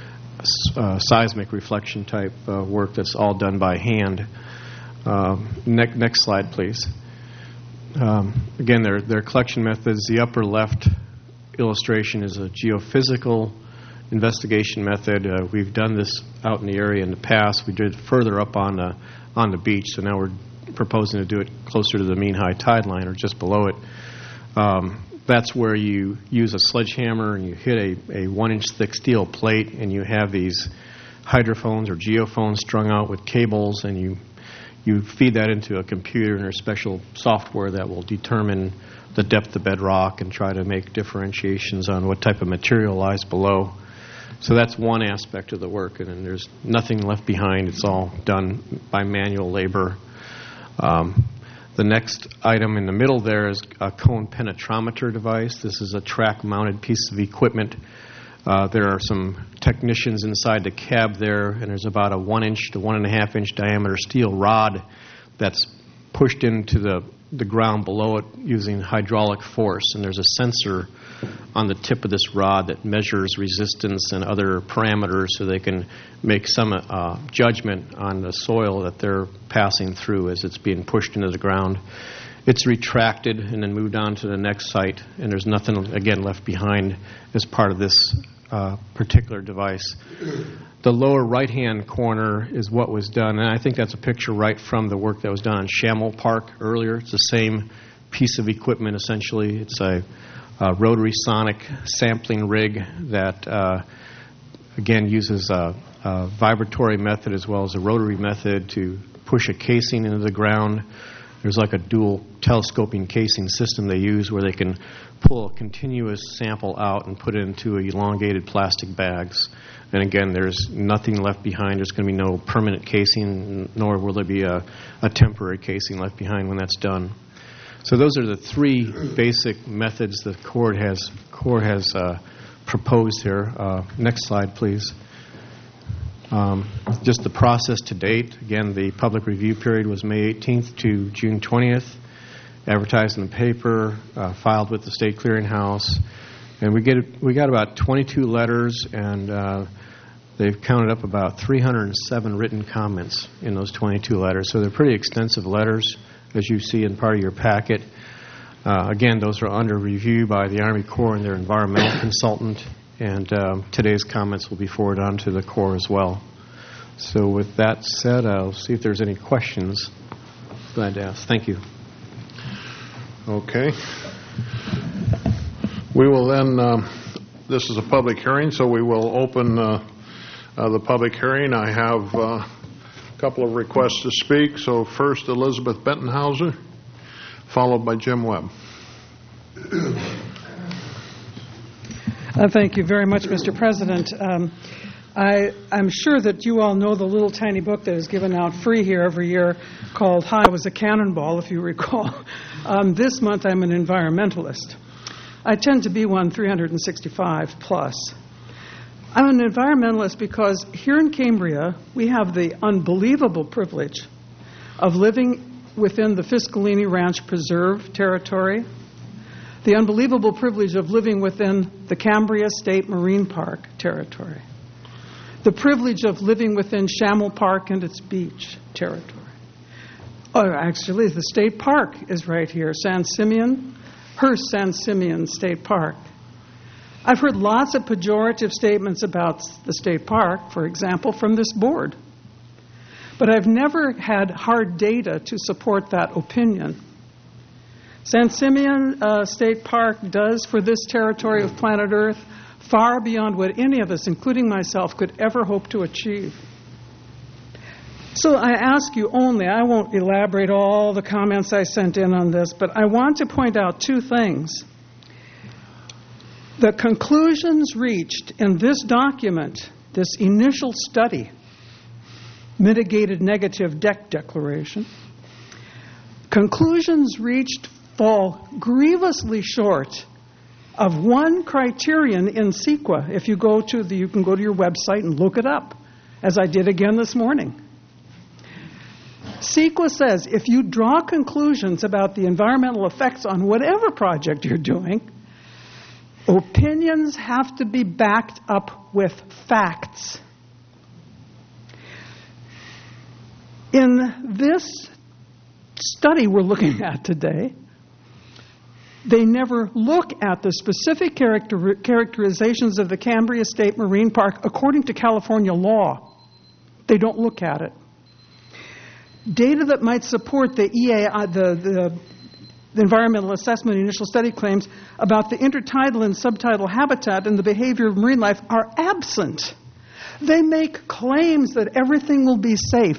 s- uh, seismic reflection type uh, work that's all done by hand. Uh, ne- next slide, please. Um, again, their their collection methods. The upper left illustration is a geophysical investigation method. Uh, we've done this out in the area in the past. We did it further up on the on the beach, so now we're proposing to do it closer to the mean high tide line or just below it. Um, That's where you use a sledgehammer and you hit a, a one-inch thick steel plate, and you have these hydrophones or geophones strung out with cables, and you you feed that into a computer, and there's special software that will determine the depth of bedrock and try to make differentiations on what type of material lies below. So that's one aspect of the work, and then there's nothing left behind. It's all done by manual labor. Um, The next item in the middle there is a cone penetrometer device. This is a track-mounted piece of equipment. Uh, there are some technicians inside the cab there, and there's about a one-inch to one-and-a-half-inch diameter steel rod that's pushed into the, the ground below it using hydraulic force. And there's a sensor on the tip of this rod that measures resistance and other parameters so they can make some uh, judgment on the soil that they're passing through as it's being pushed into the ground. It's retracted and then moved on to the next site, and there's nothing, again, left behind as part of this uh, particular device. The lower right-hand corner is what was done, and I think that's a picture right from the work that was done on Shamel Park earlier. It's the same piece of equipment, essentially. It's a Uh, rotary sonic sampling rig that, uh, again, uses a, a vibratory method as well as a rotary method to push a casing into the ground. There's like a dual telescoping casing system they use where they can pull a continuous sample out and put it into elongated plastic bags. And again, there's nothing left behind. There's going to be no permanent casing, nor will there be a, a temporary casing left behind when that's done. So those are the three basic methods the Corps has Corps has uh, proposed here. Uh, next slide, please. Um, just the process to date. Again, the public review period was May eighteenth to June twentieth. Advertised in the paper, uh, filed with the state clearinghouse, and we get we got about twenty-two letters, and uh, they've counted up about three hundred seven written comments in those twenty-two letters. So they're pretty extensive letters, as you see in part of your packet. Uh, again, those are under review by the Army Corps and their environmental consultant, and um, today's comments will be forwarded on to the Corps as well. So with that said, I'll see if there's any questions. Glad to ask. Thank you. Okay. We will then, um, this is a public hearing, so we will open uh, uh, the public hearing. I have uh, a couple of requests to speak. So first, Elizabeth Bentenhauser, followed by Jim Webb. Uh, thank you very much, Mister President. Um, I, I'm sure that you all know the little tiny book that is given out free here every year called Hi, I Was a Cannonball, if you recall. Um, this month I'm an environmentalist. I tend to be one three hundred sixty-five plus. I'm an environmentalist because here in Cambria we have the unbelievable privilege of living within the Fiscalini Ranch Preserve territory, the unbelievable privilege of living within the Cambria State Marine Park territory, the privilege of living within Shamel Park and its beach territory. Oh, actually, the state park is right here, San Simeon, Hearst San Simeon State Park. I've heard lots of pejorative statements about the state park, for example, from this board. But I've never had hard data to support that opinion. San Simeon uh, State Park does for this territory of planet Earth far beyond what any of us, including myself, could ever hope to achieve. So I ask you only, I won't elaborate all the comments I sent in on this, but I want to point out two things. The conclusions reached in this document, this initial study, mitigated negative deck declaration, conclusions reached fall grievously short of one criterion in CEQA. If you go to the, you can go to your website and look it up, as I did again this morning. CEQA says if you draw conclusions about the environmental effects on whatever project you're doing, opinions have to be backed up with facts. In this study we're looking at today, they never look at the specific character, characterizations of the Cambria State Marine Park according to California law. They don't look at it. Data that might support the E A I, the, the, the environmental assessment initial study claims about the intertidal and subtidal habitat and the behavior of marine life are absent. They make claims that everything will be safe.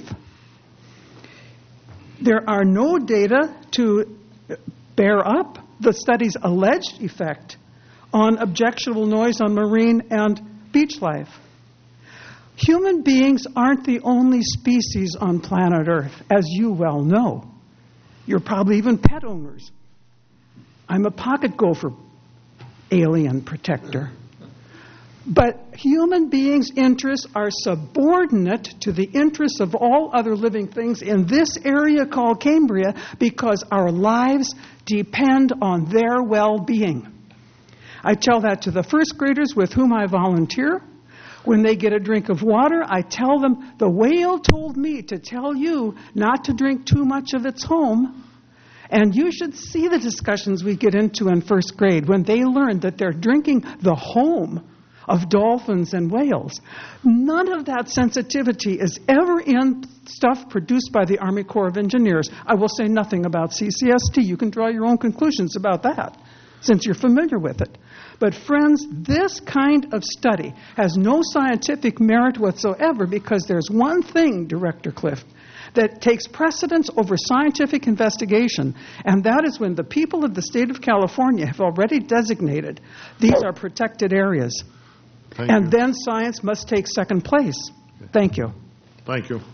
There are no data to bear up the study's alleged effect on objectionable noise on marine and beach life. Human beings aren't the only species on planet Earth, as you well know. You're probably even pet owners. I'm a pocket gopher alien protector. But human beings' interests are subordinate to the interests of all other living things in this area called Cambria because our lives depend on their well-being. I tell that to the first graders with whom I volunteer. When they get a drink of water, I tell them, the whale told me to tell you not to drink too much of its home. And you should see the discussions we get into in first grade when they learn that they're drinking the home of dolphins and whales. None of that sensitivity is ever in stuff produced by the Army Corps of Engineers. I will say nothing about C C S T. You can draw your own conclusions about that, since you're familiar with it. But friends, this kind of study has no scientific merit whatsoever because there's one thing, Director Clift, that takes precedence over scientific investigation, and that is when the people of the state of California have already designated these are protected areas. Thank and you. then science must take second place. Thank you. Thank you.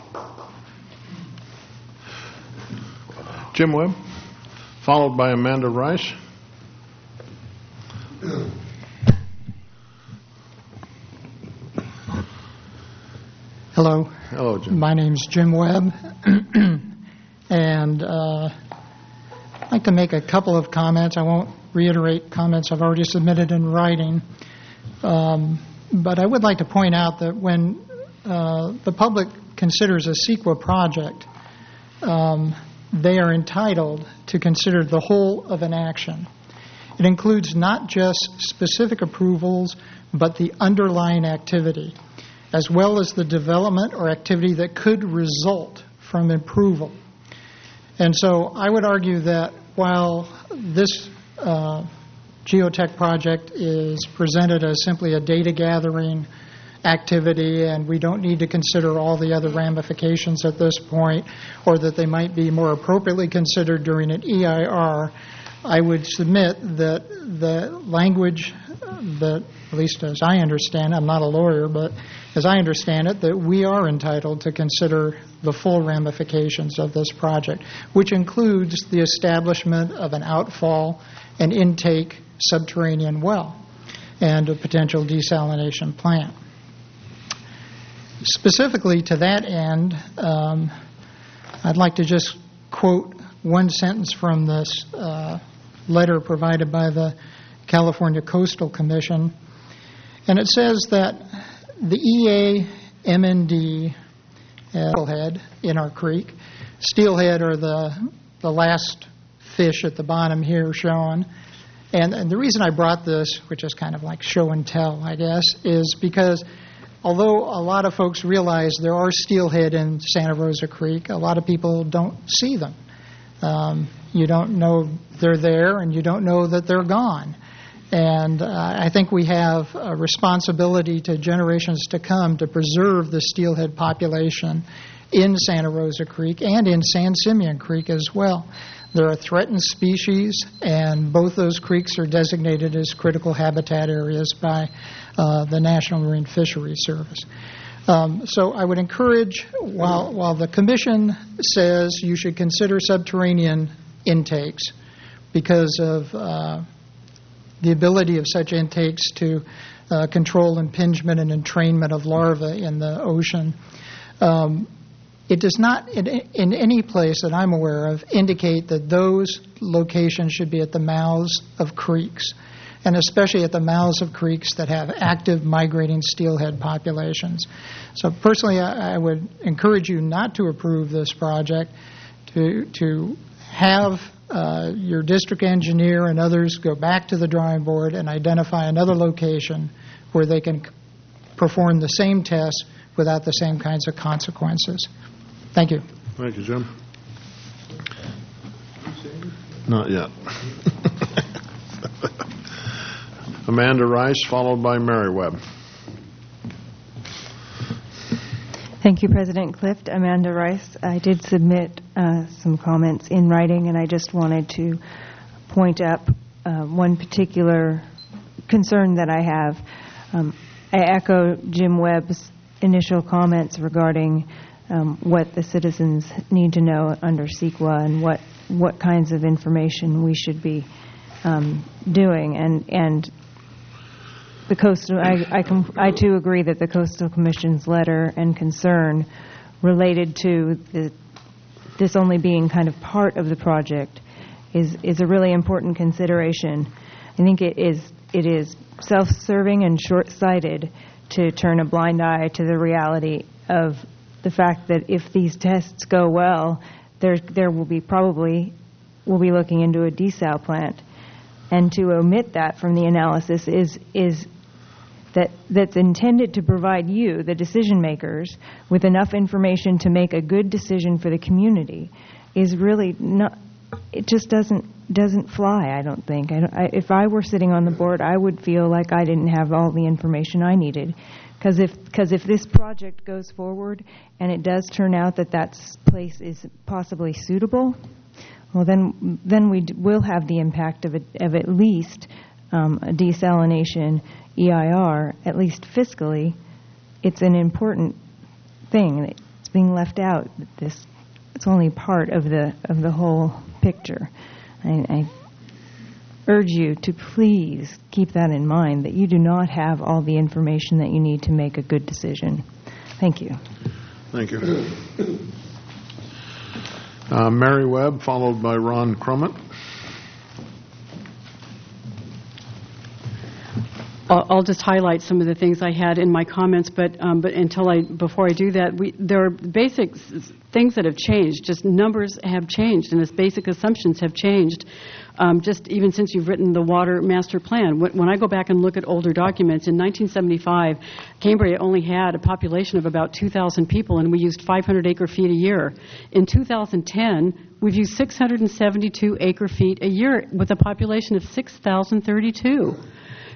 Jim Webb, followed by Amanda Rice. Hello. Hello, Jim. My name's Jim Webb, and uh, I'd like to make a couple of comments. I won't reiterate comments I've already submitted in writing, um, but I would like to point out that when uh, the public considers a CEQA project, um, they are entitled to consider the whole of an action. It includes not just specific approvals, but the underlying activity, as well as the development or activity that could result from approval. And so I would argue that while this uh, geotech project is presented as simply a data gathering activity and we don't need to consider all the other ramifications at this point, or that they might be more appropriately considered during an E I R, I would submit that the language that, at least as I understand, I'm not a lawyer, but as I understand it, that we are entitled to consider the full ramifications of this project, which includes the establishment of an outfall and intake subterranean well and a potential desalination plant. Specifically to that end, um, I'd like to just quote one sentence from this uh, letter provided by the California Coastal Commission, and it says that the E A M N D uh, steelhead in our creek, steelhead are the the last fish at the bottom here shown, and, and the reason I brought this, which is kind of like show and tell, I guess, is because although a lot of folks realize there are steelhead in Santa Rosa Creek, a lot of people don't see them. Um, you don't know they're there, and you don't know that they're gone. And uh, I think we have a responsibility to generations to come to preserve the steelhead population in Santa Rosa Creek and in San Simeon Creek as well. They're a threatened species, and both those creeks are designated as critical habitat areas by uh, the National Marine Fisheries Service. Um, so I would encourage, while, while the Commission says you should consider subterranean intakes because of uh, the ability of such intakes to uh, control impingement and entrainment of larvae in the ocean, um, it does not, in, in any place that I'm aware of, indicate that those locations should be at the mouths of creeks, and especially at the mouths of creeks that have active migrating steelhead populations. So personally, I, I would encourage you not to approve this project, to, to have uh, your district engineer and others go back to the drawing board and identify another location where they can c- perform the same tests without the same kinds of consequences. Thank you. Thank you, Jim. Not yet. Amanda Rice, followed by Mary Webb. Thank you, President Clift. Amanda Rice. I did submit uh, some comments in writing, and I just wanted to point up uh, one particular concern that I have. Um, I echo Jim Webb's initial comments regarding um, what the citizens need to know under CEQA and what, what kinds of information we should be um, doing. And, and the coastal, I, I, com- I too agree that the Coastal Commission's letter and concern related to the, this only being kind of part of the project is, is a really important consideration. I think it is, it is self-serving and short-sighted to turn a blind eye to the reality of the fact that if these tests go well, there there will be probably, we'll be looking into a desal plant. And to omit that from the analysis is is that that's intended to provide you, the decision makers, with enough information to make a good decision for the community is really not, it just doesn't doesn't fly, I don't think. I don't, I, if I were sitting on the board, I would feel like I didn't have all the information I needed. Because if, because if this project goes forward and it does turn out that that place is possibly suitable, well, then then we d- will have the impact of, a, of at least um, a desalination E I R, at least fiscally. It's an important thing. It's being left out. This it's only part of the of the whole picture. I, I urge you to please keep that in mind, that you do not have all the information that you need to make a good decision. Thank you. Thank you. Uh, Mary Webb, followed by Ron Crummett. I'll I'll just highlight some of the things I had in my comments, but um, but until I before I do that, we, there are basic s- things that have changed. Just numbers have changed, and its basic assumptions have changed. Um, just even since you've written the water master plan. When, when I go back and look at older documents, in nineteen seventy-five, Cambria only had a population of about two thousand people, and we used five hundred acre feet a year. In two thousand ten, we've used six hundred seventy-two acre feet a year with a population of six thousand thirty-two.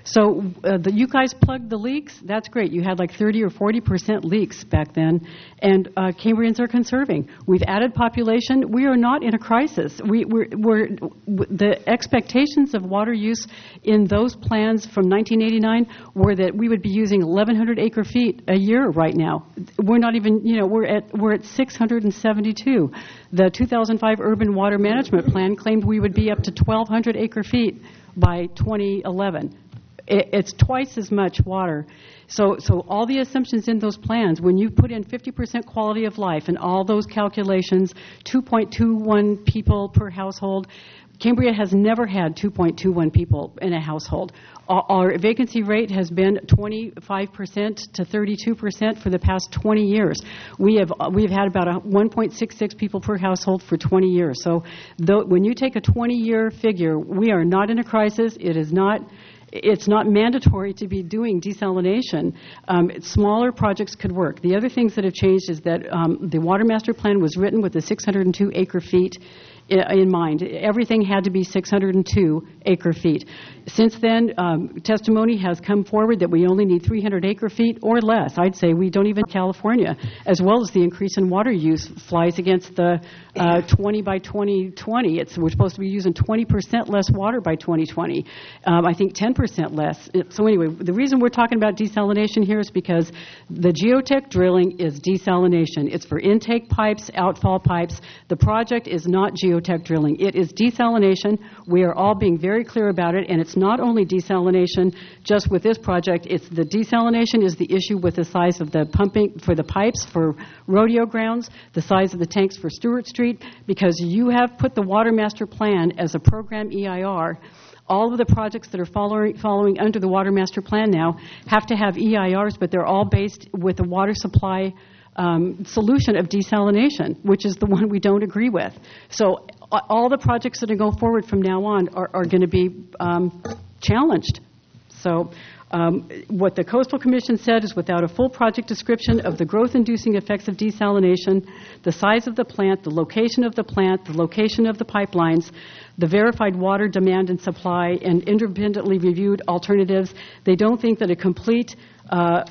So uh, the, you guys plugged the leaks. That's great. You had like thirty or forty percent leaks back then, and uh, Cambrians are conserving. We've added population. We are not in a crisis. We, we're, we're, the expectations of water use in those plans from nineteen eighty-nine were that we would be using eleven hundred acre feet a year right now. We're not even, you know, we're at we're at six hundred seventy-two. The two thousand five Urban Water Management Plan claimed we would be up to twelve hundred acre feet by twenty eleven. It's twice as much water. So, so all the assumptions in those plans, when you put in fifty percent quality of life and all those calculations, two point two one people per household, Cambria has never had two point two one people in a household. Our vacancy rate has been twenty-five percent to thirty-two percent for the past twenty years. We have we've had about one point six six people per household for twenty years. So though, when you take a twenty-year figure, we are not in a crisis. It is not It's not mandatory to be doing desalination. Um, smaller projects could work. The other things that have changed is that um, the Water Master Plan was written with the six hundred two acre feet in mind. Everything had to be six hundred two acre feet. Since then, um, testimony has come forward that we only need three hundred acre feet or less. I'd say we don't even California, as well as the increase in water use flies against the uh, twenty by twenty twenty. It's, we're supposed to be using twenty percent less water by twenty twenty. Um, I think ten percent less. It, so anyway, the reason we're talking about desalination here is because the geotech drilling is desalination. It's for intake pipes, outfall pipes. The project is not geotech drilling. It is desalination. We are all being very clear about it, and it's not only desalination just with this project. It's the desalination is the issue with the size of the pumping for the pipes for rodeo grounds, the size of the tanks for Stewart Street, because you have put the Water Master Plan as a program E I R. All of the projects that are following, following under the Water Master Plan now have to have E I Rs, but they're all based with the water supply um, solution of desalination, which is the one we don't agree with. So all the projects that are going forward from now on are, are going to be um, challenged. So um, what the Coastal Commission said is without a full project description of the growth-inducing effects of desalination, the size of the plant, the location of the plant, the location of the pipelines, the verified water demand and supply, and independently reviewed alternatives, they don't think that a complete uh,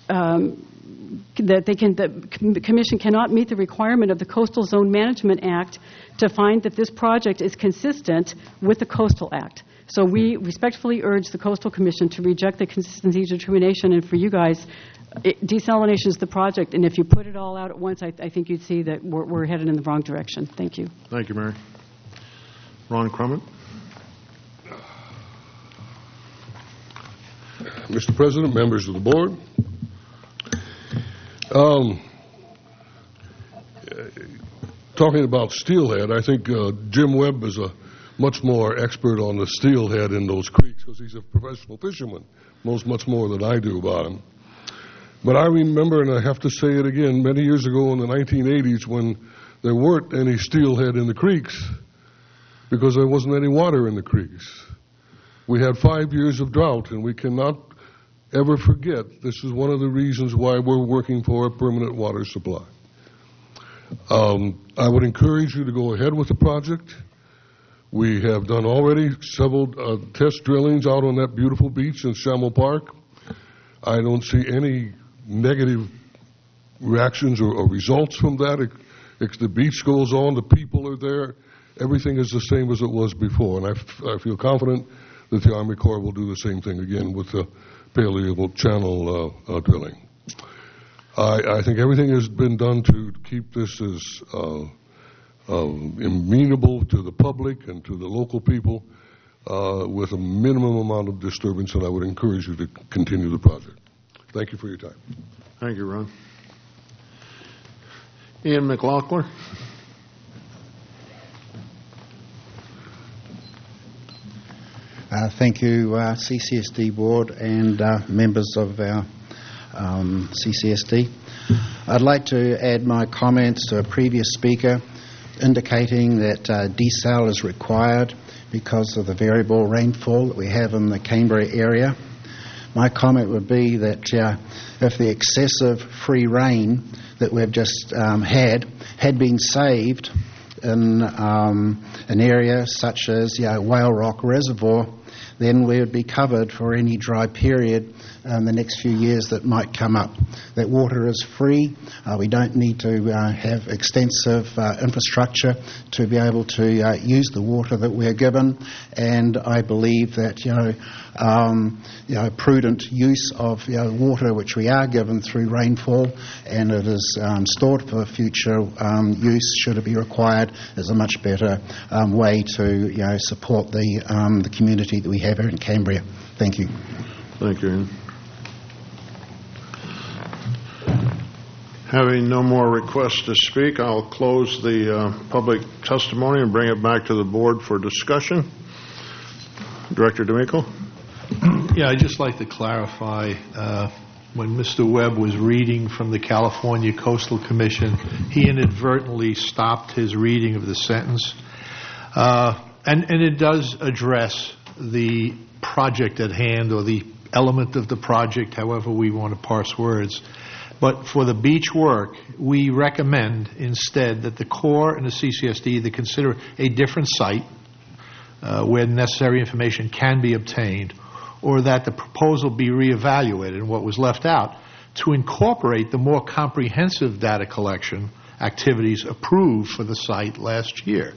um, that they can, the Commission cannot meet the requirement of the Coastal Zone Management Act to find that this project is consistent with the Coastal Act. So we respectfully urge the Coastal Commission to reject the consistency determination, and for you guys, it, desalination is the project, and if you put it all out at once, I, I think you'd see that we're, we're headed in the wrong direction. Thank you. Thank you, Mary. Ron Crummett. Mister President, members of the board, um, talking about steelhead, I think uh, Jim Webb is a much more expert on the steelhead in those creeks because he's a professional fisherman, most much more than I do about him. But I remember, and I have to say it again, many years ago in the nineteen eighties when there weren't any steelhead in the creeks because there wasn't any water in the creeks. We had five years of drought, and we cannot ever forget this is one of the reasons why we're working for a permanent water supply. Um, I would encourage you to go ahead with the project. We have done already several uh, test drillings out on that beautiful beach in Schammel Park. I don't see any negative reactions or, or results from that. It, it, the beach goes on, the people are there. Everything is the same as it was before, and I, f- I feel confident that the Army Corps will do the same thing again with the Paleo Channel uh, uh, drilling. I, I think everything has been done to keep this as uh, uh, amenable to the public and to the local people uh, with a minimum amount of disturbance, and I would encourage you to continue the project. Thank you for your time. Thank you, Ron. Ian McLaughlin. Uh, thank you, uh, C C S D Board and uh, members of our um, C C S D. I'd like to add my comments to a previous speaker indicating that uh, desal is required because of the variable rainfall that we have in the Canberra area. My comment would be that uh, if the excessive free rain that we've just um, had had been saved in um, an area such as you know, Whale Rock Reservoir, then we would be covered for any dry period in the next few years that might come up. That water is free. Uh, we don't need to uh, have extensive uh, infrastructure to be able to uh, use the water that we're given, and I believe that you know, um, you know prudent use of you know, water which we are given through rainfall, and it is um, stored for future um, use should it be required, is a much better um, way to you know, support the, um, the community that we have here in Cambria. Thank you. Thank you. Having no more requests to speak, I'll close the uh, public testimony and bring it back to the board for discussion. Director D'Amico? Yeah, I'd just like to clarify, uh, when Mister Webb was reading from the California Coastal Commission, he inadvertently stopped his reading of the sentence. Uh, and, and it does address the project at hand, or the element of the project, however we want to parse words. But for the beach work, we recommend instead that the Corps and the C C S D either consider a different site uh, where necessary information can be obtained, or that the proposal be reevaluated, and what was left out, to incorporate the more comprehensive data collection activities approved for the site last year.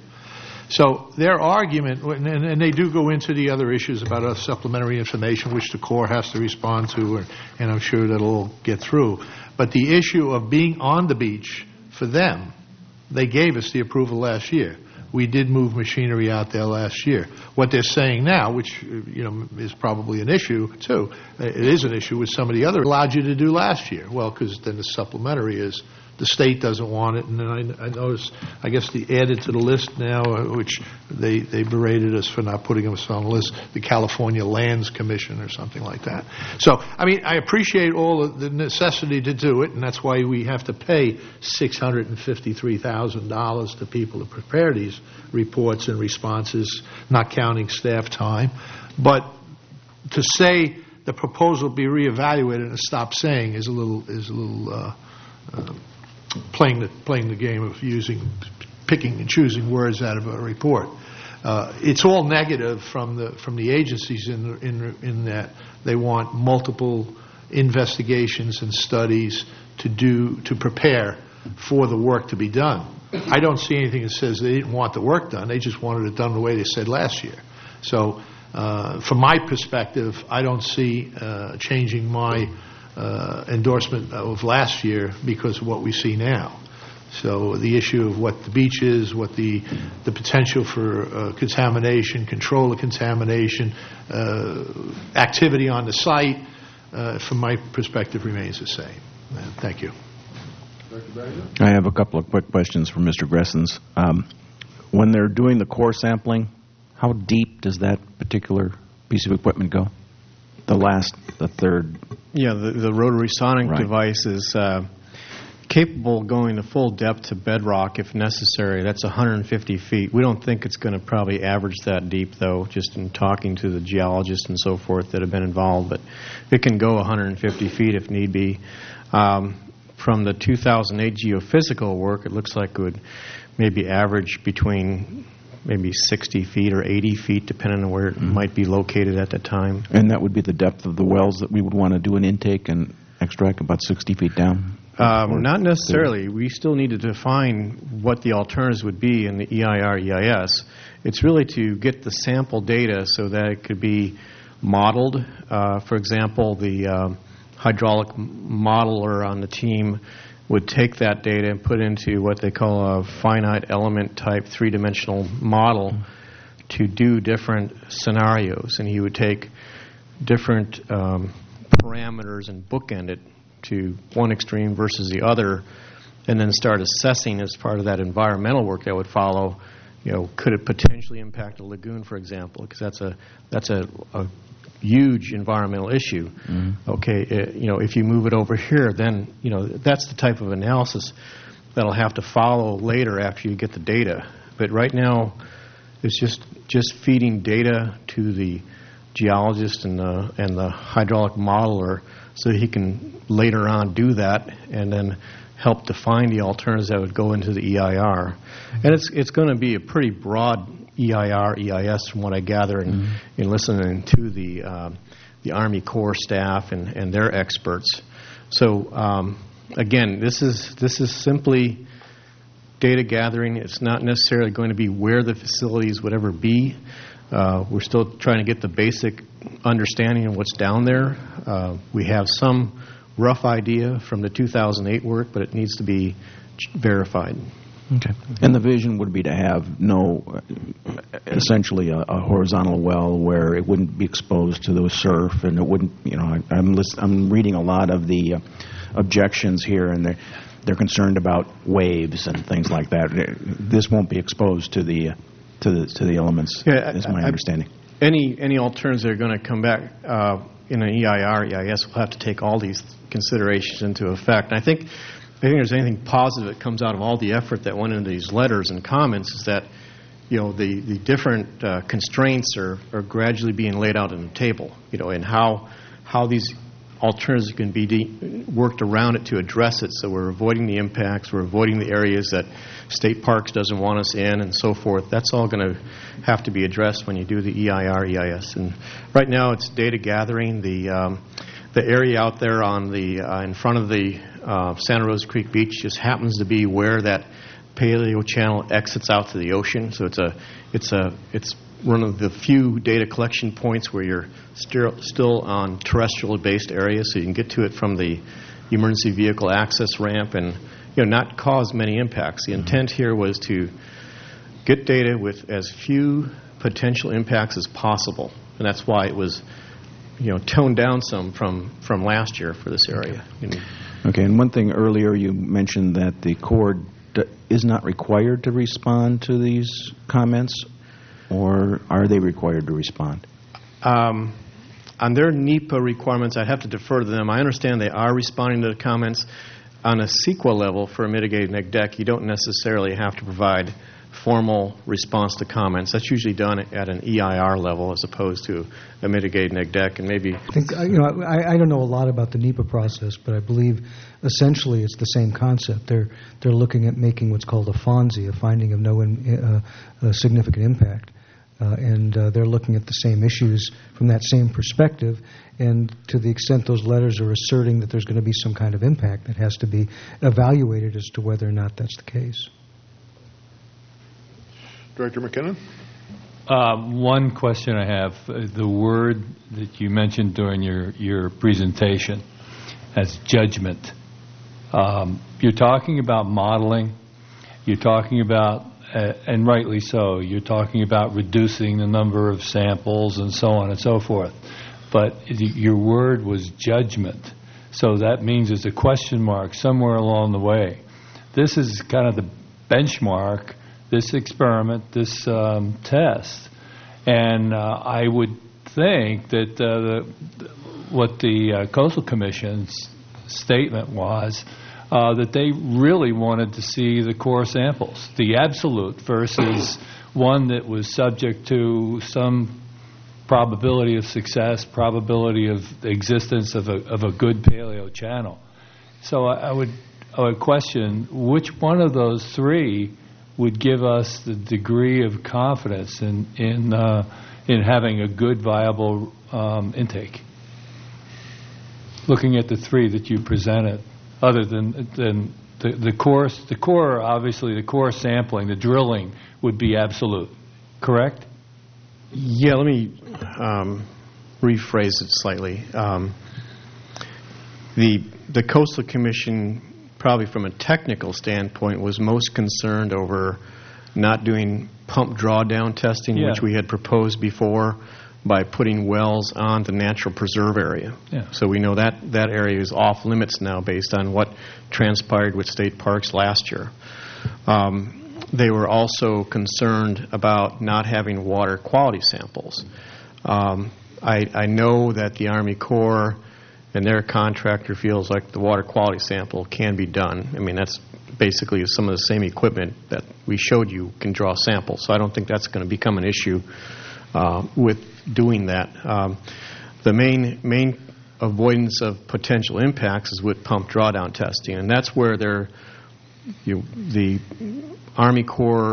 So their argument, and, and they do go into the other issues about uh, supplementary information, which the Corps has to respond to, and, and I'm sure that'll get through. But the issue of being on the beach, for them, they gave us the approval last year. We did move machinery out there last year. What they're saying now, which you know is probably an issue too, it is an issue with some of the other allowed you to do last year. Well, because then the supplementary is the state doesn't want it, and then I, I noticed, I guess the added to the list now, uh, which they, they berated us for not putting us on the list, the California Lands Commission or something like that. So, I mean, I appreciate all of the necessity to do it, and that's why we have to pay six hundred fifty-three thousand dollars to people to prepare these reports and responses, not counting staff time. But to say the proposal be reevaluated and stop saying is a little is a little uh, uh, playing the playing the game of using picking and choosing words out of a report. Uh, it's all negative from the from the agencies in in in that they want multiple investigations and studies to do to prepare for the work to be done. I don't see anything that says they didn't want the work done. They just wanted it done the way they said last year. So, uh, from my perspective, I don't see uh, changing my uh, endorsement of last year because of what we see now. So the issue of what the beach is, what the the potential for uh, contamination, control of contamination, uh, activity on the site, uh, from my perspective, remains the same. Uh, thank you. I have a couple of quick questions for Mister Gressens. Um, when they're doing the core sampling, how deep does that particular piece of equipment go? The last, the third? Yeah, the, the rotary sonic Right. device is uh, capable of going to full depth to bedrock if necessary. That's one hundred fifty feet. We don't think it's going to probably average that deep, though, just in talking to the geologists and so forth that have been involved. But it can go one hundred fifty feet if need be. Um, From the two thousand eight geophysical work, it looks like it would maybe average between maybe sixty feet or eighty feet, depending on where it mm-hmm. might be located at the time. And that would be the depth of the wells that we would want to do an intake and extract, about sixty feet down? Um, not necessarily. We still need to define what the alternatives would be in the E I R E I S. It's really to get the sample data so that it could be modeled. Uh, for example, the um, hydraulic modeler on the team would take that data and put into what they call a finite element type three-dimensional model to do different scenarios. And he would take different um, parameters and bookend it to one extreme versus the other, and then start assessing as part of that environmental work that would follow, you know, could it potentially impact a lagoon, for example, because that's a that's a, a huge environmental issue. Mm-hmm. Okay, uh, you know, if you move it over here, then, you know, that's the type of analysis that'll have to follow later after you get the data. But right now, it's just just feeding data to the geologist and the and the hydraulic modeler so he can later on do that and then help define the alternatives that would go into the E I R. And it's it's going to be a pretty broad E I R, E I S, from what I gather, in, mm-hmm. in listening to the uh, the Army Corps staff and, and their experts. So um, again, this is this is simply data gathering. It's not necessarily going to be where the facilities would ever be. Uh, we're still trying to get the basic understanding of what's down there. Uh, we have some rough idea from the two thousand eight work, but it needs to be verified. Okay. And the vision would be to have no, uh, essentially a, a horizontal well where it wouldn't be exposed to the surf, and it wouldn't, you know, I, I'm list, I'm reading a lot of the uh, objections here, and they're, they're concerned about waves and things like that. This won't be exposed to the uh, to the to the elements, yeah, is my I, understanding. Any any alternatives that are going to come back uh, in an E I R, E I S will have to take all these considerations into effect. And I think I think there's anything positive that comes out of all the effort that went into these letters and comments is that, you know, the, the different uh, constraints are, are gradually being laid out on the table, you know, and how how these alternatives can be de- worked around it to address it. So we're avoiding the impacts, we're avoiding the areas that State Parks doesn't want us in, and so forth. That's all going to have to be addressed when you do the E I R, E I S. And right now it's data gathering. The um, the area out there on the uh, in front of the uh, Santa Rosa Creek Beach just happens to be where that paleo channel exits out to the ocean. So it's a it's a it's one of the few data collection points where you're still still on terrestrial-based areas, so you can get to it from the emergency vehicle access ramp and, you know, not cause many impacts. The intent here was to get data with as few potential impacts as possible, and that's why it was, you know, toned down some from, from last year for this area. Okay. Okay, and one thing earlier you mentioned that the Corps d- is not required to respond to these comments, or are they required to respond? Um, on their NEPA requirements, I'd have to defer to them. I understand they are responding to the comments. On a CEQA level for a mitigated neg deck, you don't necessarily have to provide formal response to comments. That's usually done at an E I R level as opposed to a mitigated neg deck, and maybe. I think you know I, I don't know a lot about the NEPA process, but I believe essentially it's the same concept. They're they're looking at making what's called a FONSI, a finding of no in, uh, significant impact, uh, and uh, they're looking at the same issues from that same perspective. And to the extent those letters are asserting that there's going to be some kind of impact, it has to be evaluated as to whether or not that's the case. Director McKinnon? Um, one question I have, uh, the word that you mentioned during your, your presentation as judgment. Um, you're talking about modeling, you're talking about, uh, and rightly so, you're talking about reducing the number of samples and so on and so forth. But your word was judgment, so that means there's a question mark somewhere along the way. This is kind of the benchmark, this experiment, this um, test, and uh, I would think that uh, the, what the uh, Coastal Commission's statement was uh, that they really wanted to see the core samples, the absolute versus one that was subject to some probability of success, probability of the existence of a of a good paleo channel. So I, I would I would question which one of those three would give us the degree of confidence in in uh, in having a good viable um, intake. Looking at the three that you presented, other than than the the core the core obviously the core sampling, the drilling would be absolute, correct? Yeah, let me um, rephrase it slightly. Um, the the Coastal Commission, probably from a technical standpoint, was most concerned over not doing pump drawdown testing, yeah. which we had proposed before, by putting wells on the natural preserve area. Yeah. So we know that that area is off limits now based on what transpired with state parks last year. Um, They were also concerned about not having water quality samples. Um, I, I know that the Army Corps and their contractor feels like the water quality sample can be done. I mean, that's basically some of the same equipment that we showed you can draw samples. So I don't think that's going to become an issue uh, with doing that. Um, the main main avoidance of potential impacts is with pump drawdown testing, and that's where they're, you, the Army Corps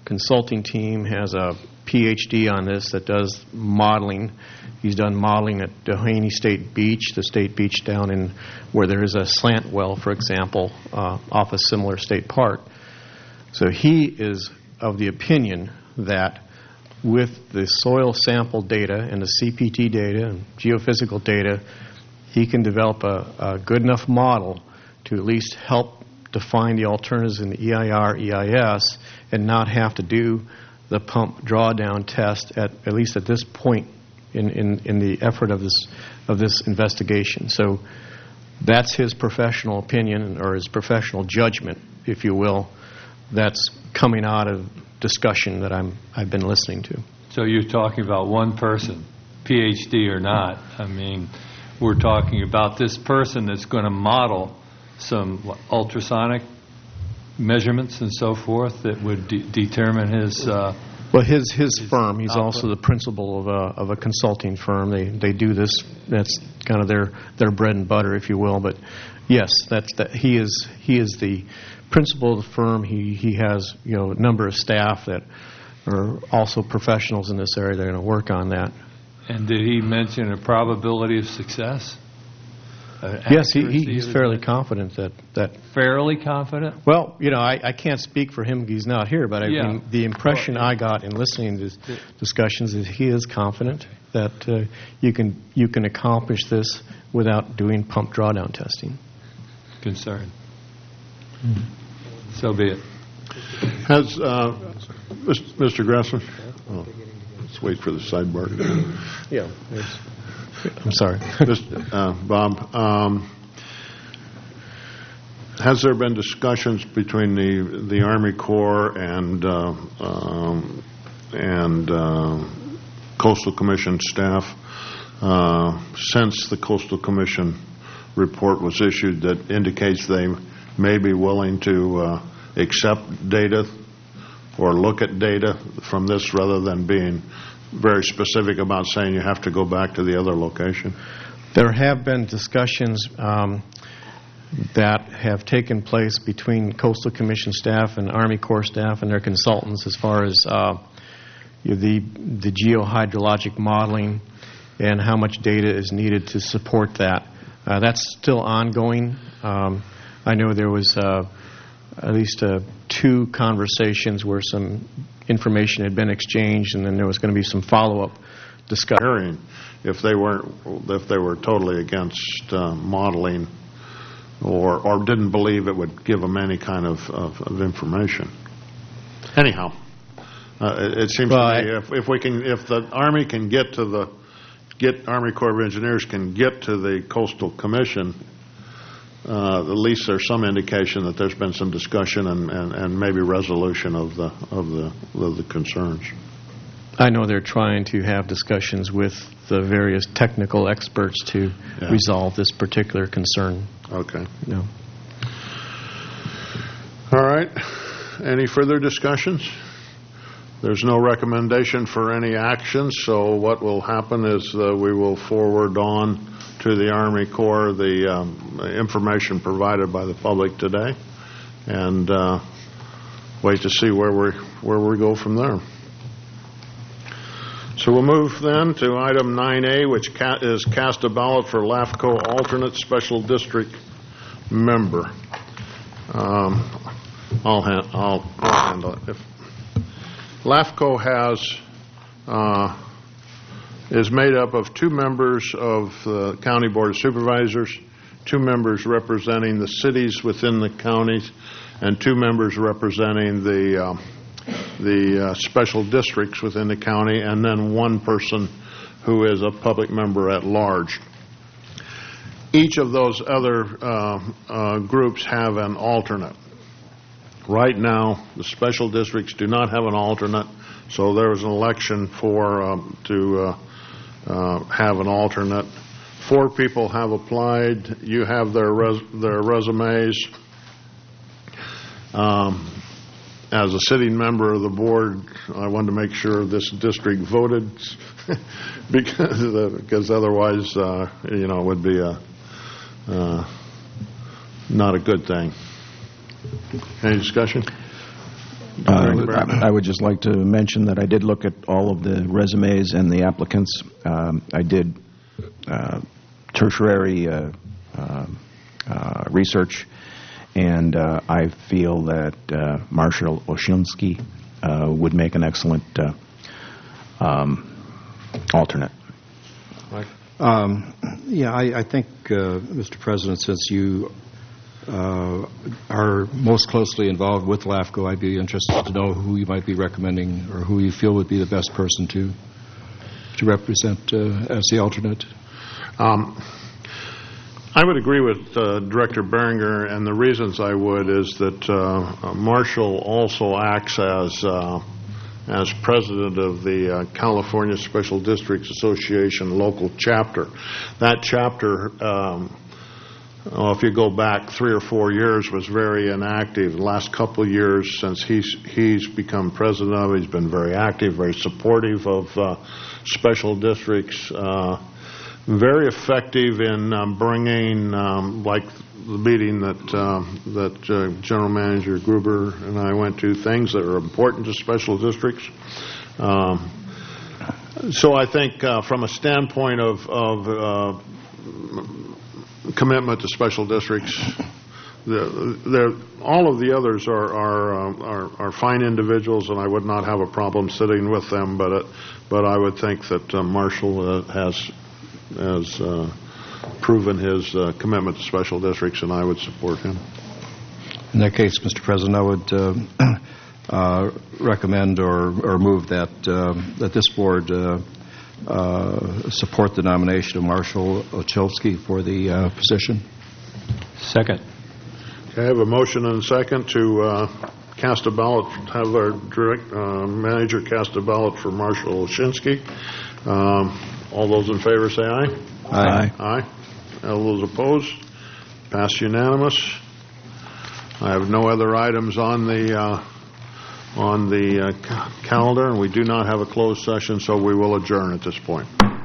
consulting team has a P H D on this that does modeling. He's done modeling at Doheny State Beach, the state beach down in where there is a slant well, for example, uh, off a similar state park. So he is of the opinion that with the soil sample data and the C P T data and geophysical data, he can develop a, a good enough model to at least help define the alternatives in the E I R, E I S, and not have to do the pump drawdown test at at least at this point in, in, in the effort of this of this investigation. So that's his professional opinion or his professional judgment, if you will, that's coming out of discussion that I'm I've been listening to. So you're talking about one person, P H D or not. I mean, we're talking about this person that's going to model some what, ultrasonic measurements and so forth that would de- determine his. Uh, well, his his, his firm. He's output. also the principal of a of a consulting firm. They they do this. That's kind of their their bread and butter, if you will. But yes, that's that. He is he is the principal of the firm. He he has you know a number of staff that are also professionals in this area. They're going to work on that. And did he mention a probability of success? Uh, yes, he, he, accuracy he's of fairly the- confident that, that. Fairly confident? Well, you know, I, I can't speak for him. He's not here, but I Yeah. mean, the impression I got in listening to these discussions is he is confident that uh, you can you can accomplish this without doing pump drawdown testing. Concern. So be it. Has uh, Mister Gressler? Oh, let's wait for the sidebar. Yeah. I'm sorry. Mister Uh, Bob, um, has there been discussions between the the Army Corps and uh, um, and uh, Coastal Commission staff uh, since the Coastal Commission report was issued that indicates they may be willing to uh, accept data or look at data from this rather than being very specific about saying you have to go back to the other location? There have been discussions um, that have taken place between Coastal Commission staff and Army Corps staff and their consultants as far as uh, you know, the the geohydrologic modeling and how much data is needed to support that. Uh, that's still ongoing. Um, I know there was uh, at least uh, two conversations where some information had been exchanged, and then there was going to be some follow-up discussion. If they weren't, if they were totally against uh, modeling, or or didn't believe it would give them any kind of of, of information. Anyhow, uh, it, it seems Well, to me if if we can, if the Army can get to the get Army Corps of Engineers can get to the Coastal Commission, uh, at least there's some indication that there's been some discussion and, and, and maybe resolution of the of the of the concerns. I know they're trying to have discussions with the various technical experts to Yeah. resolve this particular concern. Okay. No. All right. Any further discussions? There's no recommendation for any action, so what will happen is uh, we will forward on to the Army Corps the um, information provided by the public today, and uh, wait to see where we where we go from there. So we'll move then to item nine A, which ca- is cast a ballot for LAFCO alternate special district member. Um, I'll, ha- I'll, I'll handle it. If LAFCO has uh, is made up of two members of the County Board of Supervisors, two members representing the cities within the counties, and two members representing the uh, the uh, special districts within the county, and then one person who is a public member at large. Each of those other uh, uh, groups have an alternate. Right now, the special districts do not have an alternate, so there was an election for um, to uh, uh, have an alternate. Four people have applied. You have their res- their resumes. Um, as a sitting member of the board, I wanted to make sure this district voted because uh, because otherwise, uh, you know, it would be a uh, not a good thing. Any discussion? Uh, I I would just like to mention that I did look at all of the resumes and the applicants. Um, I did uh, tertiary uh, uh, uh, research, and uh, I feel that uh, Marshall Oshinsky uh, would make an excellent uh, um, alternate. Um, yeah, I, I think, uh, Mister President, since you uh, are most closely involved with LAFCO, I'd be interested to know who you might be recommending or who you feel would be the best person to to represent uh, as the alternate. Um, I would agree with uh, Director Beringer, and the reasons I would is that uh, Marshall also acts as uh, as president of the uh, California Special Districts Association local chapter. That chapter, um, oh, if you go back three or four years, was very inactive. The last couple of years since he's he's become president of it, he's been very active, very supportive of uh, special districts, uh, very effective in um, bringing, um, like the meeting that uh, that uh, General Manager Gruber and I went to, things that are important to special districts. Um, so I think uh, from a standpoint of, of uh, commitment to special districts, the, the, all of the others are are, uh, are are fine individuals, and I would not have a problem sitting with them. But it, but I would think that uh, Marshall uh, has has uh, proven his uh, commitment to special districts, and I would support him. In that case, Mister President, I would uh, uh, recommend or, or move that uh, that this board uh, uh, support the nomination of Marshall Ochilsky for the uh, position. Second. Okay, I have a motion and a second to uh, cast a ballot, have our direct uh, manager cast a ballot for Marshall Oshinsky. Um, all those in favor say aye. Aye. Aye. All those opposed? Passed unanimous. I have no other items on the uh, on the uh, calendar, and we do not have a closed session, so we will adjourn at this point.